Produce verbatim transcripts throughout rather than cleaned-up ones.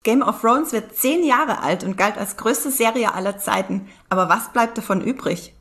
Game of Thrones wird zehn Jahre alt und galt als größte Serie aller Zeiten. Aber was bleibt davon übrig?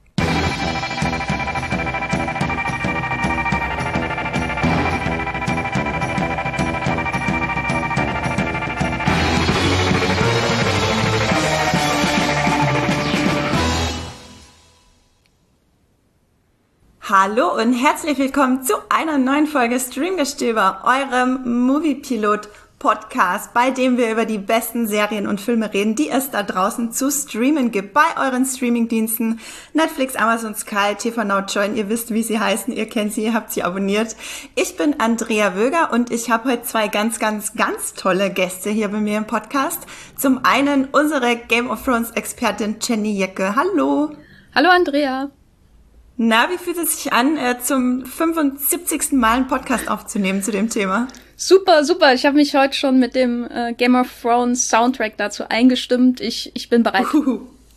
Hallo und herzlich willkommen zu einer neuen Folge Streamgestöber, eurem Moviepilot-Podcast, bei dem wir über die besten Serien und Filme reden, die es da draußen zu streamen gibt, bei euren Streamingdiensten Netflix, Amazon, Sky, T V Now, Join, ihr wisst, wie sie heißen, ihr kennt sie, ihr habt sie abonniert. Ich bin Andrea Wöger und ich habe heute zwei ganz, ganz, ganz tolle Gäste hier bei mir im Podcast. Zum einen unsere Game of Thrones-Expertin Jenny Jecke. Hallo! Hallo Andrea! Na, wie fühlt es sich an, äh, zum fünfundsiebzigsten Mal einen Podcast aufzunehmen zu dem Thema? Super, super. Ich habe mich heute schon mit dem äh, Game of Thrones Soundtrack dazu eingestimmt. Ich, ich bin bereit. Uhuhu.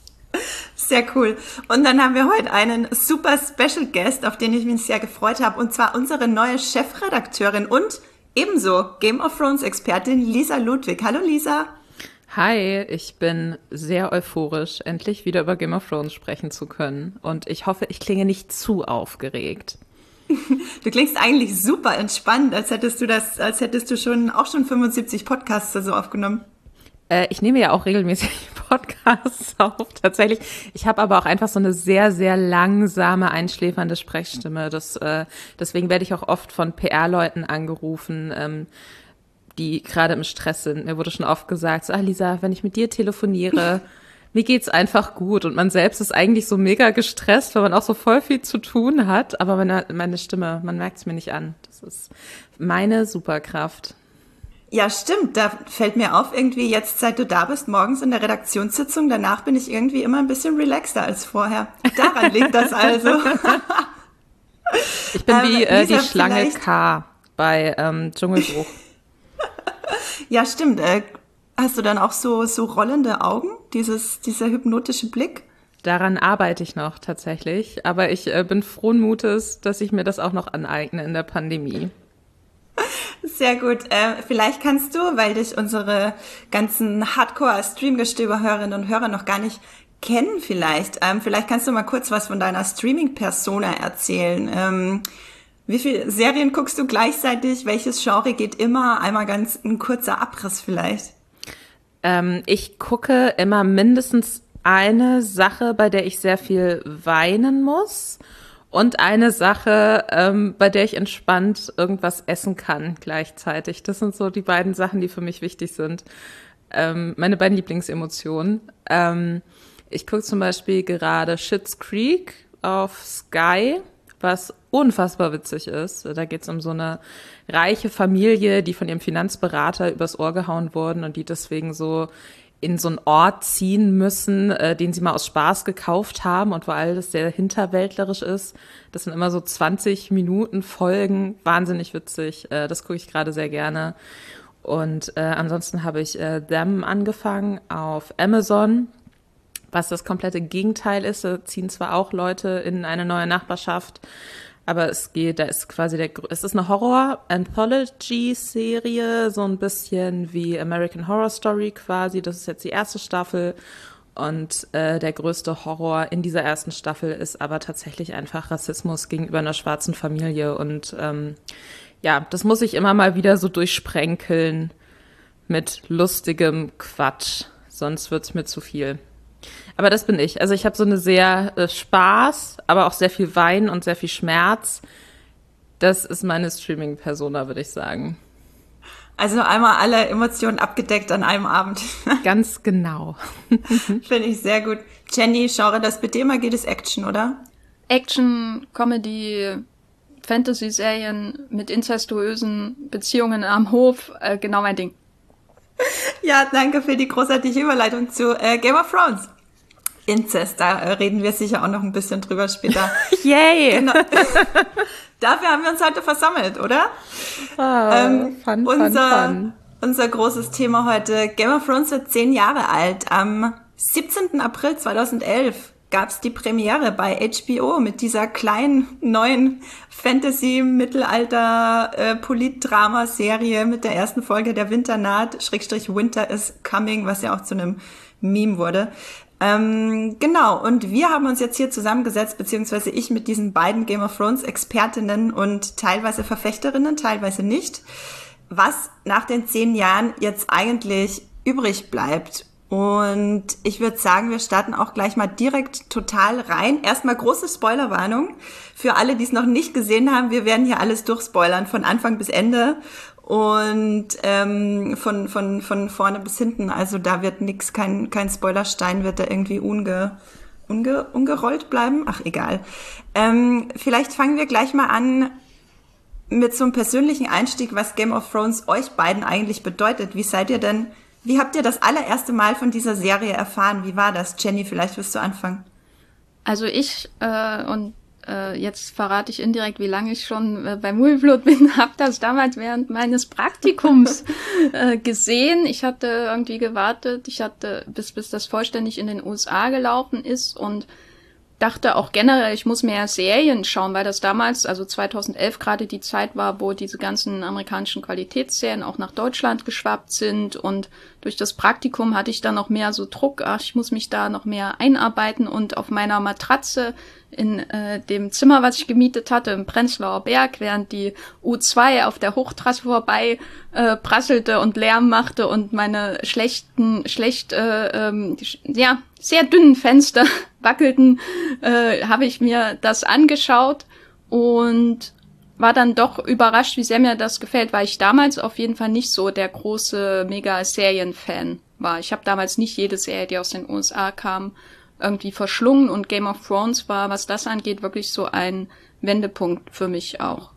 Sehr cool. Und dann haben wir heute einen super Special Guest, auf den ich mich sehr gefreut habe, und zwar unsere neue Chefredakteurin und ebenso Game of Thrones Expertin Lisa Ludwig. Hallo Lisa. Hi, ich bin sehr euphorisch, endlich wieder über Game of Thrones sprechen zu können. Und ich hoffe, ich klinge nicht zu aufgeregt. Du klingst eigentlich super entspannt, als hättest du das, als hättest du schon auch schon fünfundsiebzig Podcasts so aufgenommen. Äh, ich nehme ja auch regelmäßig Podcasts auf, tatsächlich. Ich habe aber auch einfach so eine sehr, sehr langsame, einschläfernde Sprechstimme. Das, äh, deswegen werde ich auch oft von P R-Leuten angerufen, ähm, die gerade im Stress sind. Mir wurde schon oft gesagt, so, ah Lisa, wenn ich mit dir telefoniere, mir geht's einfach gut. Und man selbst ist eigentlich so mega gestresst, weil man auch so voll viel zu tun hat. Aber meine, meine Stimme, man merkt's mir nicht an. Das ist meine Superkraft. Ja, stimmt. Da fällt mir auf, irgendwie jetzt, seit du da bist, morgens in der Redaktionssitzung, danach bin ich irgendwie immer ein bisschen relaxter als vorher. Daran liegt das also. Ich bin ähm, wie äh, Lisa, die Schlange K bei ähm, Dschungelbuch. Ja, stimmt. Äh, hast du dann auch so so rollende Augen, dieses dieser hypnotische Blick? Daran arbeite ich noch tatsächlich, aber ich äh, bin frohen Mutes, dass ich mir das auch noch aneigne in der Pandemie. Sehr gut. Äh, vielleicht kannst du, weil dich unsere ganzen Hardcore-Streamgestöber-Hörerinnen und Hörer noch gar nicht kennen vielleicht, ähm, vielleicht kannst du mal kurz was von deiner Streaming-Persona erzählen. Ähm, Wie viele Serien guckst du gleichzeitig? Welches Genre geht immer? Einmal ganz ein kurzer Abriss vielleicht. Ähm, ich gucke immer mindestens eine Sache, bei der ich sehr viel weinen muss, und eine Sache, ähm, bei der ich entspannt irgendwas essen kann gleichzeitig. Das sind so die beiden Sachen, die für mich wichtig sind. Ähm, meine beiden Lieblingsemotionen. Ähm, ich gucke zum Beispiel gerade Schitt's Creek auf Sky, was unfassbar witzig ist. Da geht es um so eine reiche Familie, die von ihrem Finanzberater übers Ohr gehauen wurden und die deswegen so in so einen Ort ziehen müssen, äh, den sie mal aus Spaß gekauft haben und wo alles sehr hinterwäldlerisch ist. Das sind immer so zwanzig Minuten Folgen, wahnsinnig witzig. Äh, das gucke ich gerade sehr gerne. Und äh, ansonsten habe ich äh, Them angefangen auf Amazon, was das komplette Gegenteil ist. Da ziehen zwar auch Leute in eine neue Nachbarschaft, aber es geht, da ist quasi der, es ist eine Horror-Anthology-Serie, so ein bisschen wie American Horror Story quasi. Das ist jetzt die erste Staffel und äh, der größte Horror in dieser ersten Staffel ist aber tatsächlich einfach Rassismus gegenüber einer schwarzen Familie und ähm, ja, das muss ich immer mal wieder so durchsprenkeln mit lustigem Quatsch, sonst wird's mir zu viel. Aber das bin ich. Also ich habe so eine sehr äh, Spaß, aber auch sehr viel Wein und sehr viel Schmerz. Das ist meine Streaming-Persona, würde ich sagen. Also einmal alle Emotionen abgedeckt an einem Abend. Ganz genau. Finde ich sehr gut. Jenny, Genre, das bei dir mal geht es Action, oder? Action, Comedy, Fantasy-Serien mit inzestuösen Beziehungen am Hof, äh, genau mein Ding. Ja, danke für die großartige Überleitung zu äh, Game of Thrones. Inzest, da äh, reden wir sicher auch noch ein bisschen drüber später. Yay! Genau. Dafür haben wir uns heute versammelt, oder? Oh, ähm, fun, unser, fun, fun. unser großes Thema heute, Game of Thrones wird zehn Jahre alt. Am siebzehnten April zweitausendelf gab's die Premiere bei H B O mit dieser kleinen neuen Fantasy-Mittelalter-Polit-Drama-Serie mit der ersten Folge Der Winter naht, Schrägstrich Winter is Coming, was ja auch zu einem Meme wurde. Ähm, genau, und wir haben uns jetzt hier zusammengesetzt, beziehungsweise ich mit diesen beiden Game of Thrones Expertinnen und teilweise Verfechterinnen, teilweise nicht, was nach den zehn Jahren jetzt eigentlich übrig bleibt. Und ich würde sagen, wir starten auch gleich mal direkt total rein. Erstmal große Spoilerwarnung für alle, die es noch nicht gesehen haben. Wir werden hier alles durchspoilern, von Anfang bis Ende und ähm, von von von vorne bis hinten. Also da wird nix, kein kein Spoilerstein wird da irgendwie unge, unge, ungerollt bleiben. Ach, egal. Ähm, vielleicht fangen wir gleich mal an mit so einem persönlichen Einstieg, was Game of Thrones euch beiden eigentlich bedeutet. Wie seid ihr denn... Wie habt ihr das allererste Mal von dieser Serie erfahren? Wie war das? Jenny, vielleicht wirst du anfangen. Also ich, äh, und äh, jetzt verrate ich indirekt, wie lange ich schon äh, bei Moviepilot bin, habe das damals während meines Praktikums äh, gesehen. Ich hatte irgendwie gewartet, ich hatte, bis bis das vollständig in den U S A gelaufen ist und dachte auch generell, ich muss mehr Serien schauen, weil das damals, also zweitausendelf gerade die Zeit war, wo diese ganzen amerikanischen Qualitätsserien auch nach Deutschland geschwappt sind und durch das Praktikum hatte ich dann noch mehr so Druck, ach, ich muss mich da noch mehr einarbeiten und auf meiner Matratze in äh, dem Zimmer, was ich gemietet hatte, im Prenzlauer Berg, während die U zwei auf der Hochtrasse vorbei äh, prasselte und Lärm machte und meine schlechten, schlecht, äh, ähm, ja, sehr dünnen Fenster wackelten, äh, habe ich mir das angeschaut und war dann doch überrascht, wie sehr mir das gefällt, weil ich damals auf jeden Fall nicht so der große Mega-Serien-Fan war. Ich habe damals nicht jede Serie, die aus den U S A kam, irgendwie verschlungen und Game of Thrones war, was das angeht, wirklich so ein Wendepunkt für mich auch.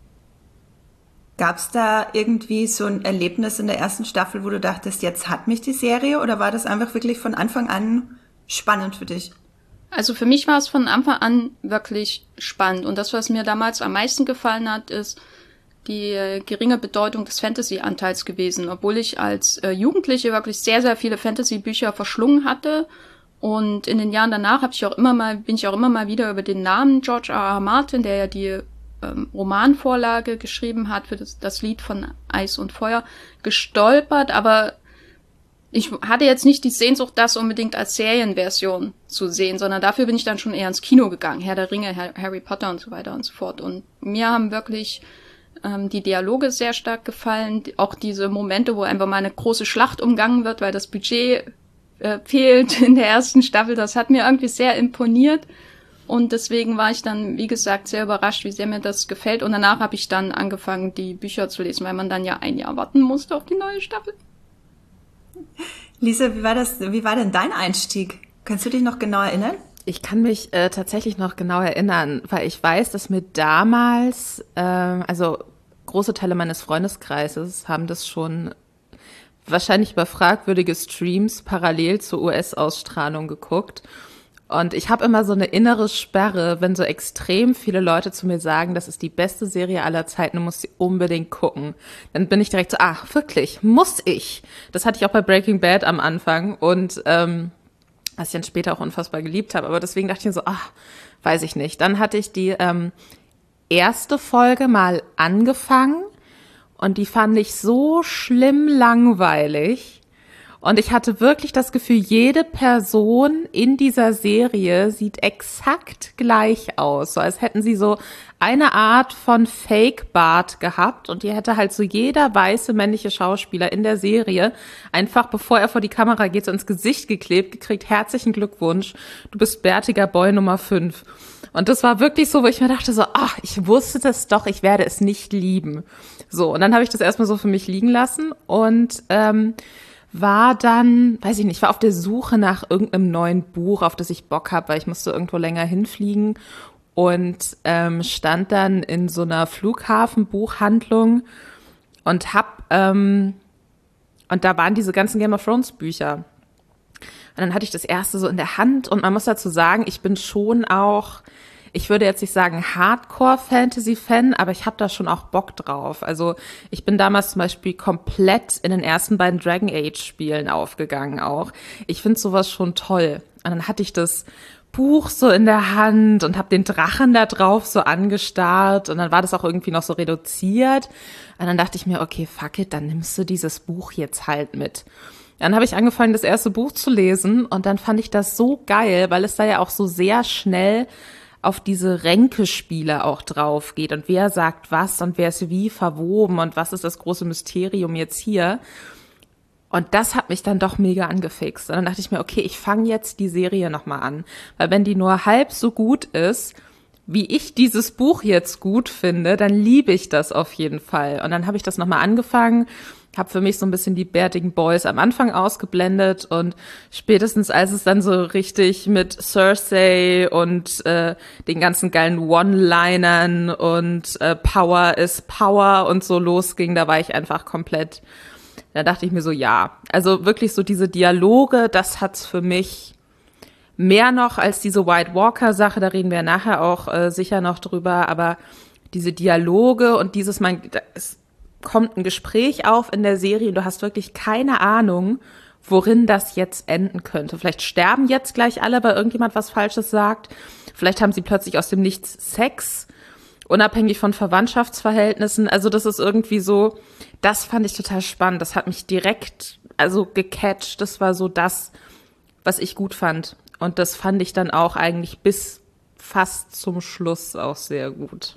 Gab's da irgendwie so ein Erlebnis in der ersten Staffel, wo du dachtest, jetzt hat mich die Serie, oder war das einfach wirklich von Anfang an spannend für dich? Also für mich war es von Anfang an wirklich spannend. Und das, was mir damals am meisten gefallen hat, ist die äh, geringe Bedeutung des Fantasy-Anteils gewesen. Obwohl ich als äh, Jugendliche wirklich sehr, sehr viele Fantasy-Bücher verschlungen hatte. Und in den Jahren danach habe ich auch immer mal, bin ich auch immer mal wieder über den Namen George R. R. Martin, der ja die ähm, Romanvorlage geschrieben hat für das, das Lied von Eis und Feuer, gestolpert. Aber ich hatte jetzt nicht die Sehnsucht, das unbedingt als Serienversion zu sehen, sondern dafür bin ich dann schon eher ins Kino gegangen. Herr der Ringe, Harry Potter und so weiter und so fort. Und mir haben wirklich ähm, die Dialoge sehr stark gefallen. Auch diese Momente, wo einfach mal eine große Schlacht umgangen wird, weil das Budget äh, fehlt in der ersten Staffel. Das hat mir irgendwie sehr imponiert. Und deswegen war ich dann, wie gesagt, sehr überrascht, wie sehr mir das gefällt. Und danach habe ich dann angefangen, die Bücher zu lesen, weil man dann ja ein Jahr warten musste auf die neue Staffel. Lisa, wie war das, wie war denn dein Einstieg? Kannst du dich noch genau erinnern? Ich kann mich äh, tatsächlich noch genau erinnern, weil ich weiß, dass mir damals, äh, also große Teile meines Freundeskreises haben das schon wahrscheinlich über fragwürdige Streams parallel zur U S-Ausstrahlung geguckt. Und ich habe immer so eine innere Sperre, wenn so extrem viele Leute zu mir sagen, das ist die beste Serie aller Zeiten, du musst sie unbedingt gucken. Dann bin ich direkt so, ach, wirklich, muss ich? Das hatte ich auch bei Breaking Bad am Anfang und ähm, was ich dann später auch unfassbar geliebt habe. Aber deswegen dachte ich mir so, ach, weiß ich nicht. Dann hatte ich die ähm, erste Folge mal angefangen und die fand ich so schlimm langweilig. Und ich hatte wirklich das Gefühl, jede Person in dieser Serie sieht exakt gleich aus. So als hätten sie so eine Art von Fake-Bart gehabt. Und die hätte halt so jeder weiße männliche Schauspieler in der Serie einfach, bevor er vor die Kamera geht, so ins Gesicht geklebt, gekriegt, herzlichen Glückwunsch, du bist bärtiger Boy Nummer fünf. Und das war wirklich so, wo ich mir dachte so, ach, ich wusste das doch, ich werde es nicht lieben. So, und dann habe ich das erstmal so für mich liegen lassen und ähm, war dann, weiß ich nicht, war auf der Suche nach irgendeinem neuen Buch, auf das ich Bock habe, weil ich musste irgendwo länger hinfliegen und ähm, stand dann in so einer Flughafenbuchhandlung und hab ähm, und da waren diese ganzen Game of Thrones Bücher. Und dann hatte ich das erste so in der Hand und man muss dazu sagen, ich bin schon auch, ich würde jetzt nicht sagen Hardcore-Fantasy-Fan, aber ich habe da schon auch Bock drauf. Also ich bin damals zum Beispiel komplett in den ersten beiden Dragon Age-Spielen aufgegangen auch. Ich finde sowas schon toll. Und dann hatte ich das Buch so in der Hand und habe den Drachen da drauf so angestarrt und dann war das auch irgendwie noch so reduziert. Und dann dachte ich mir, okay, fuck it, dann nimmst du dieses Buch jetzt halt mit. Dann habe ich angefangen, das erste Buch zu lesen und dann fand ich das so geil, weil es da ja auch so sehr schnell auf diese Ränkespiele auch drauf geht und wer sagt was und wer ist wie verwoben und was ist das große Mysterium jetzt hier. Und das hat mich dann doch mega angefixt. Und dann dachte ich mir, okay, ich fange jetzt die Serie nochmal an. Weil wenn die nur halb so gut ist, wie ich dieses Buch jetzt gut finde, dann liebe ich das auf jeden Fall. Und dann habe ich das nochmal angefangen, habe für mich so ein bisschen die bärtigen Boys am Anfang ausgeblendet und spätestens als es dann so richtig mit Cersei und äh, den ganzen geilen One-Linern und äh, Power is Power und so losging, da war ich einfach komplett, da dachte ich mir so, ja, also wirklich so diese Dialoge, das hat's für mich mehr noch als diese White Walker-Sache, da reden wir nachher auch äh, sicher noch drüber, aber diese Dialoge und dieses, man, da ist, kommt ein Gespräch auf in der Serie und du hast wirklich keine Ahnung, worin das jetzt enden könnte. Vielleicht sterben jetzt gleich alle, weil irgendjemand was Falsches sagt. Vielleicht haben sie plötzlich aus dem Nichts Sex, unabhängig von Verwandtschaftsverhältnissen. Also das ist irgendwie so, das fand ich total spannend. Das hat mich direkt, also gecatcht. Das war so das, was ich gut fand. Und das fand ich dann auch eigentlich bis fast zum Schluss auch sehr gut.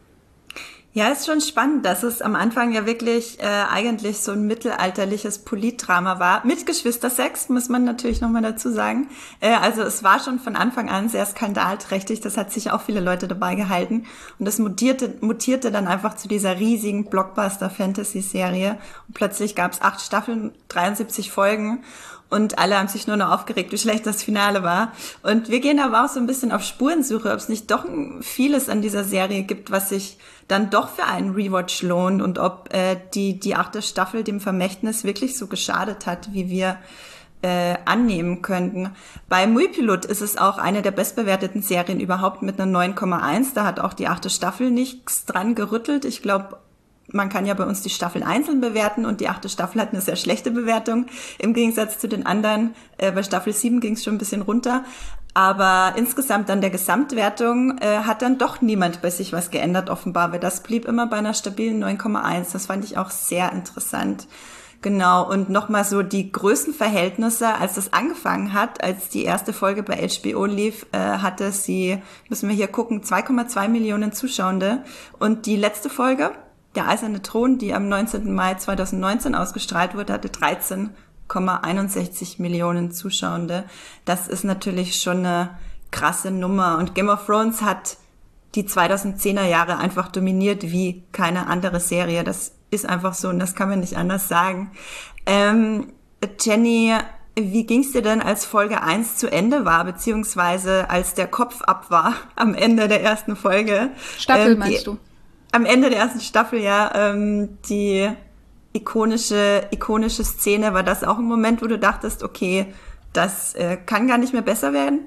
Ja, ist schon spannend, dass es am Anfang ja wirklich äh, eigentlich so ein mittelalterliches Politdrama war. Mit Geschwistersex, muss man natürlich nochmal dazu sagen. Äh, also es war schon von Anfang an sehr skandalträchtig. Das hat sich auch viele Leute dabei gehalten. Und das mutierte, mutierte dann einfach zu dieser riesigen Blockbuster-Fantasy-Serie. Und plötzlich gab es acht Staffeln, dreiundsiebzig Folgen. Und alle haben sich nur noch aufgeregt, wie schlecht das Finale war. Und wir gehen aber auch so ein bisschen auf Spurensuche, ob es nicht doch vieles an dieser Serie gibt, was sich dann doch für einen Rewatch lohnt und ob äh, die die achte Staffel dem Vermächtnis wirklich so geschadet hat, wie wir äh, annehmen könnten. Bei Muipilot ist es auch eine der bestbewerteten Serien überhaupt mit einer neun Komma eins. Da hat auch die achte Staffel nichts dran gerüttelt. Ich glaube, man kann ja bei uns die Staffeln einzeln bewerten und die achte Staffel hat eine sehr schlechte Bewertung im Gegensatz zu den anderen. Äh, bei Staffel sieben ging es schon ein bisschen runter. Aber insgesamt an der Gesamtwertung äh, hat dann doch niemand bei sich was geändert, offenbar, weil das blieb immer bei einer stabilen neun Komma eins. Das fand ich auch sehr interessant. Genau, und nochmal so die Größenverhältnisse, als das angefangen hat, als die erste Folge bei H B O lief, äh, hatte sie, müssen wir hier gucken, zwei Komma zwei Millionen Zuschauende. Und die letzte Folge, Der Eiserne Thron, die am neunzehnten Mai zweitausendneunzehn ausgestrahlt wurde, hatte dreizehn Komma einundsechzig Millionen Zuschauende. Das ist natürlich schon eine krasse Nummer. Und Game of Thrones hat die zweitausendzehner Jahre einfach dominiert wie keine andere Serie. Das ist einfach so und das kann man nicht anders sagen. Ähm, Jenny, wie ging's dir denn, als Folge eins zu Ende war, beziehungsweise als der Kopf ab war am Ende der ersten Folge? Staffel ähm, meinst die, du? Am Ende der ersten Staffel, ja, ähm, die ikonische, ikonische Szene, war das auch ein Moment, wo du dachtest, okay, das äh, kann gar nicht mehr besser werden?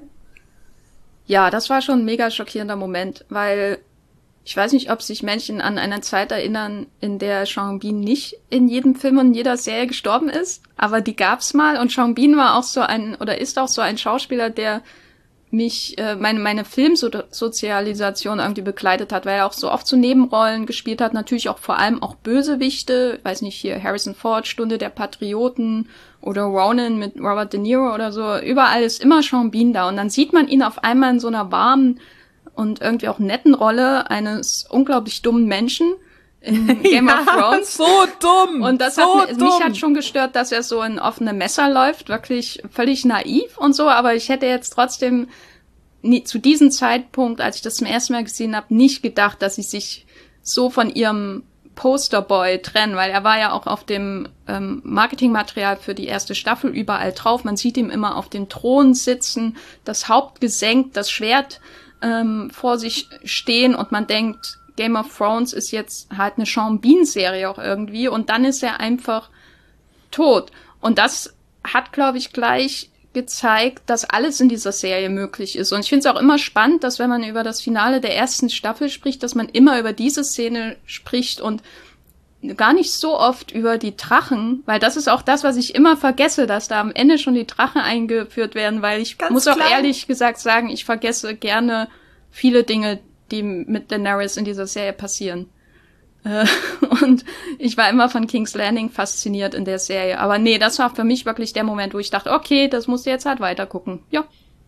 Ja, das war schon ein mega schockierender Moment, weil ich weiß nicht, ob sich Menschen an eine Zeit erinnern, in der Sean Bean nicht in jedem Film und in jeder Serie gestorben ist, aber die gab's mal und Sean Bean war auch so ein, oder ist auch so ein Schauspieler, der mich, äh, meine, meine Filmsozialisation irgendwie begleitet hat, weil er auch so oft so Nebenrollen gespielt hat, natürlich auch vor allem auch Bösewichte, weiß nicht, hier Harrison Ford, Stunde der Patrioten oder Ronin mit Robert De Niro oder so, überall ist immer Sean Bean da und dann sieht man ihn auf einmal in so einer warmen und irgendwie auch netten Rolle eines unglaublich dummen Menschen in Game ja, of Thrones. So dumm! Und das so hat dumm. mich hat schon gestört, dass er so in offene Messer läuft, wirklich völlig naiv und so, aber ich hätte jetzt trotzdem nie, zu diesem Zeitpunkt, als ich das zum ersten Mal gesehen habe, nicht gedacht, dass sie sich so von ihrem Posterboy trennen, weil er war ja auch auf dem ähm, Marketingmaterial für die erste Staffel überall drauf. Man sieht ihn immer auf dem Thron sitzen, das Haupt gesenkt, das Schwert ähm, vor sich stehen und man denkt, Game of Thrones ist jetzt halt eine Sean Bean-Serie auch irgendwie und dann ist er einfach tot. Und das hat, glaube ich, gleich gezeigt, dass alles in dieser Serie möglich ist. Und ich finde es auch immer spannend, dass wenn man über das Finale der ersten Staffel spricht, dass man immer über diese Szene spricht und gar nicht so oft über die Drachen, weil das ist auch das, was ich immer vergesse, dass da am Ende schon die Drachen eingeführt werden, weil ich Ganz muss auch klar. ehrlich gesagt sagen, ich vergesse gerne viele Dinge, die mit Daenerys in dieser Serie passieren. Äh, und ich war immer von King's Landing fasziniert in der Serie. Aber nee, das war für mich wirklich der Moment, wo ich dachte, okay, das musst du jetzt halt weiter gucken. Ja.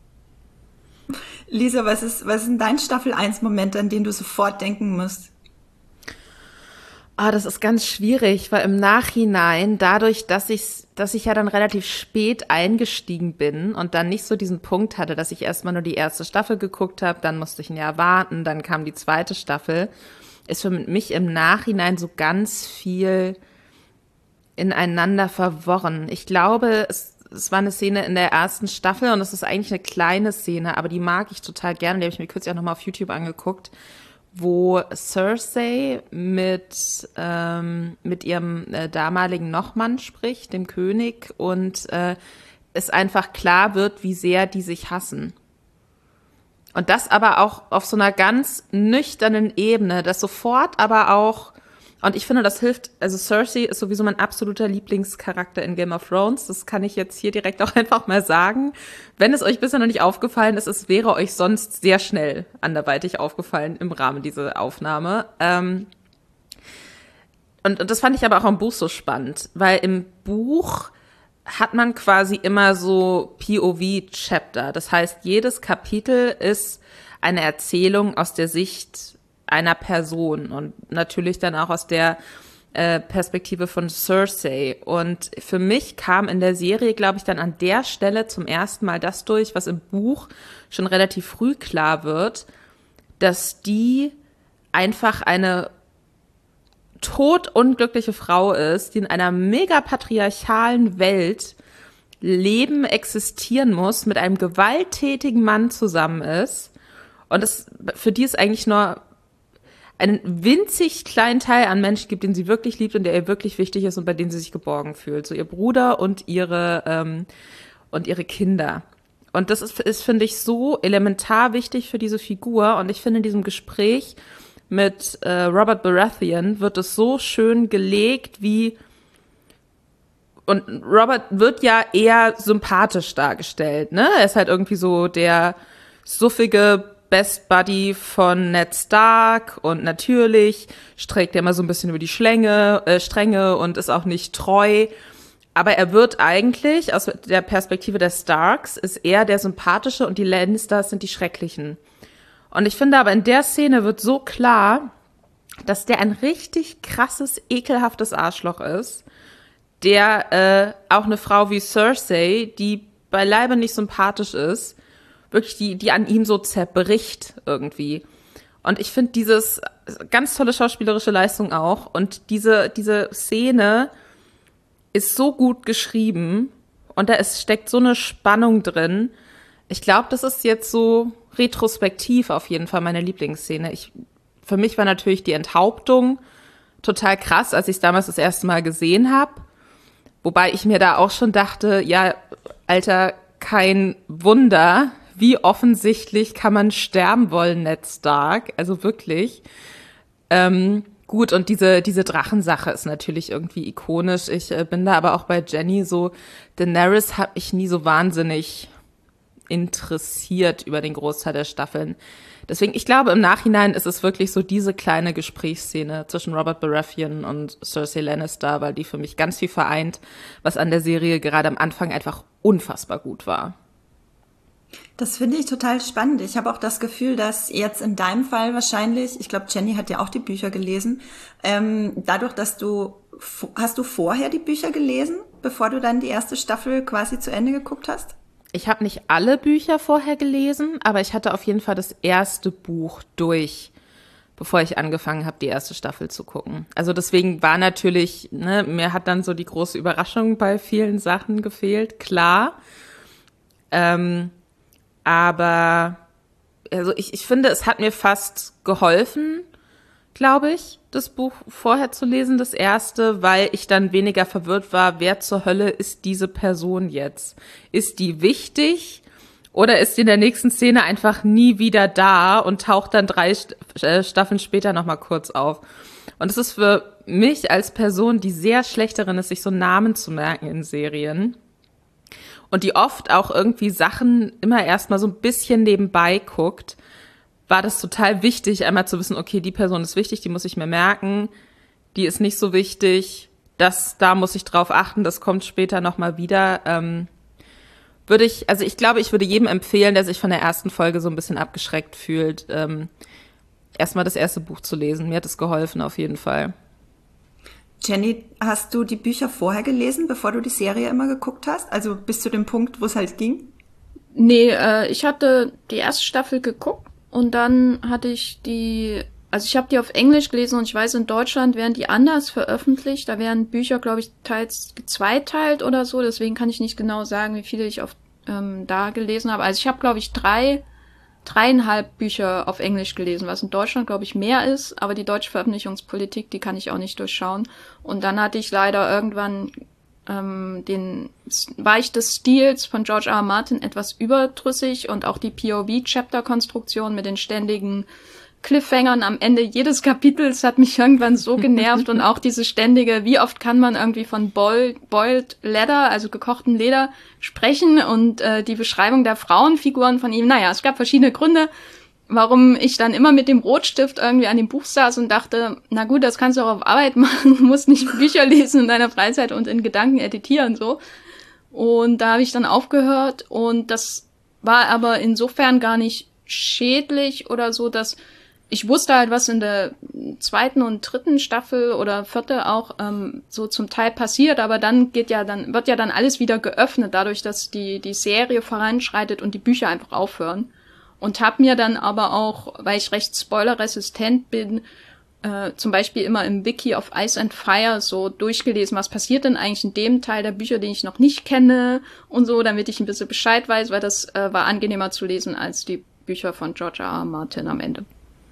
Lisa, was ist, was ist denn dein Staffel eins Moment, an den du sofort denken musst? Ah, das ist ganz schwierig, weil im Nachhinein, dadurch, dass ich, dass ich ja dann relativ spät eingestiegen bin und dann nicht so diesen Punkt hatte, dass ich erstmal nur die erste Staffel geguckt habe, dann musste ich ein Jahr warten, dann kam die zweite Staffel, ist für mich im Nachhinein so ganz viel ineinander verworren. Ich glaube, es, es war eine Szene in der ersten Staffel und es ist eigentlich eine kleine Szene, aber die mag ich total gerne, die habe ich mir kürzlich auch nochmal auf YouTube angeguckt, wo Cersei mit ähm, mit ihrem äh, damaligen Nochmann spricht, dem König, und äh, es einfach klar wird, wie sehr die sich hassen. Und das aber auch auf so einer ganz nüchternen Ebene, das sofort aber auch, und ich finde, das hilft, also Cersei ist sowieso mein absoluter Lieblingscharakter in Game of Thrones, das kann ich jetzt hier direkt auch einfach mal sagen. Wenn es euch bisher noch nicht aufgefallen ist, es wäre euch sonst sehr schnell anderweitig aufgefallen im Rahmen dieser Aufnahme. Ähm und, und das fand ich aber auch am Buch so spannend, weil im Buch hat man quasi immer so P O V-Chapter. Das heißt, jedes Kapitel ist eine Erzählung aus der Sicht einer Person und natürlich dann auch aus der äh, Perspektive von Cersei. Und für mich kam in der Serie, glaube ich, dann an der Stelle zum ersten Mal das durch, was im Buch schon relativ früh klar wird, dass die einfach eine todunglückliche Frau ist, die in einer mega patriarchalen Welt leben, existieren muss, mit einem gewalttätigen Mann zusammen ist. Und es für die ist eigentlich nur einen winzig kleinen Teil an Menschen gibt, den sie wirklich liebt und der ihr wirklich wichtig ist und bei denen sie sich geborgen fühlt. So ihr Bruder und ihre ähm, und ihre Kinder. Und das ist, ist, finde ich, so elementar wichtig für diese Figur. Und ich finde, in diesem Gespräch mit äh, Robert Baratheon wird es so schön gelegt, wie, und Robert wird ja eher sympathisch dargestellt, ne? Er ist halt irgendwie so der suffige Best Buddy von Ned Stark und natürlich streckt er immer so ein bisschen über die Schlänge, äh, Stränge und ist auch nicht treu. Aber er wird eigentlich, aus der Perspektive der Starks, ist er der Sympathische und die Lannisters sind die Schrecklichen. Und ich finde aber, in der Szene wird so klar, dass der ein richtig krasses, ekelhaftes Arschloch ist, der äh, auch eine Frau wie Cersei, die beileibe nicht sympathisch ist, wirklich die, die an ihm so zerbricht irgendwie. Und ich finde dieses ganz tolle schauspielerische Leistung auch. Und diese, diese Szene ist so gut geschrieben und da ist, steckt so eine Spannung drin. Ich glaube, das ist jetzt so retrospektiv auf jeden Fall meine Lieblingsszene. Ich, für mich war natürlich die Enthauptung total krass, als ich es damals das erste Mal gesehen habe. Wobei ich mir da auch schon dachte, ja, Alter, kein Wunder, wie offensichtlich kann man sterben wollen, Ned Stark. Also wirklich. Ähm, gut, und diese diese Drachensache ist natürlich irgendwie ikonisch. Ich äh, bin da aber auch bei Jenny so, Daenerys hat mich nie so wahnsinnig interessiert über den Großteil der Staffeln. Deswegen, ich glaube, im Nachhinein ist es wirklich so diese kleine Gesprächsszene zwischen Robert Baratheon und Cersei Lannister, weil die für mich ganz viel vereint, was an der Serie gerade am Anfang einfach unfassbar gut war. Das finde ich total spannend. Ich habe auch das Gefühl, dass jetzt in deinem Fall wahrscheinlich, ich glaube, Jenny hat ja auch die Bücher gelesen, ähm, dadurch, dass du, hast du vorher die Bücher gelesen, bevor du dann die erste Staffel quasi zu Ende geguckt hast? Ich habe nicht alle Bücher vorher gelesen, aber ich hatte auf jeden Fall das erste Buch durch, bevor ich angefangen habe, die erste Staffel zu gucken. Also deswegen war natürlich, ne, mir hat dann so die große Überraschung bei vielen Sachen gefehlt, klar. Ähm, aber also ich, ich finde, es hat mir fast geholfen, glaube ich, das Buch vorher zu lesen, das erste, weil ich dann weniger verwirrt war, wer zur Hölle ist diese Person jetzt? Ist die wichtig oder ist die in der nächsten Szene einfach nie wieder da und taucht dann drei Staffeln später nochmal kurz auf? Und es ist für mich als Person, die sehr schlecht darin ist, sich so Namen zu merken in Serien und die oft auch irgendwie Sachen immer erstmal so ein bisschen nebenbei guckt, war das total wichtig, einmal zu wissen, okay, die Person ist wichtig, die muss ich mir merken, die ist nicht so wichtig, das, da muss ich drauf achten, das kommt später nochmal wieder. Ähm, würde ich, also ich glaube, ich würde jedem empfehlen, der sich von der ersten Folge so ein bisschen abgeschreckt fühlt, ähm, erstmal das erste Buch zu lesen. Mir hat es geholfen, auf jeden Fall. Jenny, hast du die Bücher vorher gelesen, bevor du die Serie immer geguckt hast? Also bis zu dem Punkt, wo es halt ging? Nee, äh, ich hatte die erste Staffel geguckt und dann hatte ich die, also ich habe die auf Englisch gelesen und ich weiß, in Deutschland werden die anders veröffentlicht. Da werden Bücher, glaube ich, teils gezweiteilt oder so. Deswegen kann ich nicht genau sagen, wie viele ich auf ähm, da gelesen habe. Also ich habe, glaube ich, drei dreieinhalb Bücher auf Englisch gelesen, was in Deutschland, glaube ich, mehr ist, aber die deutsche Veröffentlichungspolitik, die kann ich auch nicht durchschauen. Und dann hatte ich leider irgendwann ähm, den, war ich des Stils von George R. R. Martin etwas überdrüssig und auch die P O V-Chapter-Konstruktion mit den ständigen Cliffhangern am Ende jedes Kapitels hat mich irgendwann so genervt und auch diese ständige, wie oft kann man irgendwie von boiled, boiled Leather, also gekochten Leder, sprechen und äh, die Beschreibung der Frauenfiguren von ihm. Naja, es gab verschiedene Gründe, warum ich dann immer mit dem Rotstift irgendwie an dem Buch saß und dachte, na gut, das kannst du auch auf Arbeit machen, du musst nicht Bücher lesen in deiner Freizeit und in Gedanken editieren, so. Und da habe ich dann aufgehört und das war aber insofern gar nicht schädlich oder so, dass ich wusste halt, was in der zweiten und dritten Staffel oder vierte auch ähm, so zum Teil passiert, aber dann geht ja dann wird ja dann alles wieder geöffnet, dadurch, dass die die Serie voranschreitet und die Bücher einfach aufhören. Und habe mir dann aber auch, weil ich recht spoilerresistent bin, äh, zum Beispiel immer im Wiki of Ice and Fire so durchgelesen, was passiert denn eigentlich in dem Teil der Bücher, den ich noch nicht kenne und so, damit ich ein bisschen Bescheid weiß, weil das äh, war angenehmer zu lesen als die Bücher von George R. R. Martin am Ende.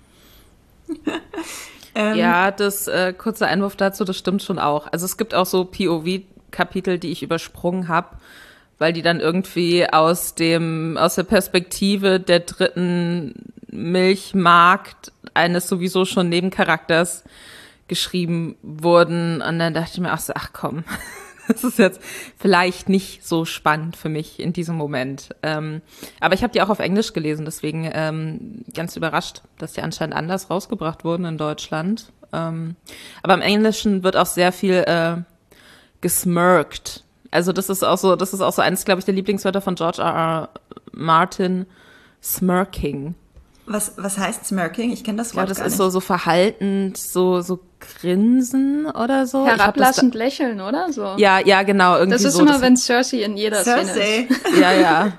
ähm. Ja, das äh, kurze Einwurf dazu, das stimmt schon auch. Also es gibt auch so P O V-Kapitel, die ich übersprungen habe, weil die dann irgendwie aus dem aus der Perspektive der dritten Milchmarkt eines sowieso schon Nebencharakters geschrieben wurden. Und dann dachte ich mir auch so, ach komm, das ist jetzt vielleicht nicht so spannend für mich in diesem Moment. Ähm, aber ich habe die auch auf Englisch gelesen, deswegen ähm, ganz überrascht, dass die anscheinend anders rausgebracht wurden in Deutschland. Ähm, aber im Englischen wird auch sehr viel äh, gesmirkt. Also das ist auch so, das ist auch so eines, glaube ich, der Lieblingswörter von George R. R. Martin, smirking. Was, was heißt smirking? Ich kenne das Wort ja, das gar ist nicht. so, so verhaltend, so, so grinsen oder so. Herablassend lächeln, oder so? Ja, ja, genau. Irgendwie das ist so, immer, das wenn Cersei in jeder Cersei. Szene ist. Ja, ja.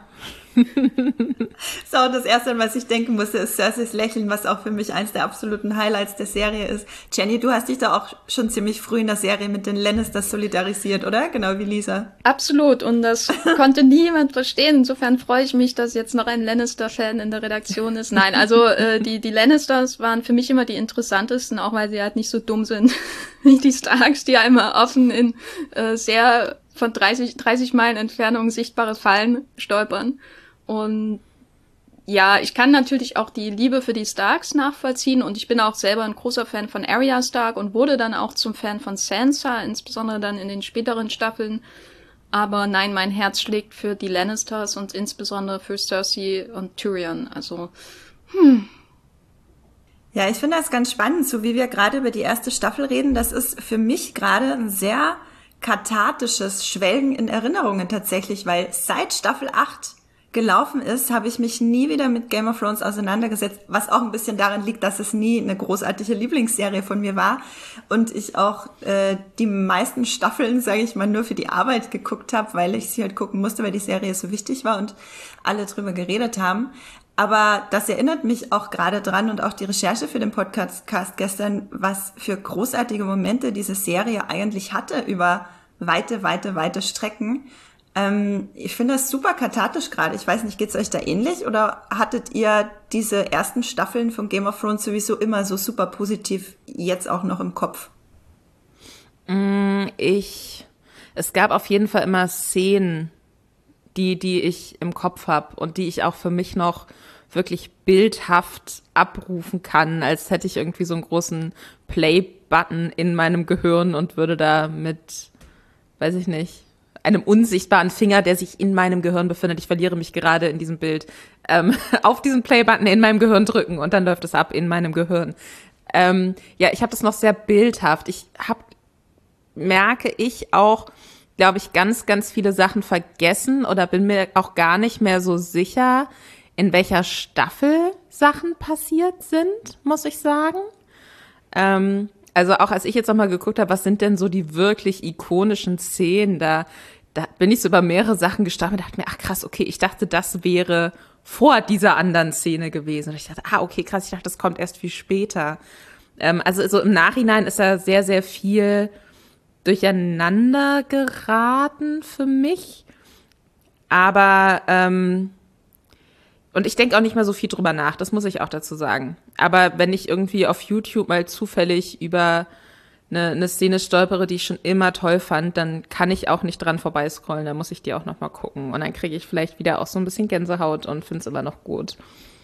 So, das Erste, an was ich denken musste, ist Cerseis Lächeln, was auch für mich eins der absoluten Highlights der Serie ist. Jenny, du hast dich da auch schon ziemlich früh in der Serie mit den Lannisters solidarisiert, oder? Genau wie Lisa. Absolut, und das konnte nie jemand verstehen. Insofern freue ich mich, dass jetzt noch ein Lannister-Fan in der Redaktion ist. Nein, also äh, die, die Lannisters waren für mich immer die interessantesten, auch weil sie halt nicht so dumm sind wie die Starks, die ja immer offen in äh, sehr von dreißig, dreißig Meilen Entfernung sichtbare Fallen stolpern. Und ja, ich kann natürlich auch die Liebe für die Starks nachvollziehen und ich bin auch selber ein großer Fan von Arya Stark und wurde dann auch zum Fan von Sansa, insbesondere dann in den späteren Staffeln. Aber nein, mein Herz schlägt für die Lannisters und insbesondere für Cersei und Tyrion. Also, hm. Ja, ich finde das ganz spannend, so wie wir gerade über die erste Staffel reden. Das ist für mich gerade ein sehr kathartisches Schwelgen in Erinnerungen tatsächlich, weil seit Staffel acht gelaufen ist, habe ich mich nie wieder mit Game of Thrones auseinandergesetzt, was auch ein bisschen daran liegt, dass es nie eine großartige Lieblingsserie von mir war und ich auch äh, die meisten Staffeln, sage ich mal, nur für die Arbeit geguckt habe, weil ich sie halt gucken musste, weil die Serie so wichtig war und alle drüber geredet haben. Aber das erinnert mich auch gerade dran und auch die Recherche für den Podcast gestern, was für großartige Momente diese Serie eigentlich hatte über weite, weite, weite Strecken. Ähm, ich finde das super kathartisch gerade. Ich weiß nicht, geht's euch da ähnlich oder hattet ihr diese ersten Staffeln von Game of Thrones sowieso immer so super positiv jetzt auch noch im Kopf? Ich, es gab auf jeden Fall immer Szenen, die, die ich im Kopf habe und die ich auch für mich noch wirklich bildhaft abrufen kann, als hätte ich irgendwie so einen großen Play-Button in meinem Gehirn und würde da mit, weiß ich nicht, einem unsichtbaren Finger, der sich in meinem Gehirn befindet, ich verliere mich gerade in diesem Bild, ähm, auf diesen Play-Button in meinem Gehirn drücken und dann läuft es ab in meinem Gehirn. Ähm, ja, ich habe das noch sehr bildhaft. Ich habe, merke ich auch, glaube ich, ganz, ganz viele Sachen vergessen oder bin mir auch gar nicht mehr so sicher, in welcher Staffel Sachen passiert sind, muss ich sagen. Ähm, also auch als ich jetzt nochmal geguckt habe, was sind denn so die wirklich ikonischen Szenen, da, da bin ich so über mehrere Sachen gestanden und dachte mir, ach krass, okay, ich dachte, das wäre vor dieser anderen Szene gewesen. Und ich dachte, ah, okay, krass, ich dachte, das kommt erst viel später. Ähm, also so im Nachhinein ist da sehr, sehr viel durcheinander geraten für mich. Aber, ähm, und ich denke auch nicht mehr so viel drüber nach, das muss ich auch dazu sagen. Aber wenn ich irgendwie auf YouTube mal zufällig über eine, eine Szene stolpere, die ich schon immer toll fand, dann kann ich auch nicht dran vorbeiscrollen, dann muss ich die auch noch mal gucken. Und dann kriege ich vielleicht wieder auch so ein bisschen Gänsehaut und finde es immer noch gut.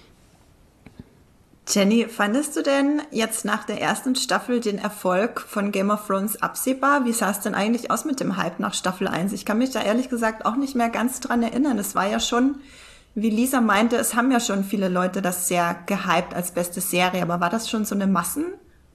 Jenny, fandest du denn jetzt nach der ersten Staffel den Erfolg von Game of Thrones absehbar? Wie sah es denn eigentlich aus mit dem Hype nach Staffel eins? Ich kann mich da ehrlich gesagt auch nicht mehr ganz dran erinnern. Es war ja schon, wie Lisa meinte, es haben ja schon viele Leute das sehr gehypt als beste Serie. Aber war das schon so eine Massensache?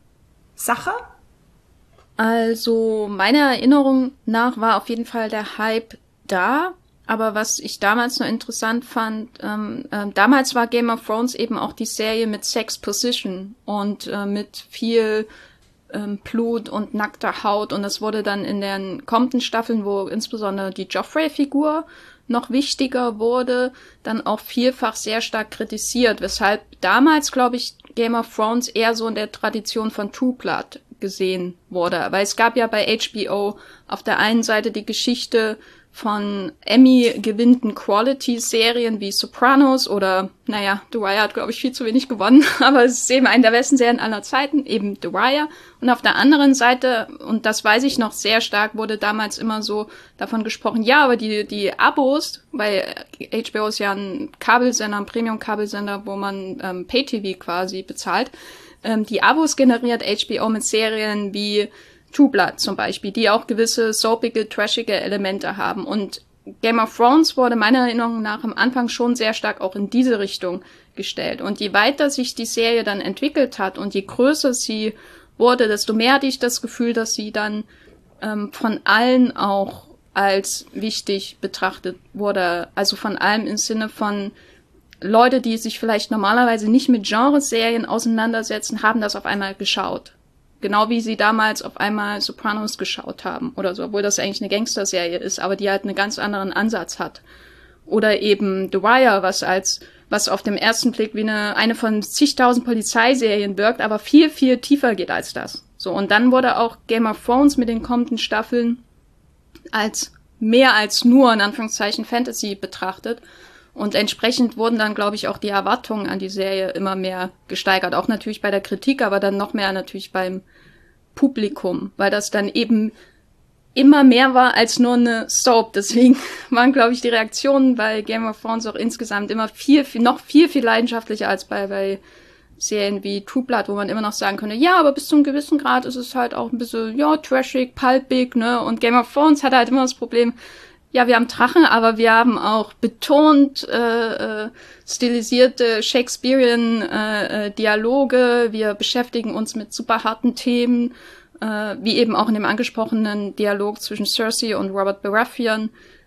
Also meiner Erinnerung nach war auf jeden Fall der Hype da. Aber was ich damals noch interessant fand, ähm, äh, damals war Game of Thrones eben auch die Serie mit Sexposition und äh, mit viel ähm, Blut und nackter Haut. Und das wurde dann in den kommenden Staffeln, wo insbesondere die Joffrey-Figur noch wichtiger wurde, dann auch vielfach sehr stark kritisiert. Weshalb damals, glaube ich, Game of Thrones eher so in der Tradition von True Blood gesehen wurde. Weil es gab ja bei H B O auf der einen Seite die Geschichte von Emmy-gewinnten Quality-Serien wie Sopranos oder, naja, The Wire hat, glaube ich, viel zu wenig gewonnen, aber es ist eben eine der besten Serien aller Zeiten, eben The Wire. Und auf der anderen Seite, und das weiß ich noch sehr stark, wurde damals immer so davon gesprochen, ja, aber die die Abos, weil H B O ist ja ein Kabelsender, ein Premium-Kabelsender, wo man ähm, Pay-T V quasi bezahlt, ähm, die Abos generiert H B O mit Serien wie True Blood zum Beispiel, die auch gewisse soapige, trashige Elemente haben. Und Game of Thrones wurde meiner Erinnerung nach am Anfang schon sehr stark auch in diese Richtung gestellt. Und je weiter sich die Serie dann entwickelt hat und je größer sie wurde, desto mehr hatte ich das Gefühl, dass sie dann ähm, von allen auch als wichtig betrachtet wurde. Also von allem im Sinne von Leute, die sich vielleicht normalerweise nicht mit Genreserien auseinandersetzen, haben das auf einmal geschaut. Genau wie sie damals auf einmal Sopranos geschaut haben oder so, obwohl das eigentlich eine Gangster-Serie ist, aber die halt einen ganz anderen Ansatz hat. Oder eben The Wire, was als, was auf dem ersten Blick wie eine, eine von zigtausend Polizeiserien wirkt, aber viel, viel tiefer geht als das. So, und dann wurde auch Game of Thrones mit den kommenden Staffeln als mehr als nur, in Anführungszeichen, Fantasy betrachtet. Und entsprechend wurden dann, glaube ich, auch die Erwartungen an die Serie immer mehr gesteigert. Auch natürlich bei der Kritik, aber dann noch mehr natürlich beim Publikum, weil das dann eben immer mehr war als nur eine Soap. Deswegen waren, glaube ich, die Reaktionen bei Game of Thrones auch insgesamt immer viel, viel, noch viel, viel leidenschaftlicher als bei, bei Serien wie True Blood, wo man immer noch sagen könnte, ja, aber bis zu einem gewissen Grad ist es halt auch ein bisschen, ja, trashig, pulpig, ne? Und Game of Thrones hat halt immer das Problem, ja, wir haben Drachen, aber wir haben auch betont äh, äh, stilisierte Shakespearean äh, äh, Dialoge. Wir beschäftigen uns mit super harten Themen, äh, wie eben auch in dem angesprochenen Dialog zwischen Cersei und Robert Baratheon.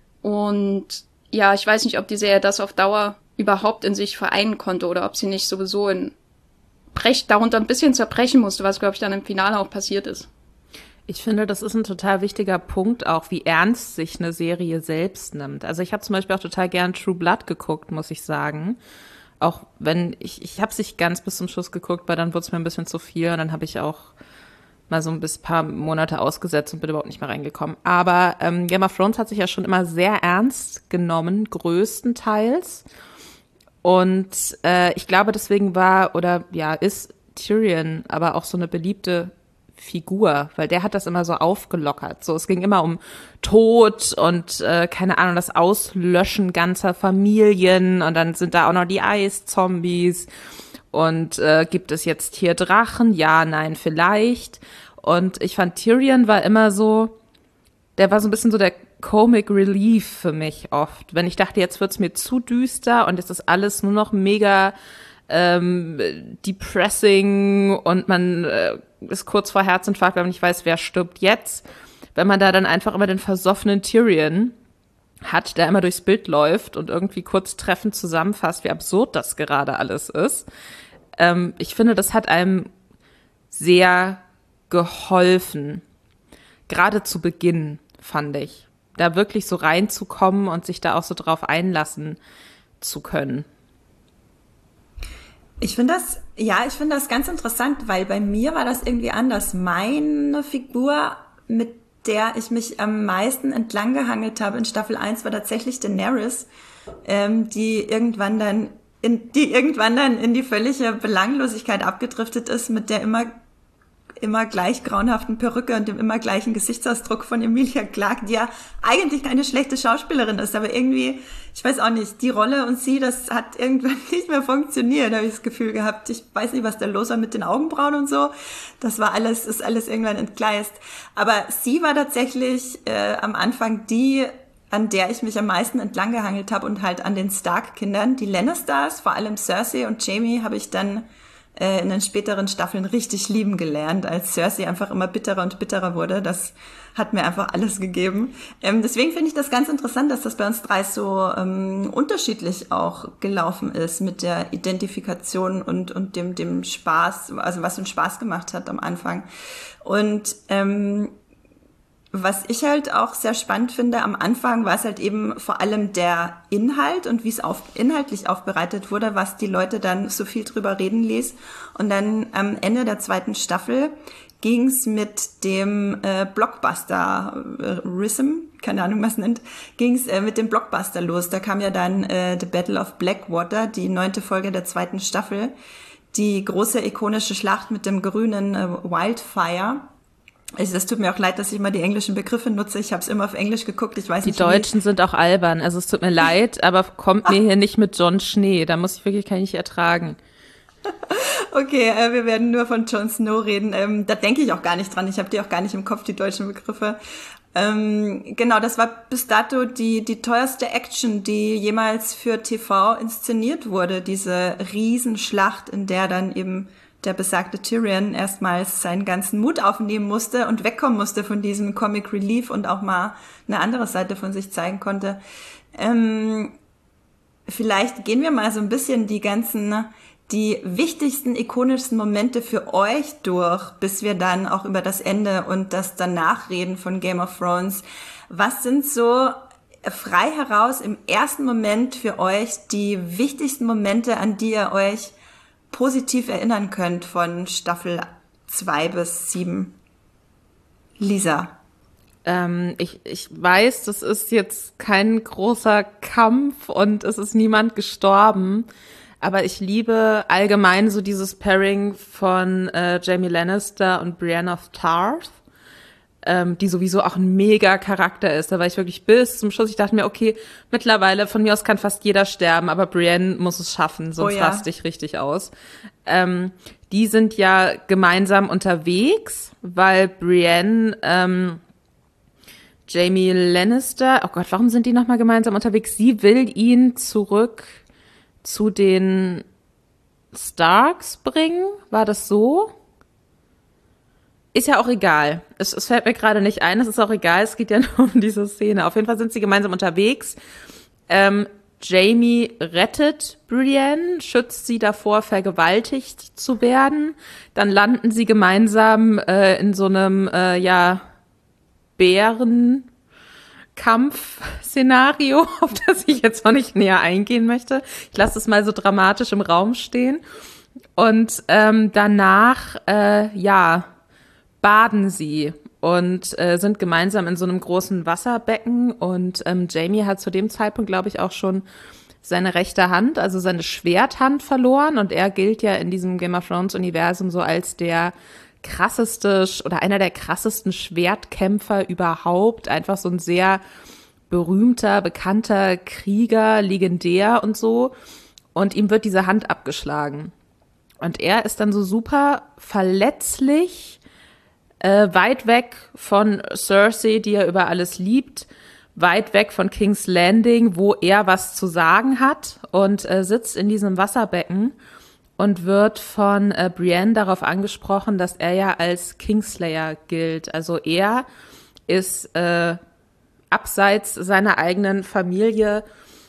Und ja, ich weiß nicht, ob die Serie das auf Dauer überhaupt in sich vereinen konnte oder ob sie nicht sowieso in Brech darunter ein bisschen zerbrechen musste, was, glaube ich, dann im Finale auch passiert ist. Ich finde, das ist ein total wichtiger Punkt auch, wie ernst sich eine Serie selbst nimmt. Also ich habe zum Beispiel auch total gern True Blood geguckt, muss ich sagen. Auch wenn, ich ich habe es nicht ganz bis zum Schluss geguckt, weil dann wurde es mir ein bisschen zu viel. Und dann habe ich auch mal so ein bis paar Monate ausgesetzt und bin überhaupt nicht mehr reingekommen. Aber ähm, Game of Thrones hat sich ja schon immer sehr ernst genommen, größtenteils. Und äh, ich glaube, deswegen war oder ja ist Tyrion aber auch so eine beliebte Figur, weil der hat das immer so aufgelockert. So, es ging immer um Tod und äh, keine Ahnung, das Auslöschen ganzer Familien und dann sind da auch noch die Eiszombies und äh, gibt es jetzt hier Drachen? Ja, nein, vielleicht. Und ich fand Tyrion war immer so, der war so ein bisschen so der Comic Relief für mich oft. Wenn ich dachte, jetzt wird's mir zu düster und jetzt ist alles nur noch mega ähm, depressing und man äh, ist kurz vor Herzinfarkt, weil man nicht weiß, wer stirbt jetzt. Wenn man da dann einfach immer den versoffenen Tyrion hat, der immer durchs Bild läuft und irgendwie kurz treffend zusammenfasst, wie absurd das gerade alles ist. Ähm, ich finde, das hat einem sehr geholfen. Gerade zu Beginn, fand ich. Da wirklich so reinzukommen und sich da auch so drauf einlassen zu können. Ich finde das, ja, ich finde das ganz interessant, weil bei mir war das irgendwie anders. Meine Figur, mit der ich mich am meisten entlang gehangelt habe in Staffel eins, war tatsächlich Daenerys, ähm, die irgendwann dann in, die irgendwann dann in die völlige Belanglosigkeit abgedriftet ist, mit der immer immer gleich grauenhaften Perücke und dem immer gleichen Gesichtsausdruck von Emilia Clarke, die ja eigentlich keine schlechte Schauspielerin ist, aber irgendwie, ich weiß auch nicht, die Rolle und sie, das hat irgendwann nicht mehr funktioniert, habe ich das Gefühl gehabt. Ich weiß nicht, was da los war mit den Augenbrauen und so. Das war alles, ist alles irgendwann entgleist. Aber sie war tatsächlich äh, am Anfang die, an der ich mich am meisten entlang gehangelt habe und halt an den Stark-Kindern. Die Lannisters, vor allem Cersei und Jaime, habe ich dann in den späteren Staffeln richtig lieben gelernt, als Cersei einfach immer bitterer und bitterer wurde. Das hat mir einfach alles gegeben. Ähm, deswegen finde ich das ganz interessant, dass das bei uns drei so ähm, unterschiedlich auch gelaufen ist mit der Identifikation und und dem dem Spaß, also was uns Spaß gemacht hat am Anfang. Und ähm, was ich halt auch sehr spannend finde, am Anfang war es halt eben vor allem der Inhalt und wie es auf, inhaltlich aufbereitet wurde, was die Leute dann so viel drüber reden ließ. Und dann am Ende der zweiten Staffel ging es mit dem äh, Blockbuster äh, Rhythm, keine Ahnung, was nennt, ging es äh, mit dem Blockbuster los. Da kam ja dann äh, The Battle of Blackwater, die neunte Folge der zweiten Staffel, die große ikonische Schlacht mit dem grünen äh, Wildfire. Also es tut mir auch leid, dass ich immer die englischen Begriffe nutze. Ich habe es immer auf Englisch geguckt. Ich weiß die nicht. Die Deutschen wie. sind auch albern. Also es tut mir leid, aber kommt mir hier nicht mit Jon Schnee. Da muss ich wirklich kann ich nicht ertragen. Okay, äh, wir werden nur von Jon Snow reden. Ähm, da denke ich auch gar nicht dran. Ich habe die auch gar nicht im Kopf, die deutschen Begriffe. Ähm, genau, das war bis dato die die teuerste Action, die jemals für T V inszeniert wurde. Diese Riesenschlacht, in der dann eben der besagte Tyrion erstmals seinen ganzen Mut aufnehmen musste und wegkommen musste von diesem Comic Relief und auch mal eine andere Seite von sich zeigen konnte. Ähm, vielleicht gehen wir mal so ein bisschen die ganzen, die wichtigsten, ikonischsten Momente für euch durch, bis wir dann auch über das Ende und das danach reden von Game of Thrones. Was sind so frei heraus im ersten Moment für euch die wichtigsten Momente, an die ihr euch positiv erinnern könnt von Staffel zwei bis sieben? Lisa. Ähm, ich, ich weiß, das ist jetzt kein großer Kampf und es ist niemand gestorben, aber ich liebe allgemein so dieses Pairing von äh, Jaime Lannister und Brienne of Tarth, ähm, die sowieso auch ein mega Charakter ist. Da war ich wirklich bis zum Schluss, ich dachte mir, okay, mittlerweile von mir aus kann fast jeder sterben, aber Brienne muss es schaffen, sonst oh ja. raste ich richtig aus. Ähm, die sind ja gemeinsam unterwegs, weil Brienne ähm, Jaime Lannister, oh Gott, warum sind die nochmal gemeinsam unterwegs? Sie will ihn zurück zu den Starks bringen, war das so? Ist ja auch egal. Es, es fällt mir gerade nicht ein, es ist auch egal, es geht ja nur um diese Szene. Auf jeden Fall sind sie gemeinsam unterwegs. Ähm, Jaime rettet Brienne, schützt sie davor, vergewaltigt zu werden. Dann landen sie gemeinsam äh, in so einem, äh, ja, Bärenkampf-Szenario, auf das ich jetzt noch nicht näher eingehen möchte. Ich lasse es mal so dramatisch im Raum stehen. Und ähm, danach, äh, ja, baden sie und äh, sind gemeinsam in so einem großen Wasserbecken und ähm, Jaime hat zu dem Zeitpunkt, glaube ich, auch schon seine rechte Hand, also seine Schwerthand verloren und er gilt ja in diesem Game of Thrones Universum so als der krasseste oder einer der krassesten Schwertkämpfer überhaupt. Einfach so ein sehr berühmter, bekannter Krieger, legendär und so. Und ihm wird diese Hand abgeschlagen. Und er ist dann so super verletzlich, äh, weit weg von Cersei, die er über alles liebt, weit weg von King's Landing, wo er was zu sagen hat, und äh, sitzt in diesem Wasserbecken und wird von äh, Brienne darauf angesprochen, dass er ja als Kingslayer gilt. Also er ist äh, abseits seiner eigenen Familie,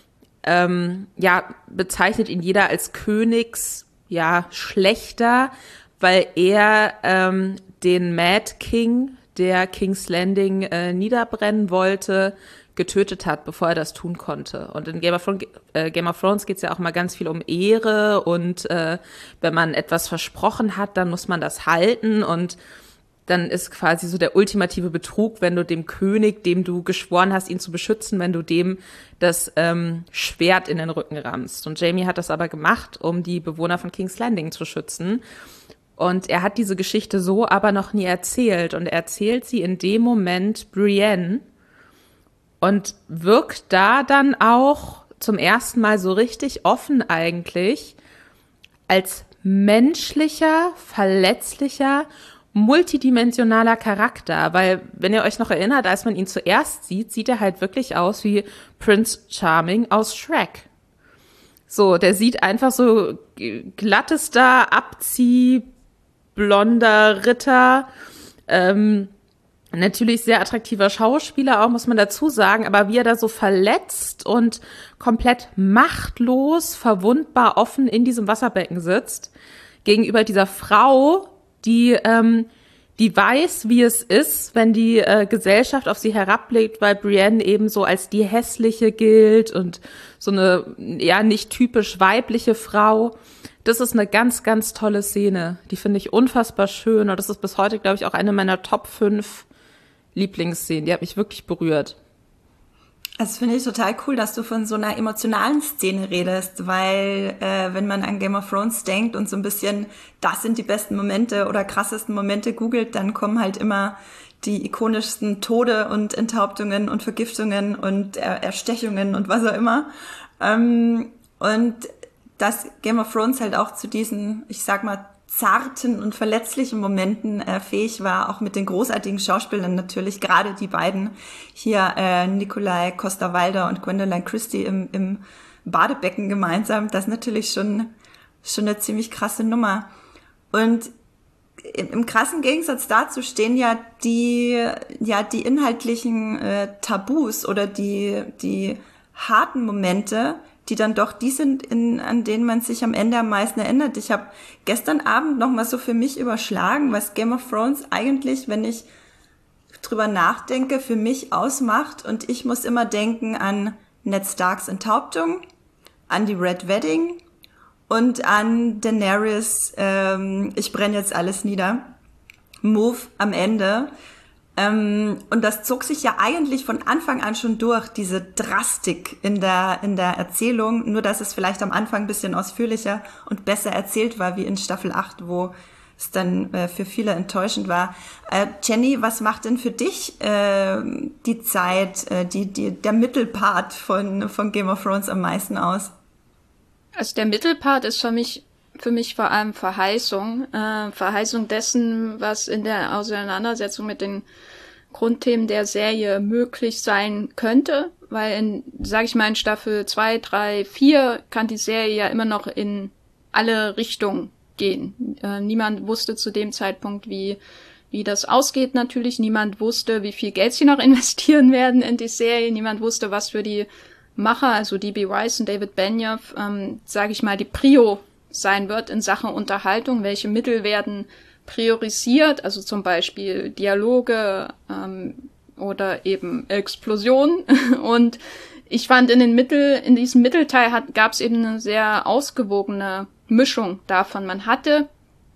ähm, ja, bezeichnet ihn jeder als Königs, ja, schlechter, weil er ähm, den Mad King, der King's Landing äh, niederbrennen wollte, getötet hat, bevor er das tun konnte. Und in Game of Thrones, äh, Game of Thrones geht es ja auch mal ganz viel um Ehre und äh, wenn man etwas versprochen hat, dann muss man das halten, und dann ist quasi so der ultimative Betrug, wenn du dem König, dem du geschworen hast, ihn zu beschützen, wenn du dem das ähm, Schwert in den Rücken rammst. Und Jaime hat das aber gemacht, um die Bewohner von King's Landing zu schützen. Und er hat diese Geschichte so aber noch nie erzählt. Und er erzählt sie in dem Moment Brienne und wirkt da dann auch zum ersten Mal so richtig offen eigentlich als menschlicher, verletzlicher, multidimensionaler Charakter. Weil, wenn ihr euch noch erinnert, als man ihn zuerst sieht, sieht er halt wirklich aus wie Prince Charming aus Shrek. So, der sieht einfach so glattester, Abzieh, blonder Ritter, ähm, natürlich sehr attraktiver Schauspieler auch, muss man dazu sagen, aber wie er da so verletzt und komplett machtlos, verwundbar, offen in diesem Wasserbecken sitzt, gegenüber dieser Frau, die ähm, die weiß, wie es ist, wenn die äh, Gesellschaft auf sie herabblickt, weil Brienne eben so als die hässliche gilt und so eine ja nicht typisch weibliche Frau. Das ist eine ganz, ganz tolle Szene. Die finde ich unfassbar schön, und das ist bis heute, glaube ich, auch eine meiner Top fünf Lieblingsszenen. Die hat mich wirklich berührt. Das finde ich total cool, dass du von so einer emotionalen Szene redest, weil äh, wenn man an Game of Thrones denkt und so ein bisschen, das sind die besten Momente oder krassesten Momente googelt, dann kommen halt immer die ikonischsten Tode und Enthauptungen und Vergiftungen und er- Erstechungen und was auch immer. Ähm, und dass Game of Thrones halt auch zu diesen, ich sag mal, zarten und verletzlichen Momenten äh, fähig war, auch mit den großartigen Schauspielern natürlich, gerade die beiden hier, äh, Nikolai Coster-Waldau und Gwendoline Christie im, im Badebecken gemeinsam, das ist natürlich schon, schon eine ziemlich krasse Nummer. Und im, im krassen Gegensatz dazu stehen ja die, ja, die inhaltlichen äh, Tabus oder die, die harten Momente, die dann doch die sind, in, an denen man sich am Ende am meisten erinnert. Ich habe gestern Abend noch mal so für mich überschlagen, was Game of Thrones eigentlich, wenn ich drüber nachdenke, für mich ausmacht. Und ich muss immer denken an Ned Starks Enthauptung, an die Red Wedding und an Daenerys, ähm, ich brenne jetzt alles nieder, Move am Ende. Ähm, und das zog sich ja eigentlich von Anfang an schon durch, diese Drastik in der in der Erzählung, nur dass es vielleicht am Anfang ein bisschen ausführlicher und besser erzählt war, wie in Staffel acht, wo es dann äh, für viele enttäuschend war. Äh, Jenny, was macht denn für dich äh, die Zeit, äh, die die der Mittelpart von von Game of Thrones am meisten aus? Also der Mittelpart ist für mich für mich vor allem Verheißung, äh, Verheißung dessen, was in der Auseinandersetzung mit den Grundthemen der Serie möglich sein könnte, weil in, sag ich mal, in Staffel zwei, drei, vier kann die Serie ja immer noch in alle Richtungen gehen. Äh, niemand wusste zu dem Zeitpunkt, wie wie das ausgeht natürlich. Niemand wusste, wie viel Geld sie noch investieren werden in die Serie. Niemand wusste, was für die Macher, also D B. Weiss und David Benioff, ähm, sage ich mal, die Prio sein wird in Sachen Unterhaltung. Welche Mittel werden priorisiert, also zum Beispiel Dialoge ähm, oder eben Explosionen. Und ich fand, in den Mittel, in diesem Mittelteil hat, gab es eben eine sehr ausgewogene Mischung davon. Man hatte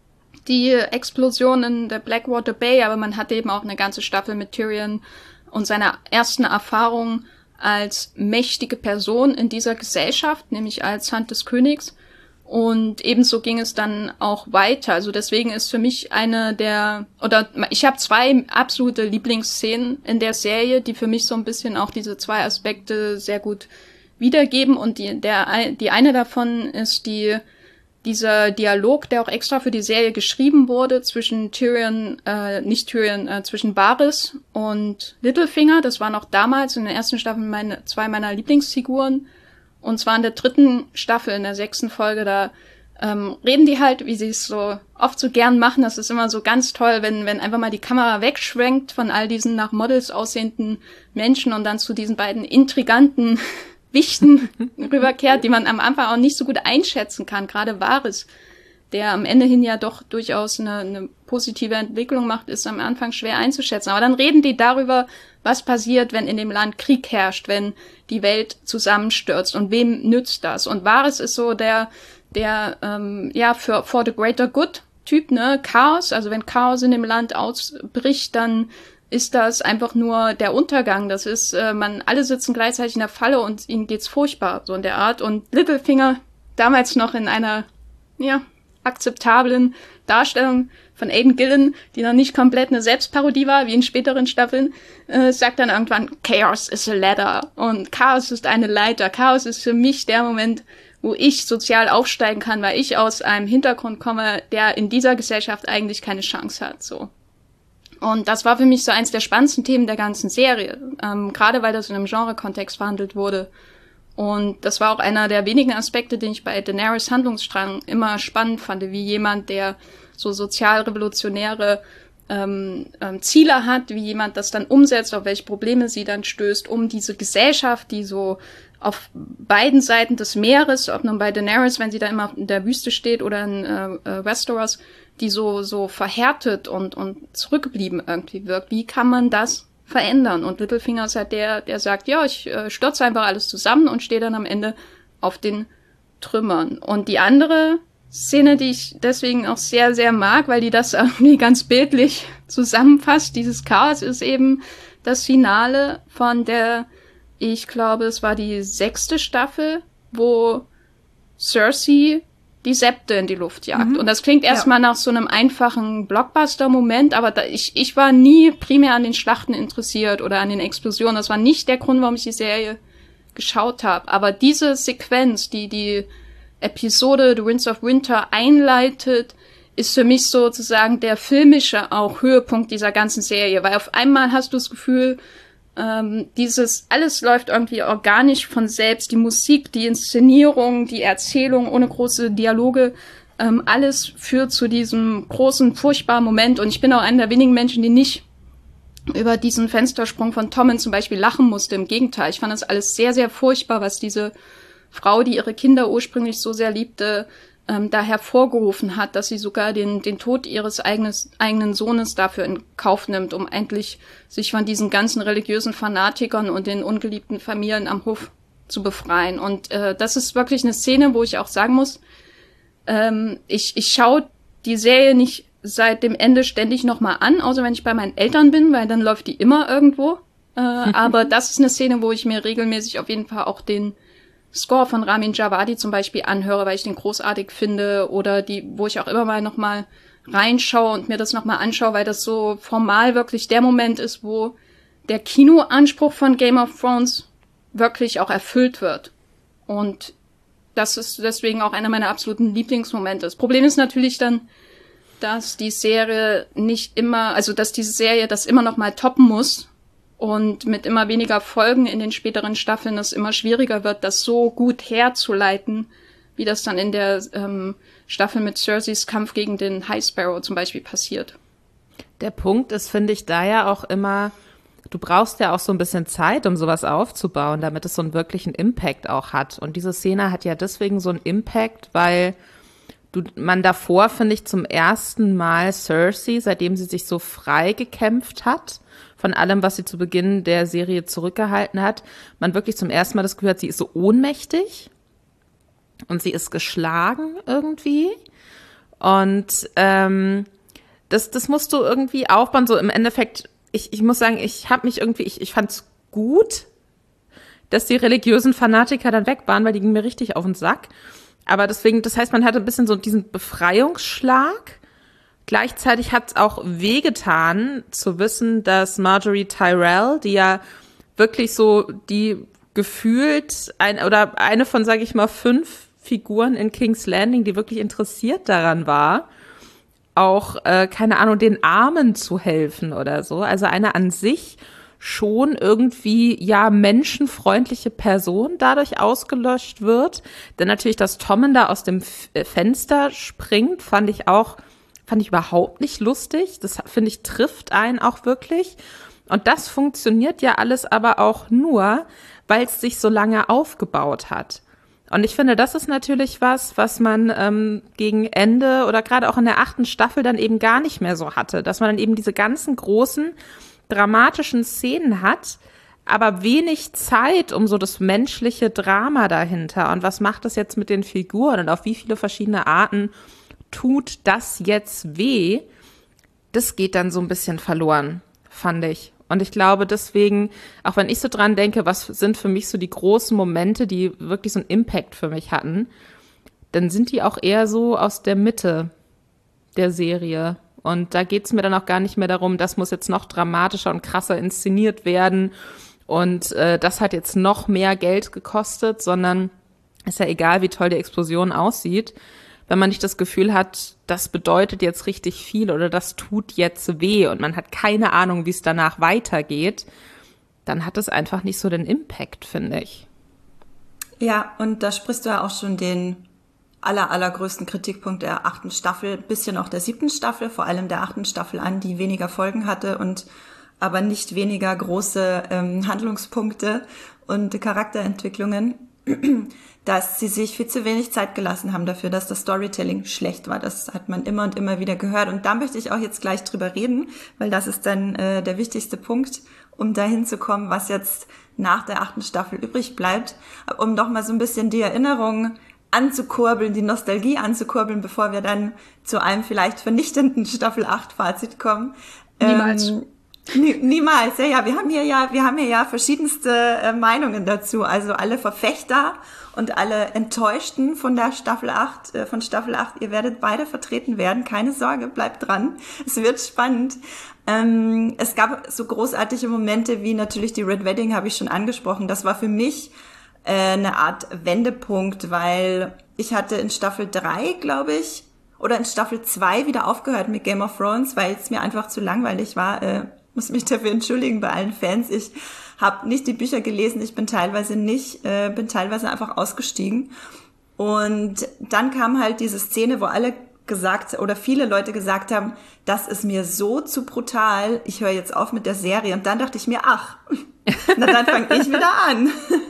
die Explosion in der Blackwater Bay, aber man hatte eben auch eine ganze Staffel mit Tyrion und seiner ersten Erfahrung als mächtige Person in dieser Gesellschaft, nämlich als Hand des Königs. Und ebenso ging es dann auch weiter. Also deswegen ist für mich eine der, oder ich habe zwei absolute Lieblingsszenen in der Serie, die für mich so ein bisschen auch diese zwei Aspekte sehr gut wiedergeben. Und die, der, die eine davon ist die, dieser Dialog, der auch extra für die Serie geschrieben wurde zwischen Tyrion, äh, nicht Tyrion, äh, zwischen Varys und Littlefinger. Das waren auch damals in der ersten Staffel meine, zwei meiner Lieblingsfiguren. Und zwar in der dritten Staffel, in der sechsten Folge, da ähm, reden die halt, wie sie es so oft so gern machen. Das ist immer so ganz toll, wenn wenn einfach mal die Kamera wegschwenkt von all diesen nach Models aussehenden Menschen und dann zu diesen beiden intriganten Wichten rüberkehrt, die man am Anfang auch nicht so gut einschätzen kann. Gerade Varys, der am Ende hin ja doch durchaus eine, eine positive Entwicklung macht, ist am Anfang schwer einzuschätzen. Aber dann reden die darüber, was passiert, wenn in dem Land Krieg herrscht, wenn die Welt zusammenstürzt und wem nützt das? Und Varys ist so der, der, ähm, ja, für for the greater good Typ, ne, Chaos. Also wenn Chaos in dem Land ausbricht, dann ist das einfach nur der Untergang. Das ist, äh, man, alle sitzen gleichzeitig in der Falle und ihnen geht's furchtbar, so in der Art. Und Littlefinger, damals noch in einer, ja, akzeptablen Darstellung von Aidan Gillen, die noch nicht komplett eine Selbstparodie war, wie in späteren Staffeln, äh, sagt dann irgendwann, Chaos is a ladder. Und Chaos ist eine Leiter. Chaos ist für mich der Moment, wo ich sozial aufsteigen kann, weil ich aus einem Hintergrund komme, der in dieser Gesellschaft eigentlich keine Chance hat, so. Und das war für mich so eins der spannendsten Themen der ganzen Serie, ähm, gerade weil das in einem Genre-Kontext verhandelt wurde. Und das war auch einer der wenigen Aspekte, den ich bei Daenerys Handlungsstrang immer spannend fand, wie jemand, der so sozialrevolutionäre ähm, ähm, Ziele hat, wie jemand das dann umsetzt, auf welche Probleme sie dann stößt, um diese Gesellschaft, die so auf beiden Seiten des Meeres, ob nun bei Daenerys, wenn sie da immer in der Wüste steht, oder in äh, äh, Westeros, die so so verhärtet und und zurückgeblieben irgendwie wirkt. Wie kann man das verändern? Und Littlefinger ist halt der, der sagt, ja, ich äh, stürze einfach alles zusammen und stehe dann am Ende auf den Trümmern. Und die andere Szene, die ich deswegen auch sehr, sehr mag, weil die das irgendwie ganz bildlich zusammenfasst, dieses Chaos, ist eben das Finale von der, ich glaube, es war die sechste Staffel, wo Cersei die Septe in die Luft jagt. Mhm. Und das klingt erstmal ja. nach so einem einfachen Blockbuster-Moment, aber da, ich, ich war nie primär an den Schlachten interessiert oder an den Explosionen. Das war nicht der Grund, warum ich die Serie geschaut habe. Aber diese Sequenz, die die Episode The Winds of Winter einleitet, ist für mich sozusagen der filmische auch Höhepunkt dieser ganzen Serie. Weil auf einmal hast du das Gefühl, Ähm, dieses, alles läuft irgendwie organisch von selbst, die Musik, die Inszenierung, die Erzählung ohne große Dialoge, ähm, alles führt zu diesem großen, furchtbaren Moment. Und ich bin auch einer der wenigen Menschen, die nicht über diesen Fenstersprung von Tommen zum Beispiel lachen musste. Im Gegenteil, ich fand das alles sehr, sehr furchtbar, was diese Frau, die ihre Kinder ursprünglich so sehr liebte, ähm, da hervorgerufen hat, dass sie sogar den, den Tod ihres eigenes, eigenen Sohnes dafür in Kauf nimmt, um endlich sich von diesen ganzen religiösen Fanatikern und den ungeliebten Familien am Hof zu befreien. Und äh, das ist wirklich eine Szene, wo ich auch sagen muss, ähm, ich, ich schaue die Serie nicht seit dem Ende ständig nochmal an, außer wenn ich bei meinen Eltern bin, weil dann läuft die immer irgendwo. Äh, aber das ist eine Szene, wo ich mir regelmäßig auf jeden Fall auch den Score von Ramin Djawadi zum Beispiel anhöre, weil ich den großartig finde, oder die, wo ich auch immer mal nochmal reinschaue und mir das nochmal anschaue, weil das so formal wirklich der Moment ist, wo der Kinoanspruch von Game of Thrones wirklich auch erfüllt wird. Und das ist deswegen auch einer meiner absoluten Lieblingsmomente. Das Problem ist natürlich dann, dass die Serie nicht immer, also dass diese Serie das immer noch mal toppen muss und mit immer weniger Folgen in den späteren Staffeln es immer schwieriger wird, das so gut herzuleiten, wie das dann in der ähm, Staffel mit Cerseis Kampf gegen den High Sparrow zum Beispiel passiert. Der Punkt ist, finde ich, da ja auch immer, du brauchst ja auch so ein bisschen Zeit, um sowas aufzubauen, damit es so einen wirklichen Impact auch hat. Und diese Szene hat ja deswegen so einen Impact, weil du, man davor, finde ich, zum ersten Mal Cersei, seitdem sie sich so frei gekämpft hat, von allem, was sie zu Beginn der Serie zurückgehalten hat, man wirklich zum ersten Mal das Gefühl hat, sie ist so ohnmächtig und sie ist geschlagen irgendwie. Und ähm, das, das musst du irgendwie aufbauen. So im Endeffekt, ich, ich muss sagen, ich habe mich irgendwie, ich, ich fand's gut, dass die religiösen Fanatiker dann weg waren, weil die gingen mir richtig auf den Sack. Aber deswegen, das heißt, man hatte ein bisschen so diesen Befreiungsschlag. Gleichzeitig hat es auch wehgetan zu wissen, dass Marjorie Tyrell, die ja wirklich so die gefühlt ein oder eine von, sage ich mal, fünf Figuren in King's Landing, die wirklich interessiert daran war, auch, äh, keine Ahnung, den Armen zu helfen oder so. Also eine an sich schon irgendwie, ja, menschenfreundliche Person dadurch ausgelöscht wird. Denn natürlich, dass Tommen da aus dem F- Fenster springt, fand ich auch, fand ich überhaupt nicht lustig. Das, finde ich, trifft einen auch wirklich. Und das funktioniert ja alles aber auch nur, weil es sich so lange aufgebaut hat. Und ich finde, das ist natürlich was, was man ähm, gegen Ende oder gerade auch in der achten Staffel dann eben gar nicht mehr so hatte. Dass man dann eben diese ganzen großen dramatischen Szenen hat, aber wenig Zeit um so das menschliche Drama dahinter. Und was macht das jetzt mit den Figuren und auf wie viele verschiedene Arten tut das jetzt weh? Das geht dann so ein bisschen verloren, fand ich. Und ich glaube deswegen, auch wenn ich so dran denke, was sind für mich so die großen Momente, die wirklich so einen Impact für mich hatten, dann sind die auch eher so aus der Mitte der Serie. Und da geht's mir dann auch gar nicht mehr darum, das muss jetzt noch dramatischer und krasser inszeniert werden und äh, das hat jetzt noch mehr Geld gekostet, sondern ist ja egal, wie toll die Explosion aussieht. Wenn man nicht das Gefühl hat, das bedeutet jetzt richtig viel oder das tut jetzt weh und man hat keine Ahnung, wie es danach weitergeht, dann hat es einfach nicht so den Impact, finde ich. Ja, und da sprichst du ja auch schon den aller, allergrößten Kritikpunkt der achten Staffel, bisschen auch der siebten Staffel, vor allem der achten Staffel an, die weniger Folgen hatte und aber nicht weniger große ähm, Handlungspunkte und Charakterentwicklungen, dass sie sich viel zu wenig Zeit gelassen haben dafür, dass das Storytelling schlecht war. Das hat man immer und immer wieder gehört. Und da möchte ich auch jetzt gleich drüber reden, weil das ist dann äh, der wichtigste Punkt, um dahin zu kommen, was jetzt nach der achten Staffel übrig bleibt, um doch mal so ein bisschen die Erinnerung anzukurbeln, die Nostalgie anzukurbeln, bevor wir dann zu einem vielleicht vernichtenden Staffel acht Fazit kommen. Niemals. Ähm, nie, niemals, ja, ja. Wir haben hier ja, wir haben hier ja verschiedenste äh, Meinungen dazu. Also alle Verfechter und alle Enttäuschten von der Staffel acht, äh, von Staffel acht, ihr werdet beide vertreten werden. Keine Sorge, bleibt dran. Es wird spannend. Ähm, es gab so großartige Momente wie natürlich die Red Wedding, habe ich schon angesprochen. Das war für mich eine Art Wendepunkt, weil ich hatte in Staffel drei, glaube ich, oder in Staffel zwei wieder aufgehört mit Game of Thrones, weil es mir einfach zu langweilig war. Äh, muss mich dafür entschuldigen bei allen Fans. Ich habe nicht die Bücher gelesen, ich bin teilweise nicht, äh, bin teilweise einfach ausgestiegen. Und dann kam halt diese Szene, wo alle gesagt oder viele Leute gesagt haben, das ist mir so zu brutal, ich höre jetzt auf mit der Serie. Und dann dachte ich mir, ach, na dann fange ich wieder an.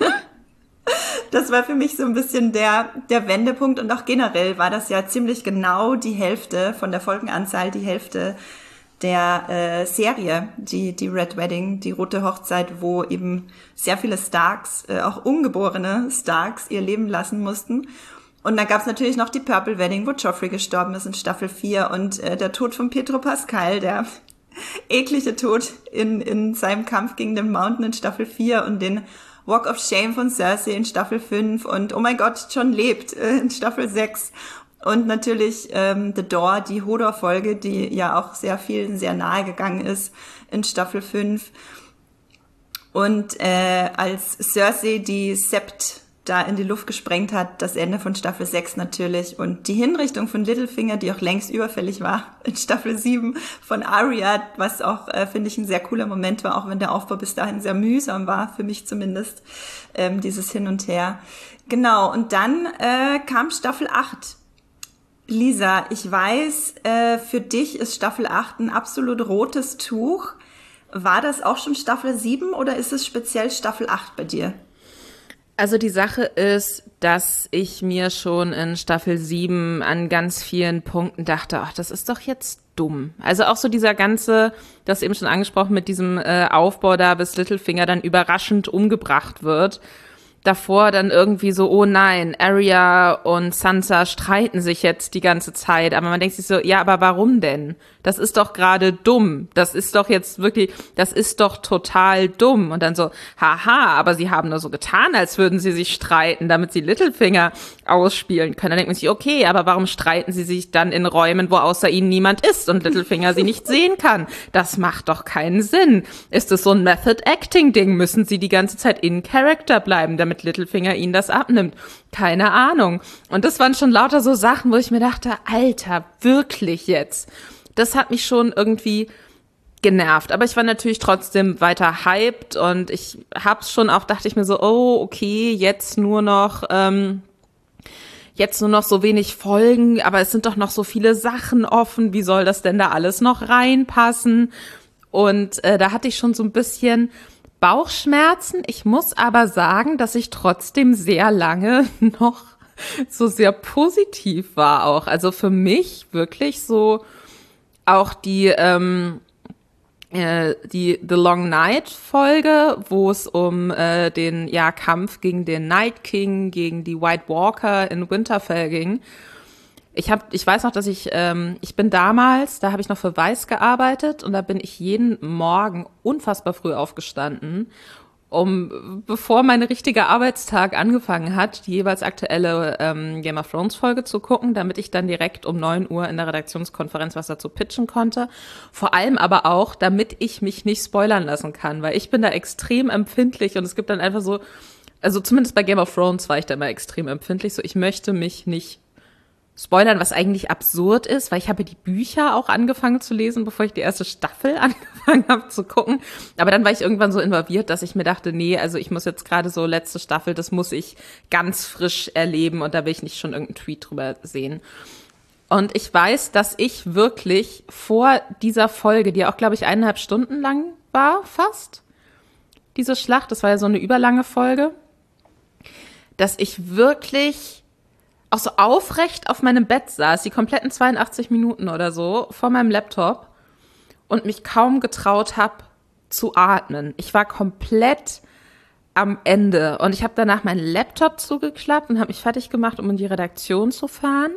Das war für mich so ein bisschen der der Wendepunkt und auch generell war das ja ziemlich genau die Hälfte von der Folgenanzahl, die Hälfte der äh, Serie, die die Red Wedding, die Rote Hochzeit, wo eben sehr viele Starks, äh, auch ungeborene Starks, ihr Leben lassen mussten. Und dann gab's natürlich noch die Purple Wedding, wo Joffrey gestorben ist in Staffel vier und äh, der Tod von Pedro Pascal, der eklige Tod in in seinem Kampf gegen den Mountain in Staffel vier und den Walk of Shame von Cersei in Staffel fünf und oh mein Gott, Jon lebt äh, in Staffel sechs. Und natürlich ähm, The Door, die Hodor-Folge, die ja auch sehr vielen sehr nahe gegangen ist in Staffel fünf. Und äh, als Cersei die Sept da in die Luft gesprengt hat, das Ende von Staffel sechs natürlich. Und die Hinrichtung von Littlefinger, die auch längst überfällig war in Staffel sieben von Arya, was auch, äh, finde ich, ein sehr cooler Moment war, auch wenn der Aufbau bis dahin sehr mühsam war, für mich zumindest, ähm, dieses Hin und Her. Genau, und dann äh, kam Staffel acht. Lisa, ich weiß, äh, für dich ist Staffel acht ein absolut rotes Tuch. War das auch schon Staffel sieben oder ist es speziell Staffel acht bei dir? Also die Sache ist, dass ich mir schon in Staffel sieben an ganz vielen Punkten dachte, ach, das ist doch jetzt dumm. Also auch so dieser ganze, das eben schon angesprochen mit diesem äh, Aufbau da, bis Littlefinger dann überraschend umgebracht wird. davor dann irgendwie so, oh nein, Arya und Sansa streiten sich jetzt die ganze Zeit. Aber man denkt sich so, ja, aber warum denn? Das ist doch gerade dumm. Das ist doch jetzt wirklich, das ist doch total dumm. Und dann so, haha, aber sie haben nur so getan, als würden sie sich streiten, damit sie Littlefinger ausspielen können. Dann denkt man sich, okay, aber warum streiten sie sich dann in Räumen, wo außer ihnen niemand ist und Littlefinger sie nicht sehen kann? Das macht doch keinen Sinn. Ist es so ein Method-Acting-Ding? Müssen sie die ganze Zeit in Character bleiben, damit mit Littlefinger ihnen das abnimmt. Keine Ahnung. Und das waren schon lauter so Sachen, wo ich mir dachte, Alter, wirklich jetzt? Das hat mich schon irgendwie genervt. Aber ich war natürlich trotzdem weiter hyped und ich hab's schon auch, dachte ich mir so, oh, okay, jetzt nur noch, ähm, jetzt nur noch so wenig Folgen, aber es sind doch noch so viele Sachen offen. Wie soll das denn da alles noch reinpassen? Und äh, da hatte ich schon so ein bisschen Bauchschmerzen. Ich muss aber sagen, dass ich trotzdem sehr lange noch so sehr positiv war auch. Also für mich wirklich so auch die ähm, äh, die The Long Night Folge, wo es um äh, den ja Kampf gegen den Night King, gegen die White Walker in Winterfell ging. Ich hab, ich weiß noch, dass ich, ähm, ich bin damals, da habe ich noch für Vice gearbeitet und da bin ich jeden Morgen unfassbar früh aufgestanden, um, bevor mein richtiger Arbeitstag angefangen hat, die jeweils aktuelle ähm, Game of Thrones Folge zu gucken, damit ich dann direkt um neun Uhr in der Redaktionskonferenz was dazu pitchen konnte. Vor allem aber auch, damit ich mich nicht spoilern lassen kann, weil ich bin da extrem empfindlich und es gibt dann einfach so, also zumindest bei Game of Thrones war ich da immer extrem empfindlich, so ich möchte mich nicht spoilern, was eigentlich absurd ist, weil ich habe die Bücher auch angefangen zu lesen, bevor ich die erste Staffel angefangen habe zu gucken. Aber dann war ich irgendwann so involviert, dass ich mir dachte, nee, also ich muss jetzt gerade so letzte Staffel, das muss ich ganz frisch erleben und da will ich nicht schon irgendeinen Tweet drüber sehen. Und ich weiß, dass ich wirklich vor dieser Folge, die ja auch, glaube ich, eineinhalb Stunden lang war, fast, diese Schlacht, das war ja so eine überlange Folge, dass ich wirklich auch so aufrecht auf meinem Bett saß, die kompletten zweiundachtzig Minuten oder so, vor meinem Laptop und mich kaum getraut habe zu atmen. Ich war komplett am Ende und ich habe danach meinen Laptop zugeklappt und habe mich fertig gemacht, um in die Redaktion zu fahren.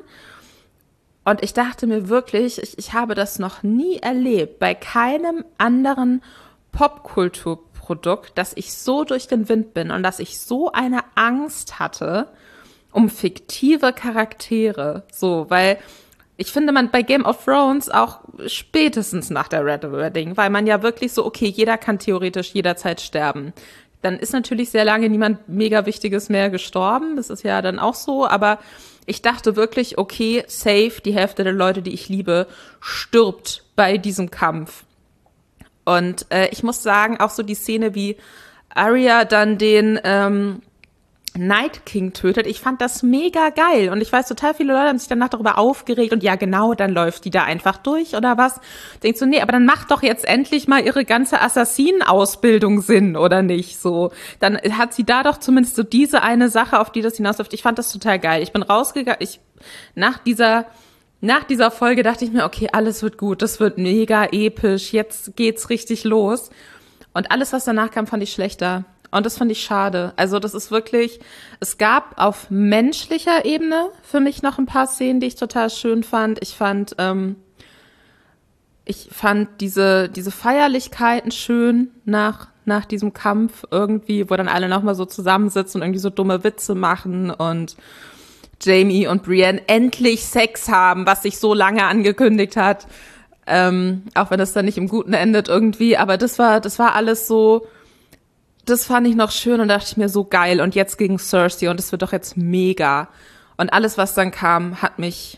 Und ich dachte mir wirklich, ich, ich habe das noch nie erlebt, bei keinem anderen Popkulturprodukt, dass ich so durch den Wind bin und dass ich so eine Angst hatte um fiktive Charaktere, so, weil ich finde, man bei Game of Thrones auch spätestens nach der Red Wedding, weil man ja wirklich so, okay, jeder kann theoretisch jederzeit sterben. Dann ist natürlich sehr lange niemand mega Wichtiges mehr gestorben, das ist ja dann auch so, aber ich dachte wirklich, okay, safe, die Hälfte der Leute, die ich liebe, stirbt bei diesem Kampf. Und äh, ich muss sagen, auch so die Szene, wie Arya dann den ähm, Night King tötet, ich fand das mega geil und ich weiß, total viele Leute haben sich danach darüber aufgeregt und ja genau, dann läuft die da einfach durch oder was. Denkst du, nee, aber dann macht doch jetzt endlich mal ihre ganze Assassinen-Ausbildung Sinn, oder nicht? So, dann hat sie da doch zumindest so diese eine Sache, auf die das hinausläuft. Ich fand das total geil. Ich bin rausgegangen, ich, nach dieser, nach dieser Folge dachte ich mir, okay, alles wird gut, das wird mega episch, jetzt geht's richtig los. Und alles, was danach kam, fand ich schlechter. Und das fand ich schade. Also das ist wirklich, es gab auf menschlicher Ebene für mich noch ein paar Szenen, die ich total schön fand. Ich fand, ähm, ich fand diese diese Feierlichkeiten schön nach nach diesem Kampf irgendwie, wo dann alle nochmal so zusammensitzen und irgendwie so dumme Witze machen und Jaime und Brienne endlich Sex haben, was sich so lange angekündigt hat. Ähm, auch wenn das dann nicht im Guten endet irgendwie. Aber das war das war alles so, das fand ich noch schön und dachte ich mir, so geil. Und jetzt gegen Cersei und es wird doch jetzt mega. Und alles, was dann kam, hat mich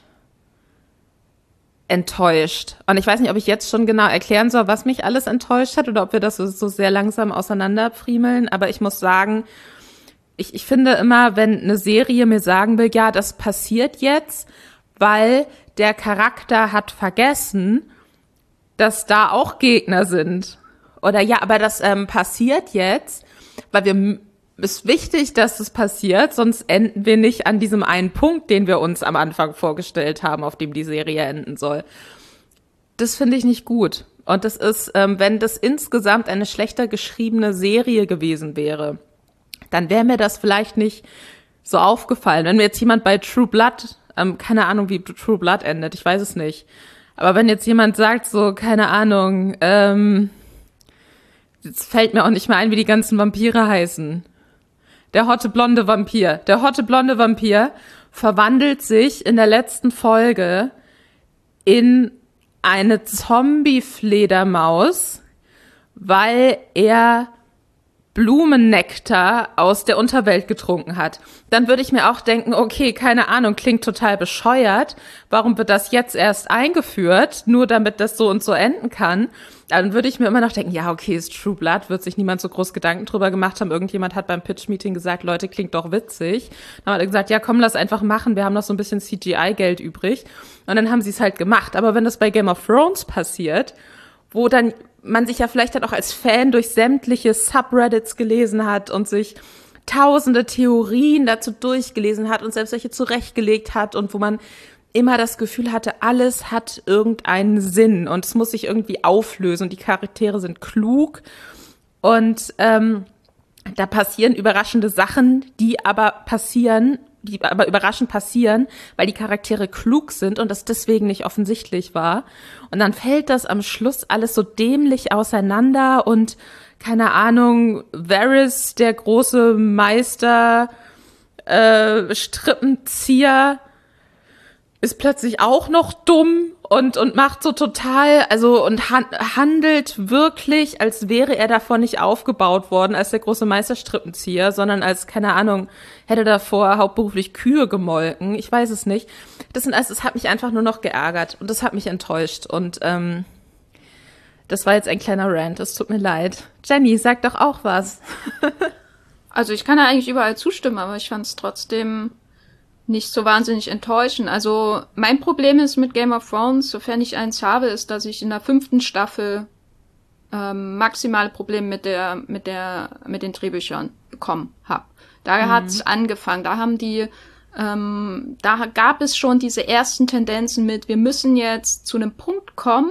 enttäuscht. Und ich weiß nicht, ob ich jetzt schon genau erklären soll, was mich alles enttäuscht hat oder ob wir das so, so sehr langsam auseinanderfriemeln. Aber ich muss sagen, ich, ich finde immer, wenn eine Serie mir sagen will, ja, das passiert jetzt, weil der Charakter hat vergessen, dass da auch Gegner sind. Oder ja, aber das ähm, passiert jetzt, weil wir, ist wichtig, dass es passiert, sonst enden wir nicht an diesem einen Punkt, den wir uns am Anfang vorgestellt haben, auf dem die Serie enden soll. Das finde ich nicht gut. Und das ist, ähm, wenn das insgesamt eine schlechter geschriebene Serie gewesen wäre, dann wäre mir das vielleicht nicht so aufgefallen. Wenn mir jetzt jemand bei True Blood, ähm, keine Ahnung, wie True Blood endet, ich weiß es nicht. Aber wenn jetzt jemand sagt, so, keine Ahnung, ähm, jetzt fällt mir auch nicht mehr ein, wie die ganzen Vampire heißen. Der hotte blonde Vampir. Der hotte blonde Vampir verwandelt sich in der letzten Folge in eine Zombie-Fledermaus, weil er Blumennektar aus der Unterwelt getrunken hat. Dann würde ich mir auch denken, okay, keine Ahnung, klingt total bescheuert. Warum wird das jetzt erst eingeführt, nur damit das so und so enden kann? Dann würde ich mir immer noch denken, ja, okay, ist True Blood, wird sich niemand so groß Gedanken drüber gemacht haben. Irgendjemand hat beim Pitch-Meeting gesagt, Leute, klingt doch witzig. Dann hat er gesagt, ja, komm, lass einfach machen, wir haben noch so ein bisschen C G I-Geld übrig. Und dann haben sie es halt gemacht. Aber wenn das bei Game of Thrones passiert, wo dann man sich ja vielleicht dann auch als Fan durch sämtliche Subreddits gelesen hat und sich tausende Theorien dazu durchgelesen hat und selbst welche zurechtgelegt hat und wo man immer das Gefühl hatte, alles hat irgendeinen Sinn und es muss sich irgendwie auflösen und die Charaktere sind klug und ähm, da passieren überraschende Sachen, die aber passieren, die aber überraschend passieren, weil die Charaktere klug sind und das deswegen nicht offensichtlich war. Und dann fällt das am Schluss alles so dämlich auseinander und keine Ahnung, Varys, der große Meister, äh, Strippenzieher, ist plötzlich auch noch dumm und und macht so total, also und han- handelt wirklich, als wäre er davon nicht aufgebaut worden als der große Meisterstrippenzieher, sondern als, keine Ahnung, hätte davor hauptberuflich Kühe gemolken. Ich weiß es nicht. Das sind alles, es hat mich einfach nur noch geärgert und das hat mich enttäuscht und ähm, das war jetzt ein kleiner Rant, es tut mir leid. Jenny, sag doch auch was. Also ich kann ja eigentlich überall zustimmen, aber ich fand es trotzdem nicht so wahnsinnig enttäuschend. Also mein Problem ist mit Game of Thrones, sofern ich eins habe, ist, dass ich in der fünften Staffel ähm, maximale Probleme mit der mit der mit den Drehbüchern bekommen habe. Da mhm. hat's angefangen. Da haben die ähm, da gab es schon diese ersten Tendenzen mit, wir müssen jetzt zu einem Punkt kommen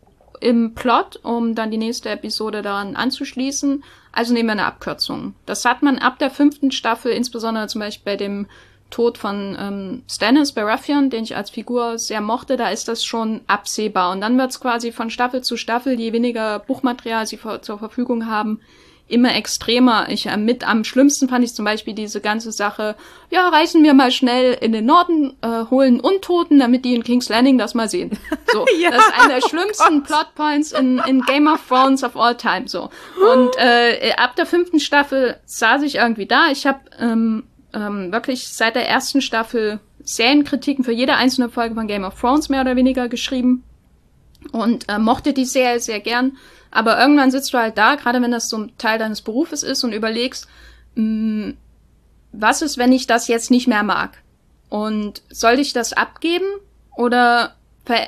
im Plot, um dann die nächste Episode daran anzuschließen. Also nehmen wir eine Abkürzung. Das hat man ab der fünften Staffel, insbesondere zum Beispiel bei dem Tod von ähm, Stannis Baratheon, den ich als Figur sehr mochte, da ist das schon absehbar. Und dann wird's quasi von Staffel zu Staffel, je weniger Buchmaterial sie vor, zur Verfügung haben, immer extremer. Ich äh, mit am schlimmsten fand ich zum Beispiel diese ganze Sache, ja, reisen wir mal schnell in den Norden, äh, holen Untoten, damit die in King's Landing das mal sehen. So, ja, das ist einer der schlimmsten oh Plotpoints in, in Game of Thrones of all time. So. Und äh, ab der fünften Staffel saß ich irgendwie da. Ich habe ähm, Ähm, wirklich seit der ersten Staffel Serienkritiken für jede einzelne Folge von Game of Thrones mehr oder weniger geschrieben und äh, mochte die Serie sehr gern. Aber irgendwann sitzt du halt da, gerade wenn das so ein Teil deines Berufes ist und überlegst, mh, was ist, wenn ich das jetzt nicht mehr mag? Und soll ich das abgeben oder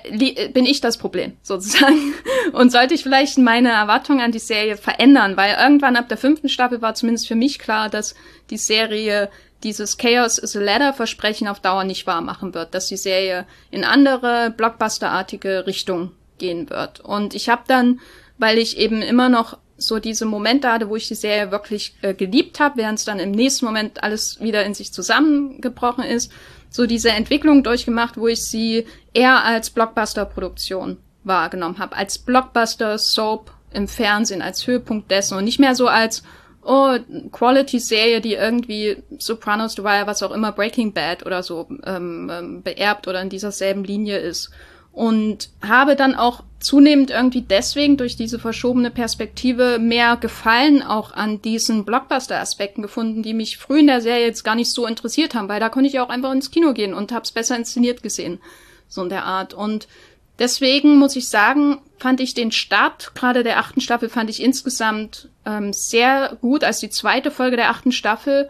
bin ich das Problem, sozusagen? Und sollte ich vielleicht meine Erwartungen an die Serie verändern? Weil irgendwann ab der fünften Staffel war zumindest für mich klar, dass die Serie dieses Chaos is a Ladder Versprechen auf Dauer nicht wahr machen wird, dass die Serie in andere Blockbuster-artige Richtung gehen wird. Und ich habe dann, weil ich eben immer noch so diese Momente hatte, wo ich die Serie wirklich äh, geliebt habe, während es dann im nächsten Moment alles wieder in sich zusammengebrochen ist, so diese Entwicklung durchgemacht, wo ich sie eher als Blockbuster-Produktion wahrgenommen habe, als Blockbuster-Soap im Fernsehen, als Höhepunkt dessen und nicht mehr so als oh, Quality-Serie, die irgendwie Sopranos, The Wire, was auch immer, Breaking Bad oder so ähm, ähm, beerbt oder in dieser selben Linie ist. Und habe dann auch zunehmend irgendwie deswegen durch diese verschobene Perspektive mehr Gefallen auch an diesen Blockbuster-Aspekten gefunden, die mich früh in der Serie jetzt gar nicht so interessiert haben, weil da konnte ich auch einfach ins Kino gehen und hab's besser inszeniert gesehen, so in der Art. Und deswegen muss ich sagen, fand ich den Start, gerade der achten Staffel, fand ich insgesamt ähm, sehr gut, als die zweite Folge der achten Staffel,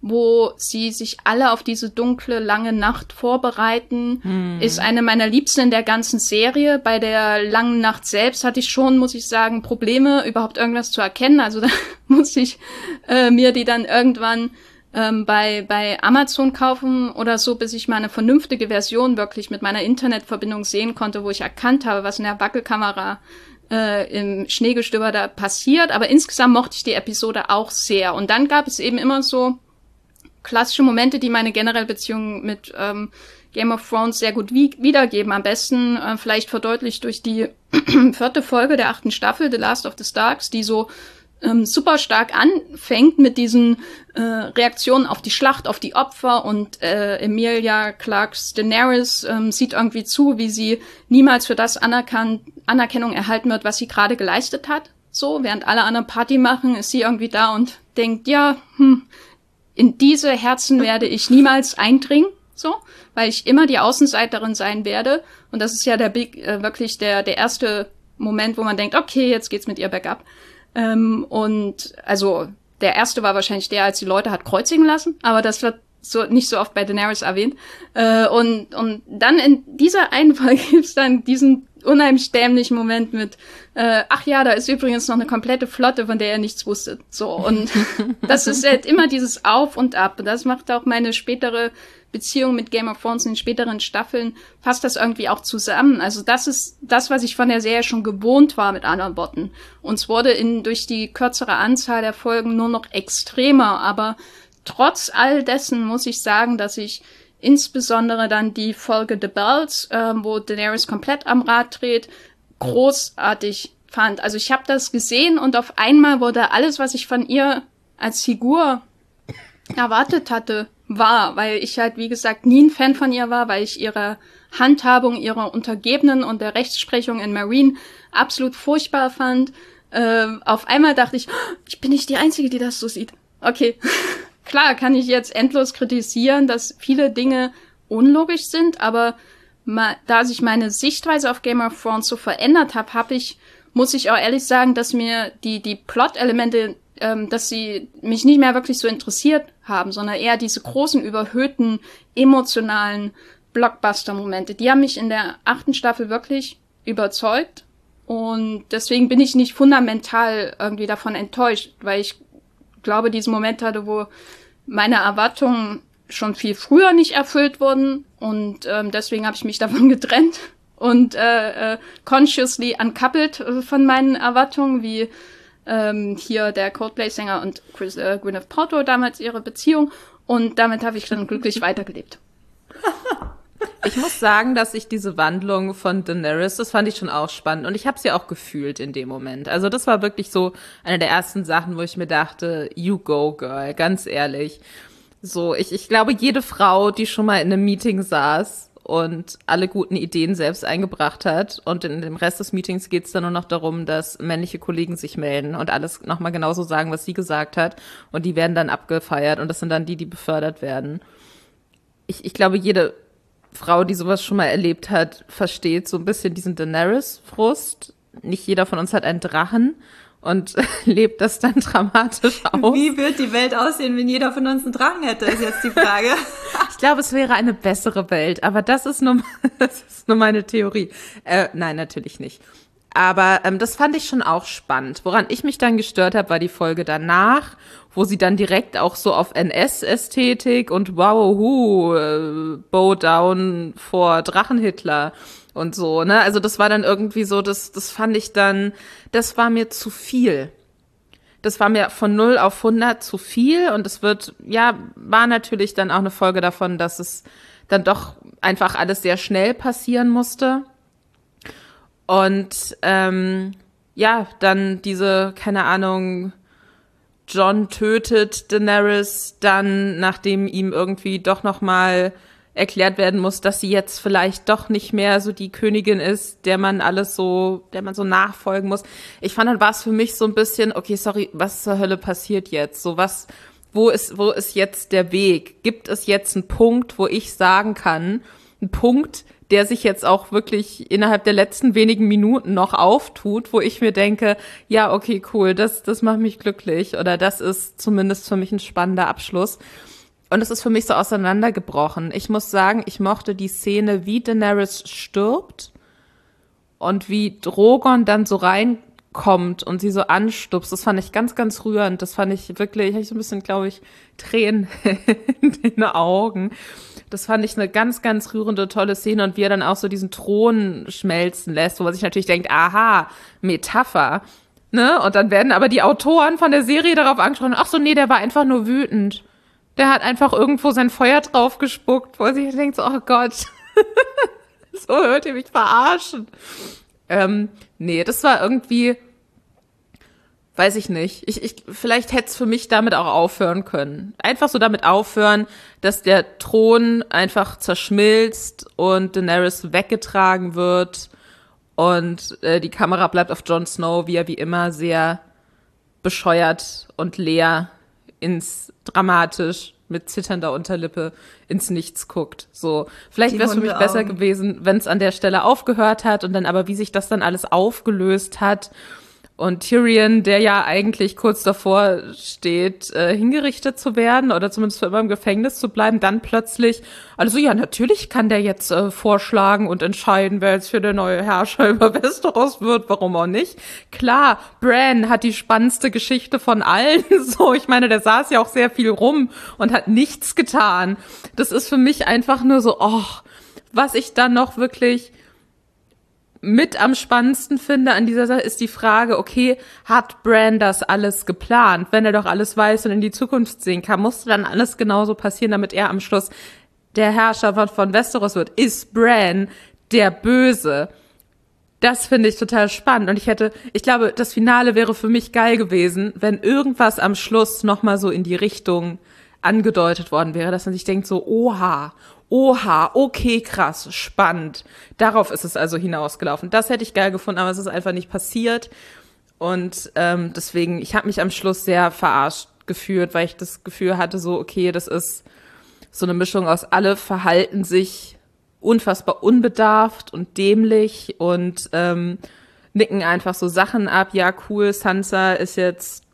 wo sie sich alle auf diese dunkle, lange Nacht vorbereiten, hm. ist eine meiner Liebsten in der ganzen Serie. Bei der langen Nacht selbst hatte ich schon, muss ich sagen, Probleme, überhaupt irgendwas zu erkennen. Also da musste ich äh, mir die dann irgendwann ähm, bei bei Amazon kaufen oder so, bis ich mal eine vernünftige Version wirklich mit meiner Internetverbindung sehen konnte, wo ich erkannt habe, was in der Wackelkamera äh, im Schneegestöber da passiert. Aber insgesamt mochte ich die Episode auch sehr. Und dann gab es eben immer so klassische Momente, die meine generelle Beziehung mit ähm, Game of Thrones sehr gut wie- wiedergeben. Am besten äh, vielleicht verdeutlicht durch die vierte Folge der achten Staffel, The Last of the Starks, die so ähm, super stark anfängt mit diesen äh, Reaktionen auf die Schlacht, auf die Opfer, und äh, Emilia Clarke's Daenerys ähm, sieht irgendwie zu, wie sie niemals für das anerkannt, Anerkennung erhalten wird, was sie gerade geleistet hat. So, während alle anderen Party machen, ist sie irgendwie da und denkt, ja, hm, in diese Herzen werde ich niemals eindringen. So, weil ich immer die Außenseiterin sein werde. Und das ist ja der Big, äh, wirklich der, der erste Moment, wo man denkt, okay, jetzt geht's mit ihr bergab. Ähm, und, also, der erste war wahrscheinlich der, als die Leute hat kreuzigen lassen, aber das wird so, nicht so oft bei Daenerys erwähnt. Äh, und, und dann in dieser einen Folge gibt's dann diesen unheimlich dämlichen Moment mit, äh, ach ja, da ist übrigens noch eine komplette Flotte, von der er nichts wusste. So, und das ist halt immer dieses Auf und Ab. Und das macht auch meine spätere Beziehung mit Game of Thrones in den späteren Staffeln, fasst das irgendwie auch zusammen. Also das ist das, was ich von der Serie schon gewohnt war, mit anderen Worten. Uns wurde in durch die kürzere Anzahl der Folgen nur noch extremer, aber trotz all dessen muss ich sagen, dass ich insbesondere dann die Folge The Bells, äh, wo Daenerys komplett am Rad dreht, großartig fand. Also ich habe das gesehen und auf einmal wurde alles, was ich von ihr als Figur erwartet hatte, war, weil ich halt, wie gesagt, nie ein Fan von ihr war, weil ich ihre Handhabung, ihre Untergebenen und der Rechtsprechung in Meereen absolut furchtbar fand. Äh, auf einmal dachte ich, ich bin nicht die Einzige, die das so sieht. Okay, klar kann ich jetzt endlos kritisieren, dass viele Dinge unlogisch sind, aber ma- da sich meine Sichtweise auf Game of Thrones so verändert hat, habe ich, muss ich auch ehrlich sagen, dass mir die die Plot-Elemente, ähm, dass sie mich nicht mehr wirklich so interessiert haben, sondern eher diese großen, überhöhten, emotionalen Blockbuster-Momente. Die haben mich in der achten Staffel wirklich überzeugt und deswegen bin ich nicht fundamental irgendwie davon enttäuscht, weil ich glaube, diesen Moment hatte, wo meine Erwartungen schon viel früher nicht erfüllt wurden und ähm, deswegen habe ich mich davon getrennt und äh, äh, consciously uncoupled äh, von meinen Erwartungen, wie ähm, hier der Coldplay-Sänger und Chris, äh, Gwyneth Paltrow damals ihre Beziehung, und damit habe ich dann glücklich weitergelebt. Ich muss sagen, dass ich diese Wandlung von Daenerys, das fand ich schon auch spannend und ich habe sie auch gefühlt in dem Moment. Also das war wirklich so eine der ersten Sachen, wo ich mir dachte, you go, girl, ganz ehrlich. So, ich, ich glaube, jede Frau, die schon mal in einem Meeting saß und alle guten Ideen selbst eingebracht hat und in dem Rest des Meetings geht es dann nur noch darum, dass männliche Kollegen sich melden und alles nochmal genauso sagen, was sie gesagt hat, und die werden dann abgefeiert und das sind dann die, die befördert werden. Ich, ich glaube, jede Frau, die sowas schon mal erlebt hat, versteht so ein bisschen diesen Daenerys-Frust. Nicht jeder von uns hat einen Drachen und lebt das dann dramatisch aus. Wie wird die Welt aussehen, wenn jeder von uns einen Drachen hätte, ist jetzt die Frage. Ich glaube, es wäre eine bessere Welt, aber das ist nur, das ist nur meine Theorie. Äh, nein, natürlich nicht. Aber ähm, das fand ich schon auch spannend. Woran ich mich dann gestört habe, war die Folge danach, wo sie dann direkt auch so auf N S-Ästhetik und wow, hu, äh, Bow down vor Drachenhitler und so, ne? Also das war dann irgendwie so, das, das fand ich dann, das war mir zu viel. Das war mir von null auf hundert zu viel und es wird, ja, war natürlich dann auch eine Folge davon, dass es dann doch einfach alles sehr schnell passieren musste. Und ähm, ja, dann diese, keine Ahnung, Jon tötet Daenerys dann, nachdem ihm irgendwie doch noch mal erklärt werden muss, dass sie jetzt vielleicht doch nicht mehr so die Königin ist, der man alles so, der man so nachfolgen muss. Ich fand, dann war es für mich so ein bisschen, okay, sorry, was zur Hölle passiert jetzt? So was, wo ist, wo ist jetzt der Weg? Gibt es jetzt einen Punkt, wo ich sagen kann, einen Punkt, der sich jetzt auch wirklich innerhalb der letzten wenigen Minuten noch auftut, wo ich mir denke, ja, okay, cool, das, das macht mich glücklich oder das ist zumindest für mich ein spannender Abschluss. Und es ist für mich so auseinandergebrochen. Ich muss sagen, ich mochte die Szene, wie Daenerys stirbt und wie Drogon dann so reinkommt und sie so anstupst. Das fand ich ganz, ganz rührend. Das fand ich wirklich, habe ich so ein bisschen, glaube ich, Tränen in den Augen. Das fand ich eine ganz, ganz rührende, tolle Szene und wie er dann auch so diesen Thron schmelzen lässt, wo man sich natürlich denkt, aha, Metapher, ne? Und dann werden aber die Autoren von der Serie darauf angesprochen, ach so, nee, der war einfach nur wütend. Der hat einfach irgendwo sein Feuer drauf gespuckt, wo er sich denkt so, oh Gott, so hört ihr mich verarschen. Ähm, nee, das war irgendwie, weiß ich nicht. Ich, ich, vielleicht hätte es für mich damit auch aufhören können. Einfach so damit aufhören, dass der Thron einfach zerschmilzt und Daenerys weggetragen wird und äh, die Kamera bleibt auf Jon Snow, wie er wie immer sehr bescheuert und leer ins dramatisch mit zitternder Unterlippe ins Nichts guckt. So, vielleicht wäre es für mich besser gewesen, wenn es an der Stelle aufgehört hat und dann aber, wie sich das dann alles aufgelöst hat und Tyrion, der ja eigentlich kurz davor steht, äh, hingerichtet zu werden oder zumindest für immer im Gefängnis zu bleiben, dann plötzlich, also ja, natürlich kann der jetzt äh, vorschlagen und entscheiden, wer jetzt für der neue Herrscher über Westeros wird, warum auch nicht. Klar, Bran hat die spannendste Geschichte von allen, so, ich meine, der saß ja auch sehr viel rum und hat nichts getan. Das ist für mich einfach nur so, oh, was ich dann noch wirklich mit am spannendsten finde an dieser Sache, ist die Frage, okay, hat Bran das alles geplant? Wenn er doch alles weiß und in die Zukunft sehen kann, musste dann alles genauso passieren, damit er am Schluss der Herrscher von, von Westeros wird? Ist Bran der Böse? Das finde ich total spannend. Und ich hätte, ich glaube, das Finale wäre für mich geil gewesen, wenn irgendwas am Schluss nochmal so in die Richtung angedeutet worden wäre, dass man sich denkt so, oha, oha, okay, krass, spannend. Darauf ist es also hinausgelaufen. Das hätte ich geil gefunden, aber es ist einfach nicht passiert. Und ähm, deswegen, ich habe mich am Schluss sehr verarscht gefühlt, weil ich das Gefühl hatte, so, okay, das ist so eine Mischung aus, alle verhalten sich unfassbar unbedarft und dämlich und ähm, nicken einfach so Sachen ab. Ja, cool, Sansa ist jetzt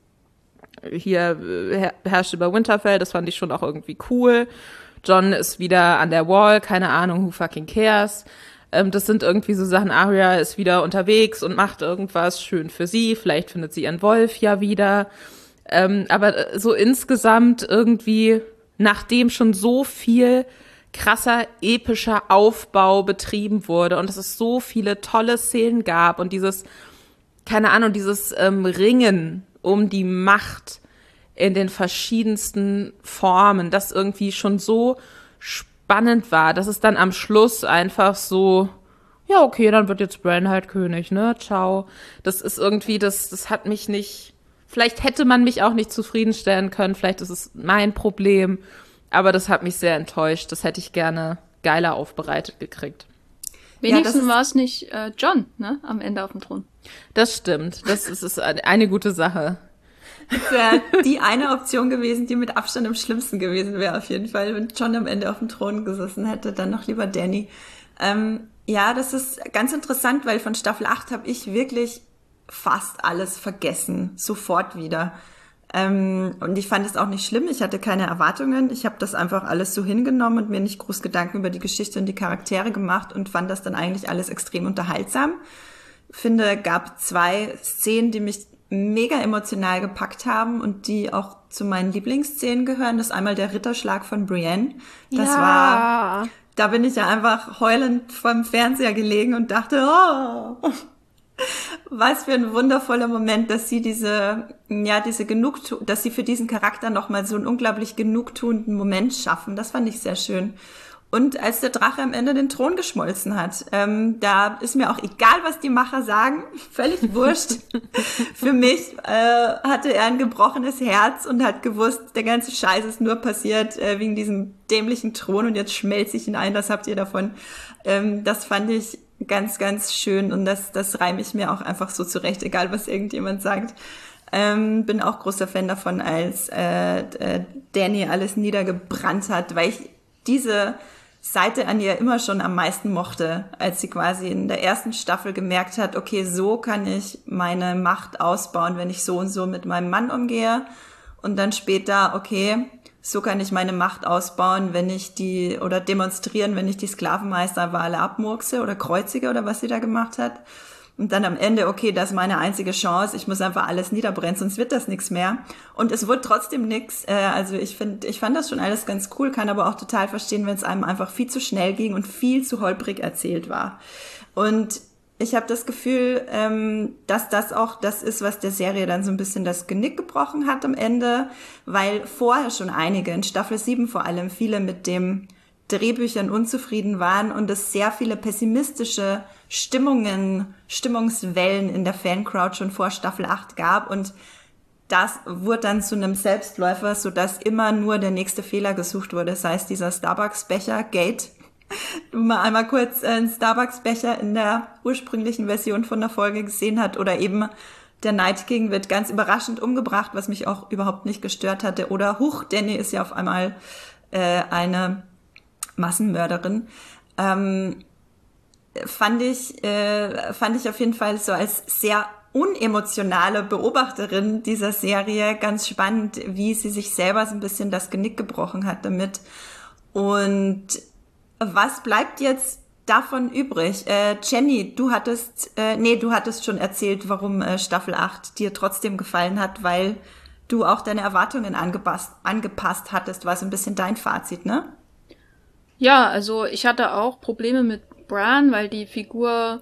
hier, her- herrscht über Winterfell, das fand ich schon auch irgendwie cool. Jon ist wieder an der Wall, keine Ahnung, who fucking cares. Ähm, das sind irgendwie so Sachen, Arya ist wieder unterwegs und macht irgendwas schön für sie, vielleicht findet sie ihren Wolf ja wieder. Ähm, aber so insgesamt irgendwie, nachdem schon so viel krasser, epischer Aufbau betrieben wurde und dass es so viele tolle Szenen gab und dieses, keine Ahnung, dieses ähm, Ringen um die Macht in den verschiedensten Formen, das irgendwie schon so spannend war, dass es dann am Schluss einfach so, ja, okay, dann wird jetzt Bran halt König, ne, ciao. Das ist irgendwie, das, das hat mich nicht, vielleicht hätte man mich auch nicht zufriedenstellen können, vielleicht ist es mein Problem, aber das hat mich sehr enttäuscht, das hätte ich gerne geiler aufbereitet gekriegt. Wenigstens ja, war es nicht äh, Jon, ne, am Ende auf dem Thron. Das stimmt, das ist, ist eine gute Sache. Das wäre die eine Option gewesen, die mit Abstand am schlimmsten gewesen wäre auf jeden Fall, wenn Jon am Ende auf dem Thron gesessen hätte, dann noch lieber Dany. Ähm, ja, das ist ganz interessant, weil von Staffel acht habe ich wirklich fast alles vergessen, sofort wieder. Ähm, und ich fand es auch nicht schlimm, ich hatte keine Erwartungen, ich habe das einfach alles so hingenommen und mir nicht groß Gedanken über die Geschichte und die Charaktere gemacht und fand das dann eigentlich alles extrem unterhaltsam. Finde, gab zwei Szenen, die mich mega emotional gepackt haben und die auch zu meinen Lieblingsszenen gehören. Das ist einmal der Ritterschlag von Brienne. Das ja. war, da bin ich ja einfach heulend vorm Fernseher gelegen und dachte, oh, was für ein wundervoller Moment, dass sie diese, ja, diese Genugtu- dass sie für diesen Charakter nochmal so einen unglaublich genugtuenden Moment schaffen. Das fand ich sehr schön. Und als der Drache am Ende den Thron geschmolzen hat, ähm, da ist mir auch egal, was die Macher sagen, völlig wurscht. Für mich äh, hatte er ein gebrochenes Herz und hat gewusst, der ganze Scheiß ist nur passiert äh, wegen diesem dämlichen Thron und jetzt schmelze ich ihn ein, das habt ihr davon. Ähm, das fand ich ganz, ganz schön und das, das reime ich mir auch einfach so zurecht, egal was irgendjemand sagt. Ähm, bin auch großer Fan davon, als äh, äh, Dany alles niedergebrannt hat, weil ich diese Seite an ihr immer schon am meisten mochte, als sie quasi in der ersten Staffel gemerkt hat, okay, so kann ich meine Macht ausbauen, wenn ich so und so mit meinem Mann umgehe. Und dann später, okay, so kann ich meine Macht ausbauen, wenn ich die, oder demonstrieren, wenn ich die Sklavenmeisterwale abmurkse oder kreuzige oder was sie da gemacht hat. und dann am Ende, okay, das ist meine einzige Chance, ich muss einfach alles niederbrennen, sonst wird das nichts mehr. Und es wird trotzdem nichts. Äh, also ich finde, ich fand das schon alles ganz cool, kann aber auch total verstehen, wenn es einem einfach viel zu schnell ging und viel zu holprig erzählt war. Und ich habe das Gefühl, ähm, dass das auch das ist, was der Serie dann so ein bisschen das Genick gebrochen hat am Ende, weil vorher schon einige, in Staffel sieben vor allem, viele mit dem Drehbüchern unzufrieden waren und es sehr viele pessimistische Stimmungen, Stimmungswellen in der Fancrowd schon vor Staffel acht gab und das wurde dann zu einem Selbstläufer, sodass immer nur der nächste Fehler gesucht wurde. Das heißt, dieser Starbucks-Becher-Gate, wenn man einmal kurz einen Starbucks-Becher in der ursprünglichen Version von der Folge gesehen hat oder eben der Night King wird ganz überraschend umgebracht, was mich auch überhaupt nicht gestört hatte. Oder huch, Danny ist ja auf einmal äh, eine Massenmörderin, ähm, fand ich, äh, fand ich auf jeden Fall so als sehr unemotionale Beobachterin dieser Serie ganz spannend, wie sie sich selber so ein bisschen das Genick gebrochen hat damit. Und was bleibt jetzt davon übrig? Äh, Jenny, du hattest, äh, nee, du hattest schon erzählt, warum äh, Staffel acht dir trotzdem gefallen hat, weil du auch deine Erwartungen angepasst, angepasst hattest, war so ein bisschen dein Fazit, ne? Ja, also ich hatte auch Probleme mit Bran, weil die Figur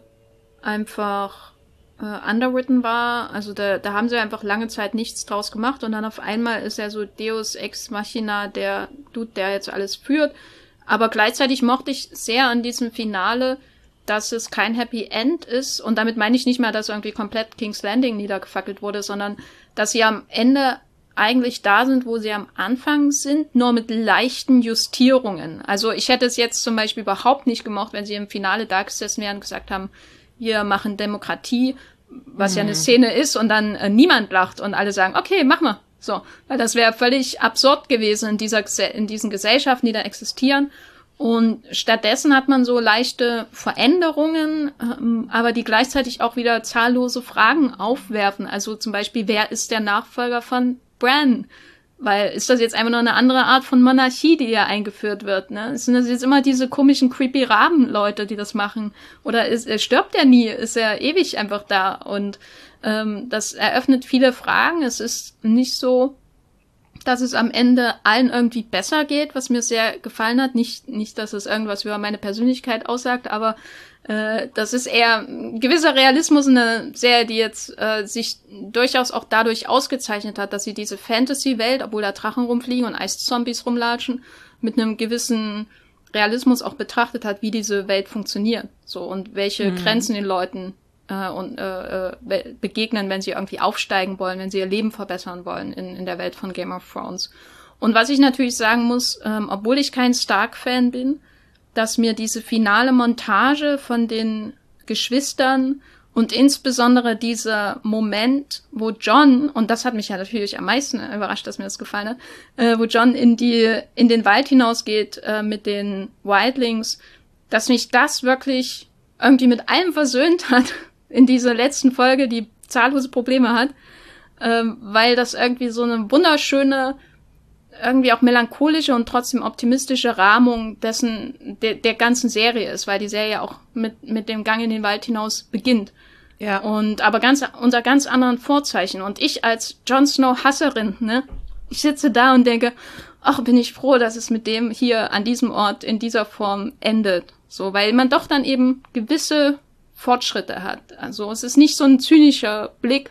einfach äh, underwritten war. Also da, da haben sie einfach lange Zeit nichts draus gemacht und dann auf einmal ist er so Deus Ex Machina, der Dude, der jetzt alles führt. Aber gleichzeitig mochte ich sehr an diesem Finale, dass es kein Happy End ist. Und damit meine ich nicht mal, dass irgendwie komplett King's Landing niedergefackelt wurde, sondern dass sie am Ende eigentlich da sind, wo sie am Anfang sind, nur mit leichten Justierungen. Also ich hätte es jetzt zum Beispiel überhaupt nicht gemocht, wenn sie im Finale da gesessen wären und gesagt haben, wir machen Demokratie, was mhm. ja eine Szene ist, und dann äh, niemand lacht und alle sagen, okay, mach mal. So, weil das wäre völlig absurd gewesen in dieser in diesen Gesellschaften, die da existieren. Und stattdessen hat man so leichte Veränderungen, ähm, aber die gleichzeitig auch wieder zahllose Fragen aufwerfen. Also zum Beispiel, wer ist der Nachfolger von Bran? Weil ist das jetzt einfach nur eine andere Art von Monarchie, die hier eingeführt wird, ne? Sind das jetzt immer diese komischen creepy Raben-Leute, die das machen? Oder ist, stirbt er nie? Ist er ewig einfach da? Und ähm, das eröffnet viele Fragen. Es ist nicht so, dass es am Ende allen irgendwie besser geht, was mir sehr gefallen hat. Nicht, nicht, dass es irgendwas über meine Persönlichkeit aussagt, aber äh, das ist eher ein gewisser Realismus in einer Serie, die jetzt äh, sich durchaus auch dadurch ausgezeichnet hat, dass sie diese Fantasy-Welt, obwohl da Drachen rumfliegen und Eiszombies rumlatschen, mit einem gewissen Realismus auch betrachtet hat, wie diese Welt funktioniert. So, und welche mhm. Grenzen den Leuten äh, und äh, äh, begegnen, wenn sie irgendwie aufsteigen wollen, wenn sie ihr Leben verbessern wollen in, in der Welt von Game of Thrones. Und was ich natürlich sagen muss, ähm, obwohl ich kein Stark-Fan bin, dass mir diese finale Montage von den Geschwistern und insbesondere dieser Moment, wo Jon, und das hat mich ja natürlich am meisten überrascht, dass mir das gefallen hat, äh, wo Jon in die in den Wald hinausgeht äh, mit den Wildlings, dass mich das wirklich irgendwie mit allem versöhnt hat in dieser letzten Folge, die zahllose Probleme hat, äh, weil das irgendwie so eine wunderschöne, irgendwie auch melancholische und trotzdem optimistische Rahmung dessen, de, der ganzen Serie ist, weil die Serie auch mit, mit dem Gang in den Wald hinaus beginnt. Ja. Und, aber ganz, unter ganz anderen Vorzeichen. Und ich als Jon Snow Hasserin, ne, ich sitze da und denke, ach, bin ich froh, dass es mit dem hier an diesem Ort in dieser Form endet. So, weil man doch dann eben gewisse Fortschritte hat. Also, es ist nicht so ein zynischer Blick,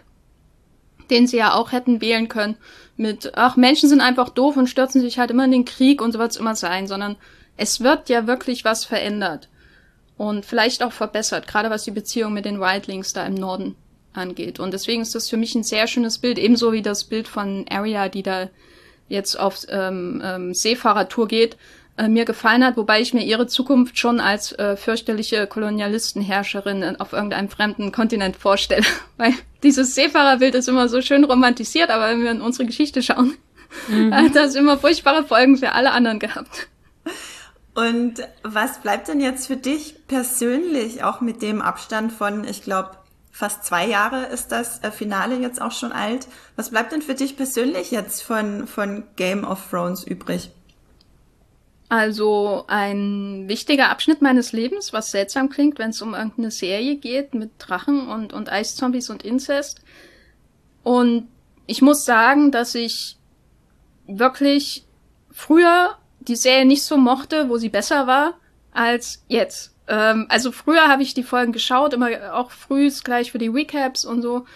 den sie ja auch hätten wählen können, mit, ach, Menschen sind einfach doof und stürzen sich halt immer in den Krieg und so wird es immer sein, sondern es wird ja wirklich was verändert und vielleicht auch verbessert, gerade was die Beziehung mit den Wildlings da im Norden angeht. Und deswegen ist das für mich ein sehr schönes Bild, ebenso wie das Bild von Arya, die da jetzt auf ähm, ähm, Seefahrertour geht, äh, mir gefallen hat, wobei ich mir ihre Zukunft schon als äh, fürchterliche Kolonialistenherrscherin auf irgendeinem fremden Kontinent vorstelle. Weil dieses Seefahrerbild ist immer so schön romantisiert, aber wenn wir in unsere Geschichte schauen, mhm. hat das immer furchtbare Folgen für alle anderen gehabt. Und was bleibt denn jetzt für dich persönlich, auch mit dem Abstand von, ich glaube, fast zwei Jahre ist das Finale jetzt auch schon alt, was bleibt denn für dich persönlich jetzt von, von Game of Thrones übrig? Also ein wichtiger Abschnitt meines Lebens, was seltsam klingt, wenn es um irgendeine Serie geht mit Drachen und, und Eiszombies und Inzest. Und ich muss sagen, dass ich wirklich früher die Serie nicht so mochte, wo sie besser war, als jetzt. Ähm, also früher habe ich die Folgen geschaut, immer auch frühs gleich für die Recaps und so.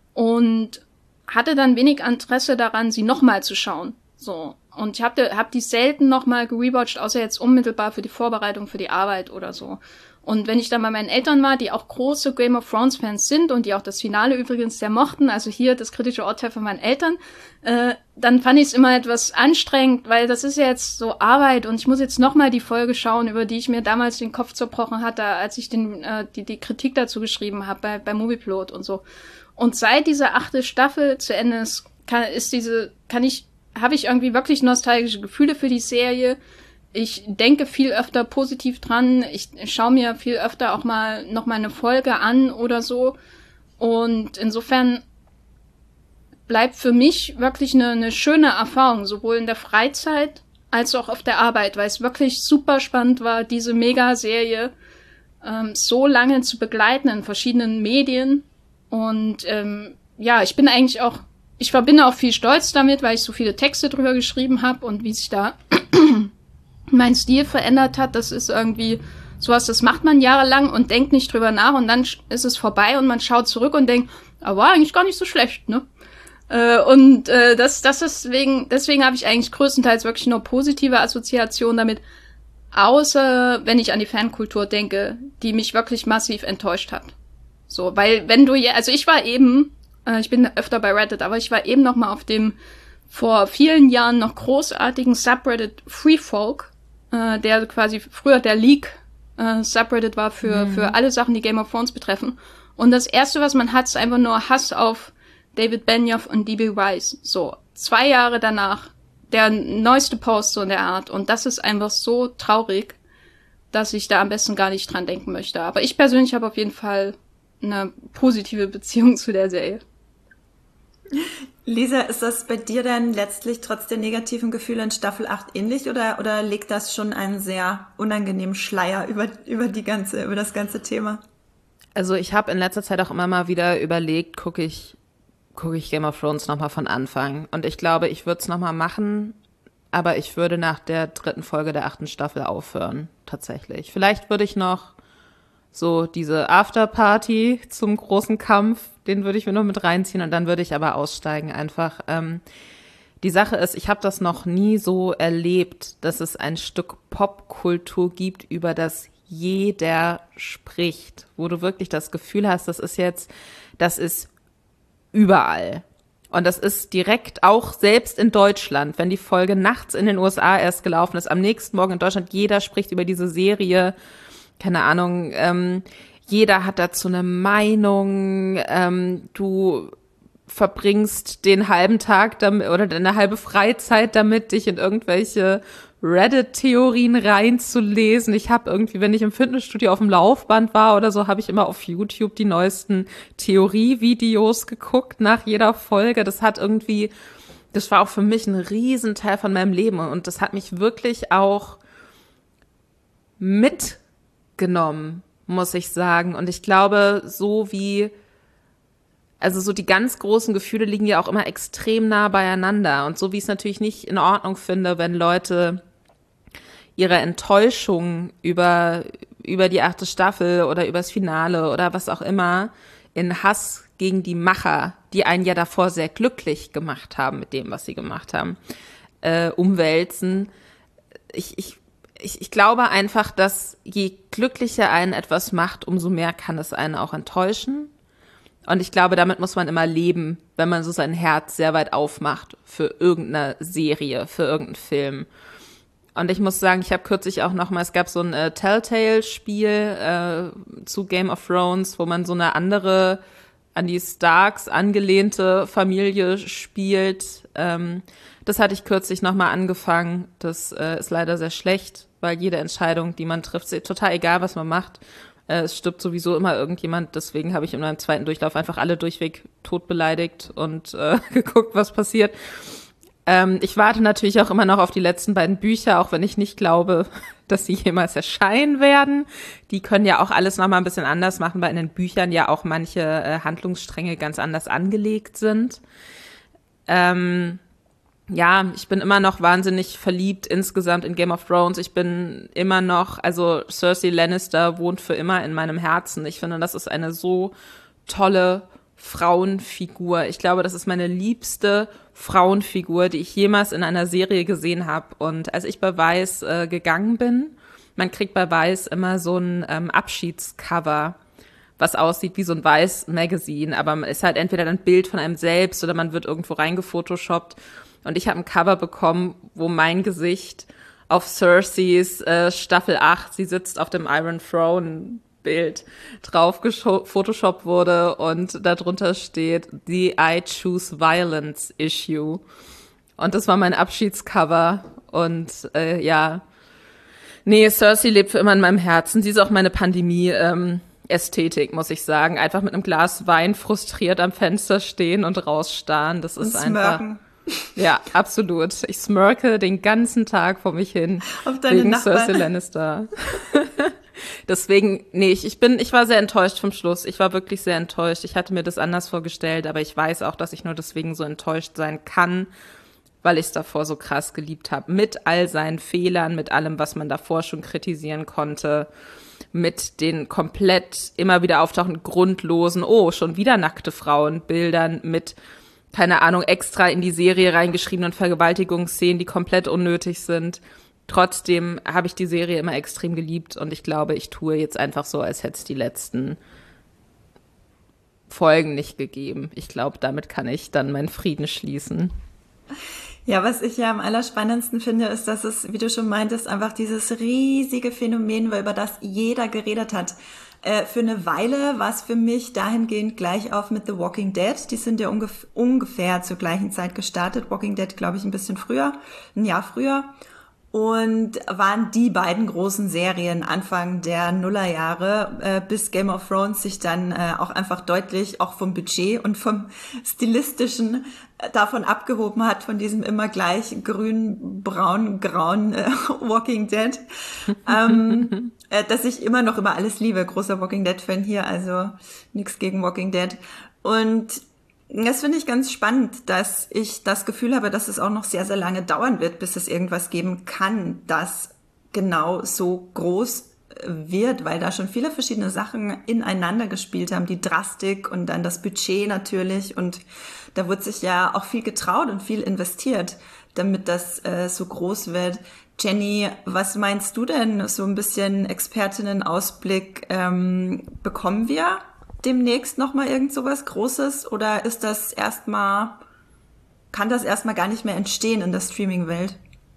Und hatte dann wenig Interesse daran, sie nochmal zu schauen. So. Und ich habe hab die selten nochmal gerewatcht, außer jetzt unmittelbar für die Vorbereitung für die Arbeit oder so. Und wenn ich dann bei meinen Eltern war, die auch große Game of Thrones Fans sind und die auch das Finale übrigens sehr mochten, also hier das kritische Urteil von meinen Eltern, äh, dann fand ich es immer etwas anstrengend, weil das ist ja jetzt so Arbeit und ich muss jetzt nochmal die Folge schauen, über die ich mir damals den Kopf zerbrochen hatte, als ich den äh, die, die Kritik dazu geschrieben habe bei, bei Movieplot und so. Und seit diese achte Staffel zu Ende ist, kann, ist diese, kann ich, habe ich irgendwie wirklich nostalgische Gefühle für die Serie. Ich denke viel öfter positiv dran. Ich schaue mir viel öfter auch mal noch mal eine Folge an oder so. Und insofern bleibt für mich wirklich eine, eine schöne Erfahrung, sowohl in der Freizeit als auch auf der Arbeit, weil es wirklich super spannend war, diese Mega-Serie ähm, so lange zu begleiten in verschiedenen Medien. Und ähm, ja, ich bin eigentlich auch, ich verbinde auch viel Stolz damit, weil ich so viele Texte drüber geschrieben habe und wie sich da mein Stil verändert hat. Das ist irgendwie sowas, das macht man jahrelang und denkt nicht drüber nach und dann ist es vorbei und man schaut zurück und denkt, ah, war eigentlich gar nicht so schlecht, ne? Äh, und äh, das, das ist deswegen, deswegen habe ich eigentlich größtenteils wirklich nur positive Assoziationen damit, außer wenn ich an die Fankultur denke, die mich wirklich massiv enttäuscht hat. So, weil wenn du ja, also ich war eben, äh, ich bin öfter bei Reddit, aber ich war eben noch mal auf dem vor vielen Jahren noch großartigen Subreddit Free Folk, äh, der quasi früher der Leak äh, Subreddit war für mhm. für alle Sachen, die Game of Thrones betreffen. Und das erste, was man hat, ist einfach nur Hass auf David Benioff und D B Weiss. So, zwei Jahre danach der neueste Post so in der Art. Und das ist einfach so traurig, dass ich da am besten gar nicht dran denken möchte. Aber ich persönlich habe auf jeden Fall eine positive Beziehung zu der Serie. Lisa, ist das bei dir denn letztlich trotz der negativen Gefühle in Staffel acht ähnlich oder, oder legt das schon einen sehr unangenehmen Schleier über, über die ganze, über das ganze Thema? Also ich habe in letzter Zeit auch immer mal wieder überlegt, gucke ich, gucke ich Game of Thrones nochmal von Anfang. Und ich glaube, ich würde es nochmal machen, aber ich würde nach der dritten Folge der achten Staffel aufhören, tatsächlich. Vielleicht würde ich noch so diese Afterparty zum großen Kampf, den würde ich mir noch mit reinziehen und dann würde ich aber aussteigen einfach. Ähm, die Sache ist, ich habe das noch nie so erlebt, dass es ein Stück Popkultur gibt, über das jeder spricht, wo du wirklich das Gefühl hast, das ist jetzt, das ist überall. Und das ist direkt auch selbst in Deutschland, wenn die Folge nachts in den U S A erst gelaufen ist, am nächsten Morgen in Deutschland, jeder spricht über diese Serie. Keine Ahnung, ähm, jeder hat dazu eine Meinung, ähm, du verbringst den halben Tag damit oder deine halbe Freizeit damit, dich in irgendwelche Reddit-Theorien reinzulesen. Ich habe irgendwie, wenn ich im Fitnessstudio auf dem Laufband war oder so, habe ich immer auf YouTube die neuesten Theorievideos geguckt nach jeder Folge. Das hat irgendwie, das war auch für mich ein Riesenteil von meinem Leben und das hat mich wirklich auch mit genommen, muss ich sagen. Und ich glaube, so wie, also so die ganz großen Gefühle liegen ja auch immer extrem nah beieinander. Und so wie ich es natürlich nicht in Ordnung finde, wenn Leute ihre Enttäuschung über, über die achte Staffel oder über das Finale oder was auch immer in Hass gegen die Macher, die einen ja davor sehr glücklich gemacht haben mit dem, was sie gemacht haben, äh, umwälzen. Ich, ich Ich, ich glaube einfach, dass je glücklicher einen etwas macht, umso mehr kann es einen auch enttäuschen. Und ich glaube, damit muss man immer leben, wenn man so sein Herz sehr weit aufmacht für irgendeine Serie, für irgendeinen Film. Und ich muss sagen, ich habe kürzlich auch noch mal, es gab so ein äh, Telltale-Spiel äh, zu Game of Thrones, wo man so eine andere, an die Starks angelehnte Familie spielt. Ähm, das hatte ich kürzlich noch mal angefangen. Das äh, ist leider sehr schlecht, weil jede Entscheidung, die man trifft, ist total egal, was man macht. Äh, es stirbt sowieso immer irgendjemand. Deswegen habe ich in meinem zweiten Durchlauf einfach alle durchweg tot beleidigt und äh, geguckt, was passiert. Ähm, ich warte natürlich auch immer noch auf die letzten beiden Bücher, auch wenn ich nicht glaube, dass sie jemals erscheinen werden. Die können ja auch alles nochmal ein bisschen anders machen, weil in den Büchern ja auch manche äh, Handlungsstränge ganz anders angelegt sind. Ähm, ja, ich bin immer noch wahnsinnig verliebt insgesamt in Game of Thrones. Ich bin immer noch, also Cersei Lannister wohnt für immer in meinem Herzen. Ich finde, das ist eine so tolle Frauenfigur. Ich glaube, das ist meine liebste Frauenfigur, die ich jemals in einer Serie gesehen habe. Und als ich bei Vice äh, gegangen bin, man kriegt bei Vice immer so ein ähm, Abschiedscover, was aussieht wie so ein Vice Magazine, aber man ist halt entweder ein Bild von einem selbst oder man wird irgendwo reingefotoshoppt. Und ich habe ein Cover bekommen, wo mein Gesicht auf Cerseis äh, Staffel acht, sie sitzt auf dem Iron Throne Bild drauf gefotoshoppt wurde und darunter steht The I Choose Violence Issue. Und das war mein Abschiedscover. Und äh, ja, nee, Cersei lebt für immer in meinem Herzen. Sie ist auch meine Pandemie-Ästhetik, ähm, muss ich sagen. Einfach mit einem Glas Wein frustriert am Fenster stehen und rausstarren. Das ist einfach... Ja, absolut. Ich smirke den ganzen Tag vor mich hin. Auf deine wegen Nachbarn. Cersei Lannister. Deswegen, nee, ich, ich bin, ich war sehr enttäuscht vom Schluss. Ich war wirklich sehr enttäuscht. Ich hatte mir das anders vorgestellt, aber ich weiß auch, dass ich nur deswegen so enttäuscht sein kann, weil ich es davor so krass geliebt habe. Mit all seinen Fehlern, mit allem, was man davor schon kritisieren konnte, mit den komplett immer wieder auftauchenden grundlosen, oh, schon wieder nackte Frauenbildern, mit, keine Ahnung, extra in die Serie reingeschriebenen Vergewaltigungsszenen, die komplett unnötig sind. Trotzdem habe ich die Serie immer extrem geliebt und ich glaube, ich tue jetzt einfach so, als hätte es die letzten Folgen nicht gegeben. Ich glaube, damit kann ich dann meinen Frieden schließen. Ja, was ich ja am allerspannendsten finde, ist, dass es, wie du schon meintest, einfach dieses riesige Phänomen war, über das jeder geredet hat. Äh, für eine Weile war es für mich dahingehend gleich auf mit The Walking Dead. Die sind ja ungef- ungefähr zur gleichen Zeit gestartet. Walking Dead, glaube ich, ein bisschen früher, ein Jahr früher. Und waren die beiden großen Serien Anfang der Nullerjahre, äh, bis Game of Thrones sich dann äh, auch einfach deutlich auch vom Budget und vom Stilistischen äh, davon abgehoben hat, von diesem immer gleich grün, braun, grauen äh, Walking Dead, ähm, äh, dass ich immer noch über alles liebe. Großer Walking Dead-Fan hier, also nichts gegen Walking Dead. Und das finde ich ganz spannend, dass ich das Gefühl habe, dass es auch noch sehr, sehr lange dauern wird, bis es irgendwas geben kann, das genau so groß wird, weil da schon viele verschiedene Sachen ineinander gespielt haben, die Drastik und dann das Budget natürlich, und da wird sich ja auch viel getraut und viel investiert, damit das äh, so groß wird. Jenny, was meinst du denn? So ein bisschen Expertinnenausblick, ähm, bekommen wir demnächst nochmal irgend sowas Großes, oder ist das erstmal, kann das erstmal gar nicht mehr entstehen in der Streaming-Welt?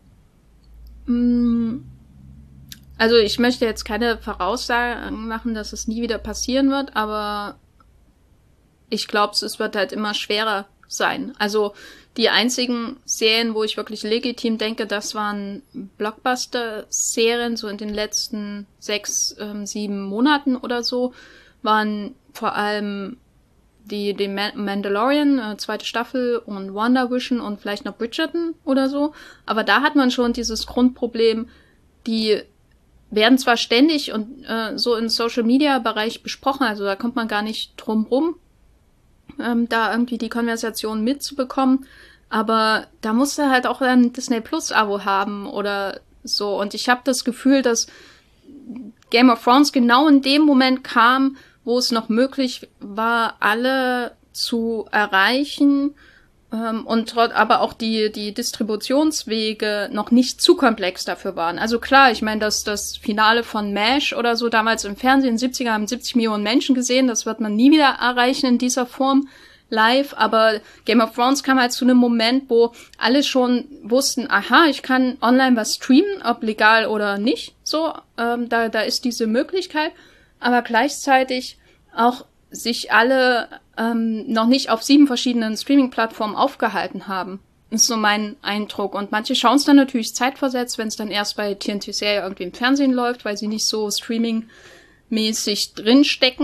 Also ich möchte jetzt keine Voraussagen machen, dass es nie wieder passieren wird, aber ich glaube, es wird halt immer schwerer sein. Also die einzigen Serien, wo ich wirklich legitim denke, das waren Blockbuster-Serien, so in den letzten sechs, ähm, sieben Monaten oder so, waren vor allem die, die Mandalorian, äh, zweite Staffel, und WandaVision und vielleicht noch Bridgerton oder so. Aber da hat man schon dieses Grundproblem, die werden zwar ständig und äh, so im Social-Media-Bereich besprochen, also da kommt man gar nicht drum rum, ähm, da irgendwie die Konversation mitzubekommen, aber da musst du halt auch ein Disney Plus-Abo haben oder so. Und ich habe das Gefühl, dass Game of Thrones genau in dem Moment kam, wo es noch möglich war, alle zu erreichen, ähm, und trot- aber auch die die Distributionswege noch nicht zu komplex dafür waren. Also klar, ich meine, dass das Finale von MASH oder so damals im Fernsehen in den siebziger haben siebzig Millionen Menschen gesehen, das wird man nie wieder erreichen in dieser Form live, aber Game of Thrones kam halt zu einem Moment, wo alle schon wussten, aha, ich kann online was streamen, ob legal oder nicht, so, ähm, da da ist diese Möglichkeit, aber gleichzeitig auch sich alle ähm, noch nicht auf sieben verschiedenen Streaming-Plattformen aufgehalten haben. Das ist so mein Eindruck. Und manche schauen es dann natürlich zeitversetzt, wenn es dann erst bei T N T-Serie irgendwie im Fernsehen läuft, weil sie nicht so streaming-mäßig drinstecken.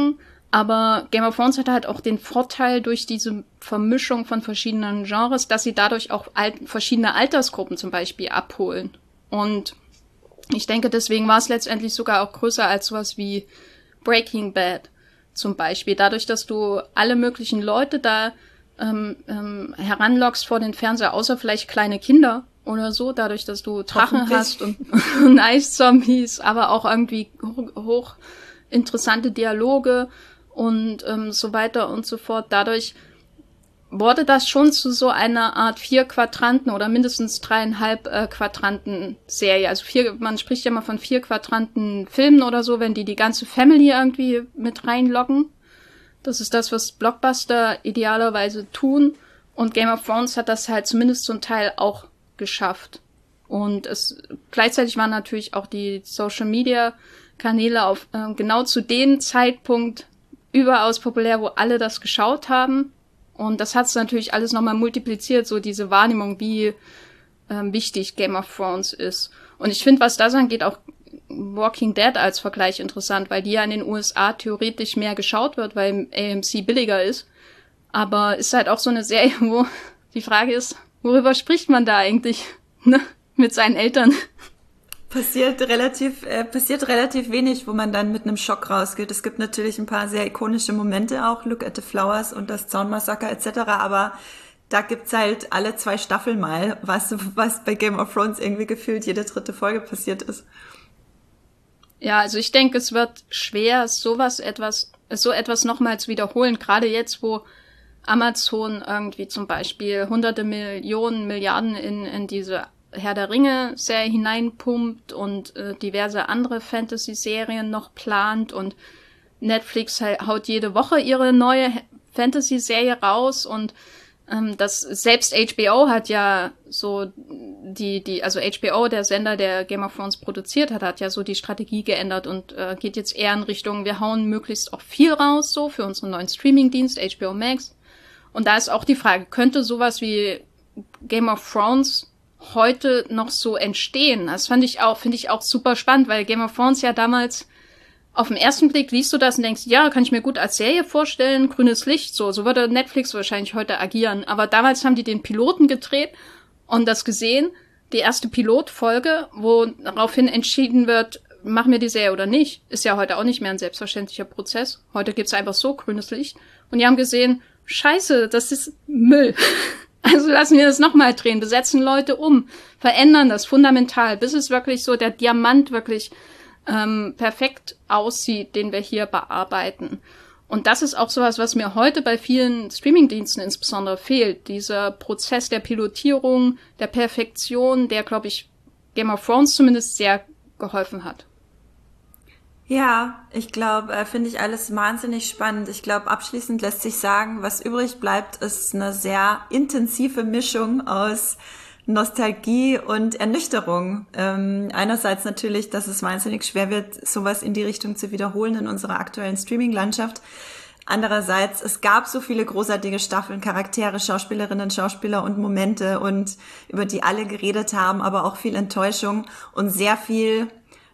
Aber Game of Thrones hat halt auch den Vorteil durch diese Vermischung von verschiedenen Genres, dass sie dadurch auch alt- verschiedene Altersgruppen zum Beispiel abholen. Und ich denke, deswegen war es letztendlich sogar auch größer als sowas wie Breaking Bad zum Beispiel. Dadurch, dass du alle möglichen Leute da ähm, ähm, heranlockst vor den Fernseher, außer vielleicht kleine Kinder oder so, dadurch, dass du Drachen hast und, und Eiszombies, aber auch irgendwie hoch, hoch interessante Dialoge und ähm, so weiter und so fort. Dadurch wurde das schon zu so einer Art vier Quadranten oder mindestens dreieinhalb äh, Quadranten Serie. Also vier, man spricht ja mal von vier Quadranten Filmen oder so, wenn die die ganze Family irgendwie mit reinloggen. Das ist das, was Blockbuster idealerweise tun. Und Game of Thrones hat das halt zumindest zum Teil auch geschafft. Und es gleichzeitig waren natürlich auch die Social Media Kanäle auf äh, genau zu dem Zeitpunkt überaus populär, wo alle das geschaut haben. Und das hat es natürlich alles nochmal multipliziert, so diese Wahrnehmung, wie ähm, wichtig Game of Thrones ist. Und ich finde, was das angeht, auch Walking Dead als Vergleich interessant, weil die ja in den U S A theoretisch mehr geschaut wird, weil A M C billiger ist. Aber ist halt auch so eine Serie, wo die Frage ist, worüber spricht man da eigentlich, ne, mit seinen Eltern? Passiert relativ, äh, passiert relativ wenig, wo man dann mit einem Schock rausgeht. Es gibt natürlich ein paar sehr ikonische Momente auch, Look at the Flowers und das Zaunmassaker et cetera, aber da gibt's halt alle zwei Staffeln mal, was, was bei Game of Thrones irgendwie gefühlt jede dritte Folge passiert ist. Ja, also ich denke, es wird schwer, sowas etwas, so etwas nochmal zu wiederholen, gerade jetzt, wo Amazon irgendwie zum Beispiel hunderte Millionen, Milliarden in, in diese Herr der Ringe-Serie hineinpumpt und äh, diverse andere Fantasy-Serien noch plant und Netflix haut jede Woche ihre neue Fantasy-Serie raus und ähm, das selbst H B O hat ja so die die also H B O, der Sender, der Game of Thrones produziert hat, hat ja so die Strategie geändert und äh, geht jetzt eher in Richtung, wir hauen möglichst auch viel raus so für unseren neuen Streaming-Dienst H B O Max. Und da ist auch die Frage, könnte sowas wie Game of Thrones heute noch so entstehen? Das fand ich auch, finde ich auch super spannend, weil Game of Thrones ja damals auf den ersten Blick liest du das und denkst, ja, kann ich mir gut als Serie vorstellen, grünes Licht, so, so würde Netflix wahrscheinlich heute agieren. Aber damals haben die den Piloten gedreht und das gesehen, die erste Pilotfolge, wo daraufhin entschieden wird, machen wir die Serie oder nicht, ist ja heute auch nicht mehr ein selbstverständlicher Prozess. Heute gibt's einfach so grünes Licht. Und die haben gesehen, scheiße, das ist Müll. Also lassen wir das nochmal drehen, besetzen Leute um, verändern das fundamental, bis es wirklich so der Diamant wirklich ähm, perfekt aussieht, den wir hier bearbeiten. Und das ist auch sowas, was mir heute bei vielen Streamingdiensten insbesondere fehlt. Dieser Prozess der Pilotierung, der Perfektion, der, glaube ich, Game of Thrones zumindest sehr geholfen hat. Ja, ich glaube, äh, finde ich alles wahnsinnig spannend. Ich glaube, abschließend lässt sich sagen, was übrig bleibt, ist eine sehr intensive Mischung aus Nostalgie und Ernüchterung. Ähm, einerseits natürlich, dass es wahnsinnig schwer wird, sowas in die Richtung zu wiederholen in unserer aktuellen Streaming-Landschaft. Andererseits, es gab so viele großartige Staffeln, Charaktere, Schauspielerinnen, Schauspieler und Momente und über die alle geredet haben, aber auch viel Enttäuschung und sehr viel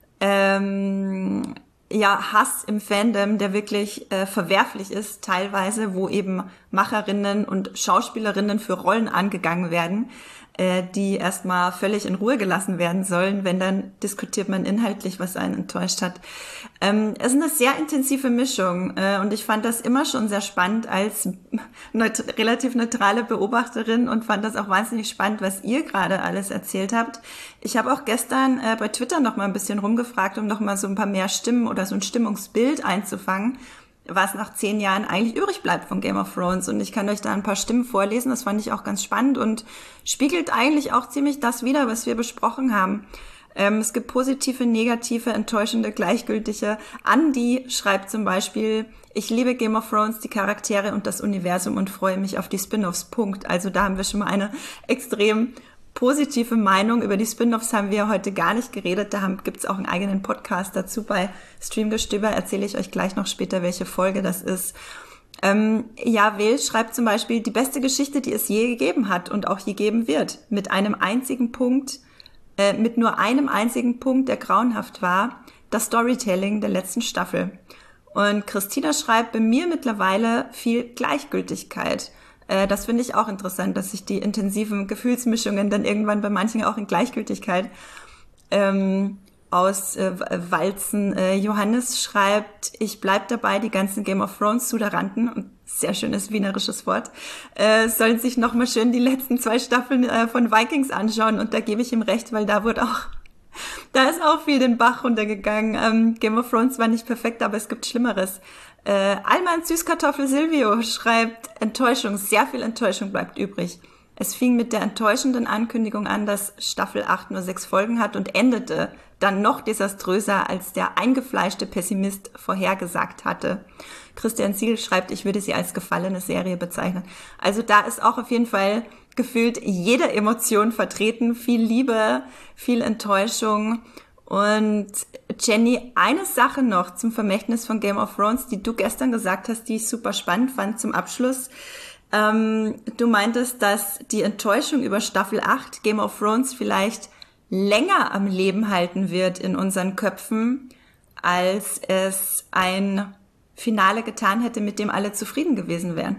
ähm, ja Hass im Fandom, der wirklich äh, verwerflich ist, teilweise, wo eben Macherinnen und Schauspielerinnen für Rollen angegangen werden, äh, die erstmal völlig in Ruhe gelassen werden sollen, wenn dann diskutiert man inhaltlich, was einen enttäuscht hat. Ähm, es ist eine sehr intensive Mischung äh, und ich fand das immer schon sehr spannend als neut- relativ neutrale Beobachterin und fand das auch wahnsinnig spannend, was ihr gerade alles erzählt habt. Ich habe auch gestern äh, bei Twitter noch mal ein bisschen rumgefragt, um noch mal so ein paar mehr Stimmen oder so ein Stimmungsbild einzufangen, was nach zehn Jahren eigentlich übrig bleibt von Game of Thrones. Und ich kann euch da ein paar Stimmen vorlesen, das fand ich auch ganz spannend und spiegelt eigentlich auch ziemlich das wider, was wir besprochen haben. Ähm, es gibt positive, negative, enttäuschende, gleichgültige. Andi schreibt zum Beispiel, ich liebe Game of Thrones, die Charaktere und das Universum und freue mich auf die Spin-offs, Punkt. Also da haben wir schon mal eine extrem positive Meinung. Über die Spin-offs haben wir heute gar nicht geredet. Da gibt es auch einen eigenen Podcast dazu bei Streamgestöber. Erzähle ich euch gleich noch später, welche Folge das ist. Ähm, ja, Will schreibt zum Beispiel, die beste Geschichte, die es je gegeben hat und auch je geben wird. Mit einem einzigen Punkt, äh, mit nur einem einzigen Punkt, der grauenhaft war, das Storytelling der letzten Staffel. Und Christina schreibt, bei mir mittlerweile viel Gleichgültigkeit. Äh, das finde ich auch interessant, dass sich die intensiven Gefühlsmischungen dann irgendwann bei manchen auch in Gleichgültigkeit ähm, aus äh, Walzen. Äh, Johannes schreibt, ich bleib dabei, die ganzen Game of Thrones Suderanten, sehr schönes wienerisches Wort, äh, sollen sich nochmal schön die letzten zwei Staffeln äh, von Vikings anschauen. Und da gebe ich ihm recht, weil da wurde auch, da ist auch viel den Bach runtergegangen. Ähm, Game of Thrones war nicht perfekt, aber es gibt Schlimmeres. Äh, Alman Süßkartoffel Silvio schreibt, Enttäuschung, sehr viel Enttäuschung bleibt übrig. Es fing mit der enttäuschenden Ankündigung an, dass Staffel acht nur sechs Folgen hat und endete dann noch desaströser, als der eingefleischte Pessimist vorhergesagt hatte. Christian Ziel schreibt, ich würde sie als gefallene Serie bezeichnen. Also da ist auch auf jeden Fall gefühlt jede Emotion vertreten, viel Liebe, viel Enttäuschung. Und Jenny, eine Sache noch zum Vermächtnis von Game of Thrones, die du gestern gesagt hast, die ich super spannend fand zum Abschluss. Ähm, du meintest, dass die Enttäuschung über Staffel acht Game of Thrones vielleicht länger am Leben halten wird in unseren Köpfen, als es ein Finale getan hätte, mit dem alle zufrieden gewesen wären.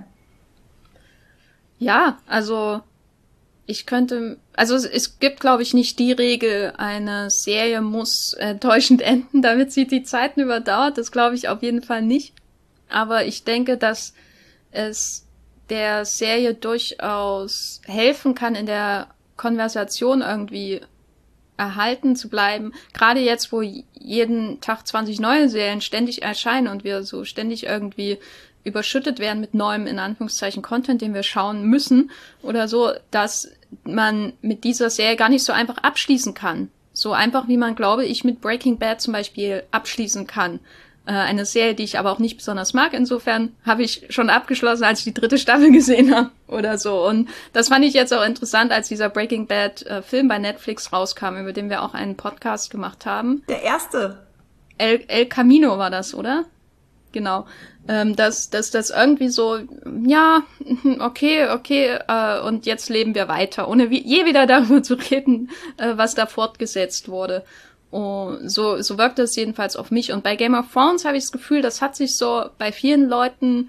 Ja, also ich könnte, also es, es gibt, glaube ich, nicht die Regel, eine Serie muss enttäuschend enden, damit sie die Zeiten überdauert. Das glaube ich auf jeden Fall nicht. Aber ich denke, dass es der Serie durchaus helfen kann, in der Konversation irgendwie erhalten zu bleiben. Gerade jetzt, wo jeden Tag zwanzig neue Serien ständig erscheinen und wir so ständig irgendwie überschüttet werden mit neuem, in Anführungszeichen, Content, den wir schauen müssen oder so, dass man mit dieser Serie gar nicht so einfach abschließen kann. So einfach, wie man, glaube ich, mit Breaking Bad zum Beispiel abschließen kann. Äh, eine Serie, die ich aber auch nicht besonders mag. Insofern habe ich schon abgeschlossen, als ich die dritte Staffel gesehen habe oder so. Und das fand ich jetzt auch interessant, als dieser Breaking Bad äh, Film bei Netflix rauskam, über den wir auch einen Podcast gemacht haben. Der erste. El, El Camino war das, oder? Genau. Ähm, dass, dass das irgendwie so, ja, okay, okay, äh, und jetzt leben wir weiter, ohne wie, je wieder darüber zu reden, äh, was da fortgesetzt wurde. Oh, so, so wirkt das jedenfalls auf mich. Und bei Game of Thrones habe ich das Gefühl, das hat sich so bei vielen Leuten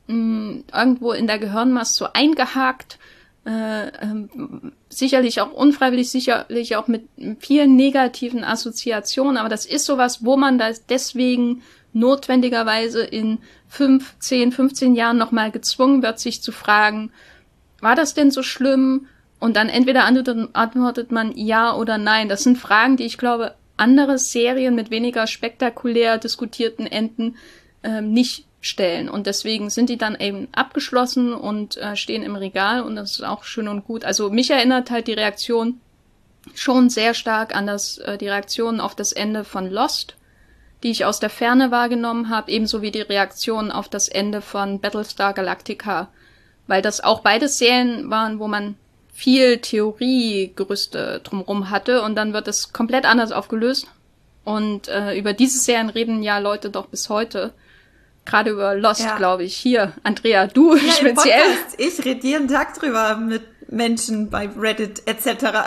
mh, irgendwo in der Gehirnmasse so eingehakt. Äh, ähm, sicherlich auch unfreiwillig, sicherlich auch mit vielen negativen Assoziationen. Aber das ist sowas, wo man das deswegen notwendigerweise in fünf, zehn, fünfzehn Jahren nochmal gezwungen wird, sich zu fragen, war das denn so schlimm? Und dann entweder antwortet man ja oder nein. Das sind Fragen, die ich glaube, andere Serien mit weniger spektakulär diskutierten Enden äh, nicht stellen. Und deswegen sind die dann eben abgeschlossen und äh, stehen im Regal und das ist auch schön und gut. Also mich erinnert halt die Reaktion schon sehr stark an das äh, die Reaktion auf das Ende von Lost, die ich aus der Ferne wahrgenommen habe, ebenso wie die Reaktion auf das Ende von Battlestar Galactica, weil das auch beides Serien waren, wo man viel Theoriegerüste drumherum hatte und dann wird es komplett anders aufgelöst. Und äh, über diese Serien reden ja Leute doch bis heute. Gerade über Lost, ja. glaube ich. Hier, Andrea, du ja, speziell. Ich rede jeden Tag drüber mit Menschen bei Reddit et cetera.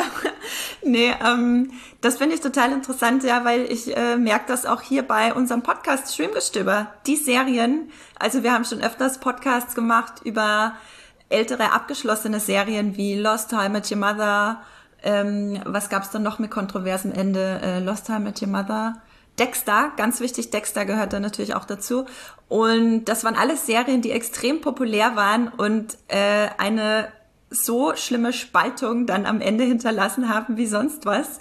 nee, ähm, das finde ich total interessant, ja, weil ich äh, merke das auch hier bei unserem Podcast Streamgestöber. Die Serien, also wir haben schon öfters Podcasts gemacht über ältere abgeschlossene Serien wie Lost, How I Met Your Mother, ähm, was gab's dann noch mit kontroversem Ende? Äh, Lost, How I Met Your Mother, Dexter, ganz wichtig, Dexter gehört da natürlich auch dazu. Und das waren alles Serien, die extrem populär waren und äh, eine so schlimme Spaltung dann am Ende hinterlassen haben wie sonst was.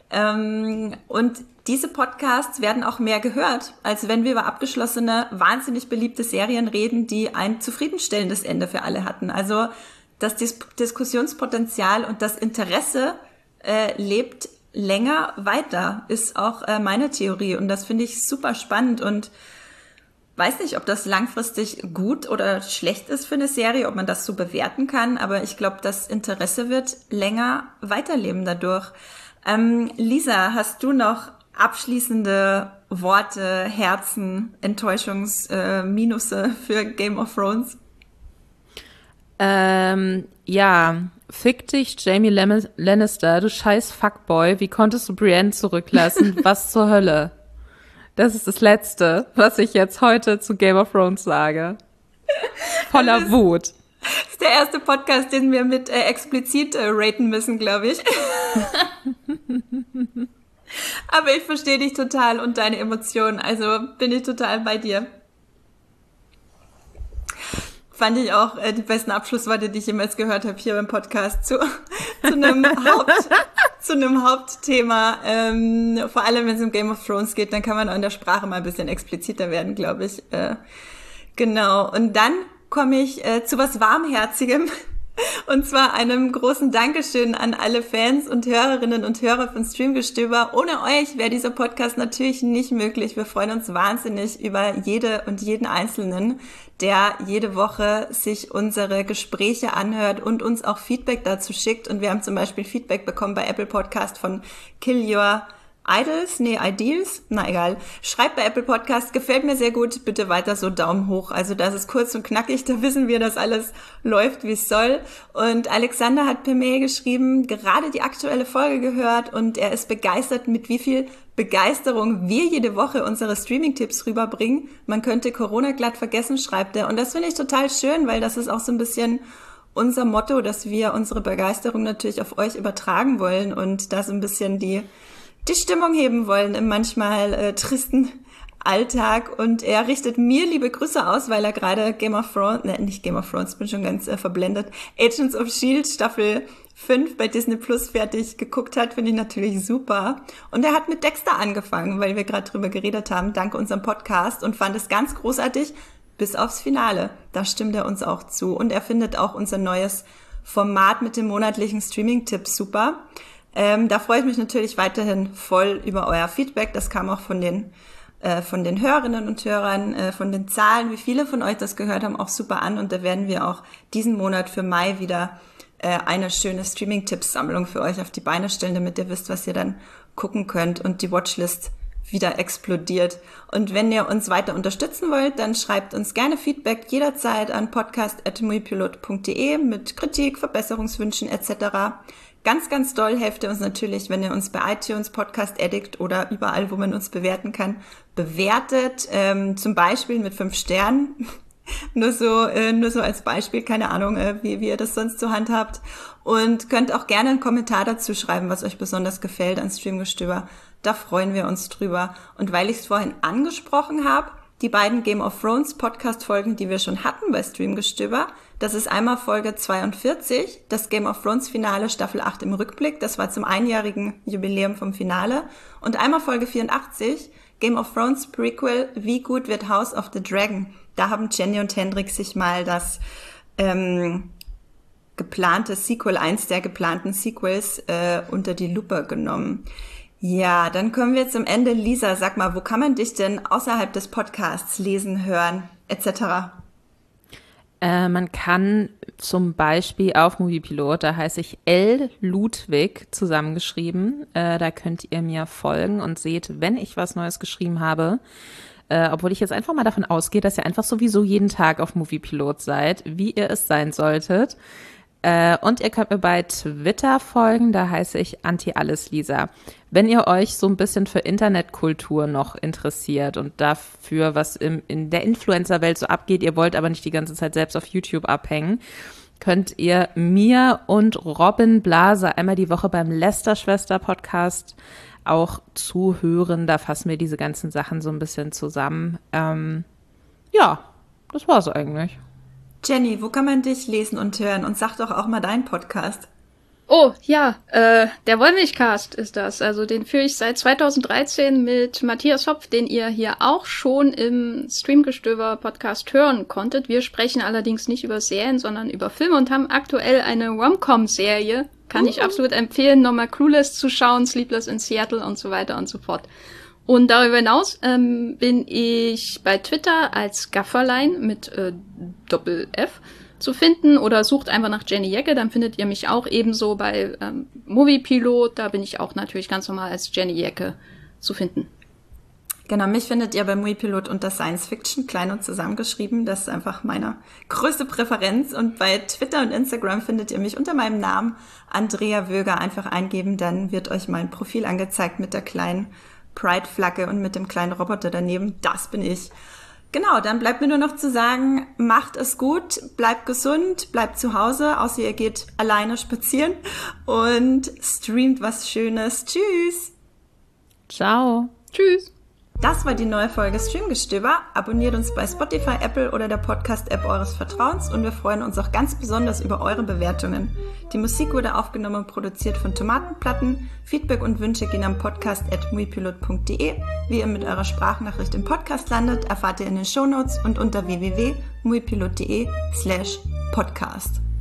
Ähm, und diese Podcasts werden auch mehr gehört, als wenn wir über abgeschlossene, wahnsinnig beliebte Serien reden, die ein zufriedenstellendes Ende für alle hatten. Also das Dis- Diskussionspotenzial und das Interesse äh, lebt länger weiter, ist auch äh, meine Theorie. Und das finde ich super spannend und weiß nicht, ob das langfristig gut oder schlecht ist für eine Serie, ob man das so bewerten kann. Aber ich glaube, das Interesse wird länger weiterleben dadurch. Ähm, Lisa, hast du noch abschließende Worte, Herzen, Enttäuschungsminusse äh, für Game of Thrones? Ähm, ja, fick dich, Jamie Lem- Lannister, du scheiß Fuckboy. Wie konntest du Brienne zurücklassen? Was zur Hölle? Das ist das Letzte, was ich jetzt heute zu Game of Thrones sage. Voller das ist, Wut. Das ist der erste Podcast, den wir mit äh, explizit äh, raten müssen, glaube ich. Aber ich verstehe dich total und deine Emotionen, also bin ich total bei dir. Fand ich auch äh, die besten Abschlussworte, die ich jemals gehört habe hier beim Podcast zu, zu einem Haupt, zu einem Hauptthema. Ähm, vor allem, wenn es um Game of Thrones geht, dann kann man auch in der Sprache mal ein bisschen expliziter werden, glaube ich. Äh, genau. Und dann komme ich äh, zu was Warmherzigem. Und zwar einem großen Dankeschön an alle Fans und Hörerinnen und Hörer von Streamgestöber. Ohne euch wäre dieser Podcast natürlich nicht möglich. Wir freuen uns wahnsinnig über jede und jeden Einzelnen, der jede Woche sich unsere Gespräche anhört und uns auch Feedback dazu schickt. Und wir haben zum Beispiel Feedback bekommen bei Apple Podcast von Kill Your Idols, nee, Ideals, na egal. Schreibt bei Apple Podcast, gefällt mir sehr gut, bitte weiter so Daumen hoch. Also das ist kurz und knackig, da wissen wir, dass alles läuft, wie es soll. Und Alexander hat per Mail geschrieben, gerade die aktuelle Folge gehört und er ist begeistert, mit wie viel Begeisterung wir jede Woche unsere Streaming-Tipps rüberbringen. Man könnte Corona glatt vergessen, schreibt er. Und das finde ich total schön, weil das ist auch so ein bisschen unser Motto, dass wir unsere Begeisterung natürlich auf euch übertragen wollen und da so ein bisschen die die Stimmung heben wollen im manchmal äh, tristen Alltag. Und er richtet mir liebe Grüße aus, weil er gerade Game of Thrones, ne, nicht Game of Thrones, bin schon ganz äh, verblendet, Agents of S H I E L D Staffel fünf bei Disney Plus fertig geguckt hat, finde ich natürlich super. Und er hat mit Dexter angefangen, weil wir gerade drüber geredet haben, dank unserem Podcast, und fand es ganz großartig, bis aufs Finale. Da stimmt er uns auch zu. Und er findet auch unser neues Format mit den monatlichen Streaming-Tipps super. Ähm, da freue ich mich natürlich weiterhin voll über euer Feedback. Das kam auch von den äh, von den Hörerinnen und Hörern, äh, von den Zahlen, wie viele von euch das gehört haben, auch super an. Und da werden wir auch diesen Monat für Mai wieder äh, eine schöne Streaming-Tipps-Sammlung für euch auf die Beine stellen, damit ihr wisst, was ihr dann gucken könnt und die Watchlist wieder explodiert. Und wenn ihr uns weiter unterstützen wollt, dann schreibt uns gerne Feedback jederzeit an podcast at moviepilot punkt de mit Kritik, Verbesserungswünschen et cetera. Ganz, ganz doll helft ihr uns natürlich, wenn ihr uns bei iTunes, Podcast Addict oder überall, wo man uns bewerten kann, bewertet. Ähm, zum Beispiel mit fünf Sternen. nur so äh, nur so als Beispiel, keine Ahnung, äh, wie, wie ihr das sonst so handhabt. Und könnt auch gerne einen Kommentar dazu schreiben, was euch besonders gefällt an Streamgestöber. Da freuen wir uns drüber. Und weil ich es vorhin angesprochen habe, die beiden Game of Thrones Podcast-Folgen, die wir schon hatten bei Streamgestöber, das ist einmal Folge zweiundvierzig, das Game of Thrones Finale Staffel acht im Rückblick, das war zum einjährigen Jubiläum vom Finale, und einmal Folge vierundachtzig, Game of Thrones Prequel, Wie gut wird House of the Dragon? Da haben Jenny und Hendrik sich mal das ähm, geplante Sequel, eins der geplanten Sequels, äh, unter die Lupe genommen. Ja, dann kommen wir zum Ende. Lisa, sag mal, wo kann man dich denn außerhalb des Podcasts lesen, hören, et cetera? Äh, man kann zum Beispiel auf Moviepilot, da heiße ich L. Ludwig zusammengeschrieben. Äh, da könnt ihr mir folgen und seht, wenn ich was Neues geschrieben habe. Äh, obwohl ich jetzt einfach mal davon ausgehe, dass ihr einfach sowieso jeden Tag auf Moviepilot seid, wie ihr es sein solltet. Äh, und ihr könnt mir bei Twitter folgen, da heiße ich Anti-Alles-Lisa. Wenn ihr euch so ein bisschen für Internetkultur noch interessiert und dafür, was im, in der Influencer-Welt so abgeht, ihr wollt aber nicht die ganze Zeit selbst auf YouTube abhängen, könnt ihr mir und Robin Blase einmal die Woche beim Lester-Schwester-Podcast auch zuhören. Da fassen wir diese ganzen Sachen so ein bisschen zusammen. Ähm, ja, das war's eigentlich. Jenny, wo kann man dich lesen und hören? Und sag doch auch mal deinen Podcast. Oh, ja, äh, der Wollmilchcast ist das. Also den führe ich seit zweitausenddreizehn mit Matthias Hopf, den ihr hier auch schon im Streamgestöber-Podcast hören konntet. Wir sprechen allerdings nicht über Serien, sondern über Filme und haben aktuell eine Rom-Com-Serie. Kann uh-huh. ich absolut empfehlen, nochmal Clueless zu schauen, Sleepless in Seattle und so weiter und so fort. Und darüber hinaus ähm, bin ich bei Twitter als Gafferlein mit äh, Doppel-F zu finden oder sucht einfach nach Jenny Jecke, dann findet ihr mich auch ebenso bei ähm, Moviepilot, da bin ich auch natürlich ganz normal als Jenny Jecke zu finden. Genau, mich findet ihr bei Moviepilot unter Science Fiction, klein und zusammengeschrieben, das ist einfach meine größte Präferenz, und bei Twitter und Instagram findet ihr mich unter meinem Namen Andrea Wöger, einfach eingeben, dann wird euch mein Profil angezeigt mit der kleinen Pride-Flagge und mit dem kleinen Roboter daneben. Das bin ich. Genau, dann bleibt mir nur noch zu sagen, macht es gut, bleibt gesund, bleibt zu Hause, außer ihr geht alleine spazieren und streamt was Schönes. Tschüss! Ciao! Tschüss! Das war die neue Folge Streamgestöber. Abonniert uns bei Spotify, Apple oder der Podcast-App eures Vertrauens und wir freuen uns auch ganz besonders über eure Bewertungen. Die Musik wurde aufgenommen und produziert von Tomatenplatten. Feedback und Wünsche gehen am podcast at muipilot punkt de. Wie ihr mit eurer Sprachnachricht im Podcast landet, erfahrt ihr in den Shownotes und unter w w w punkt muipilot punkt de slash podcast.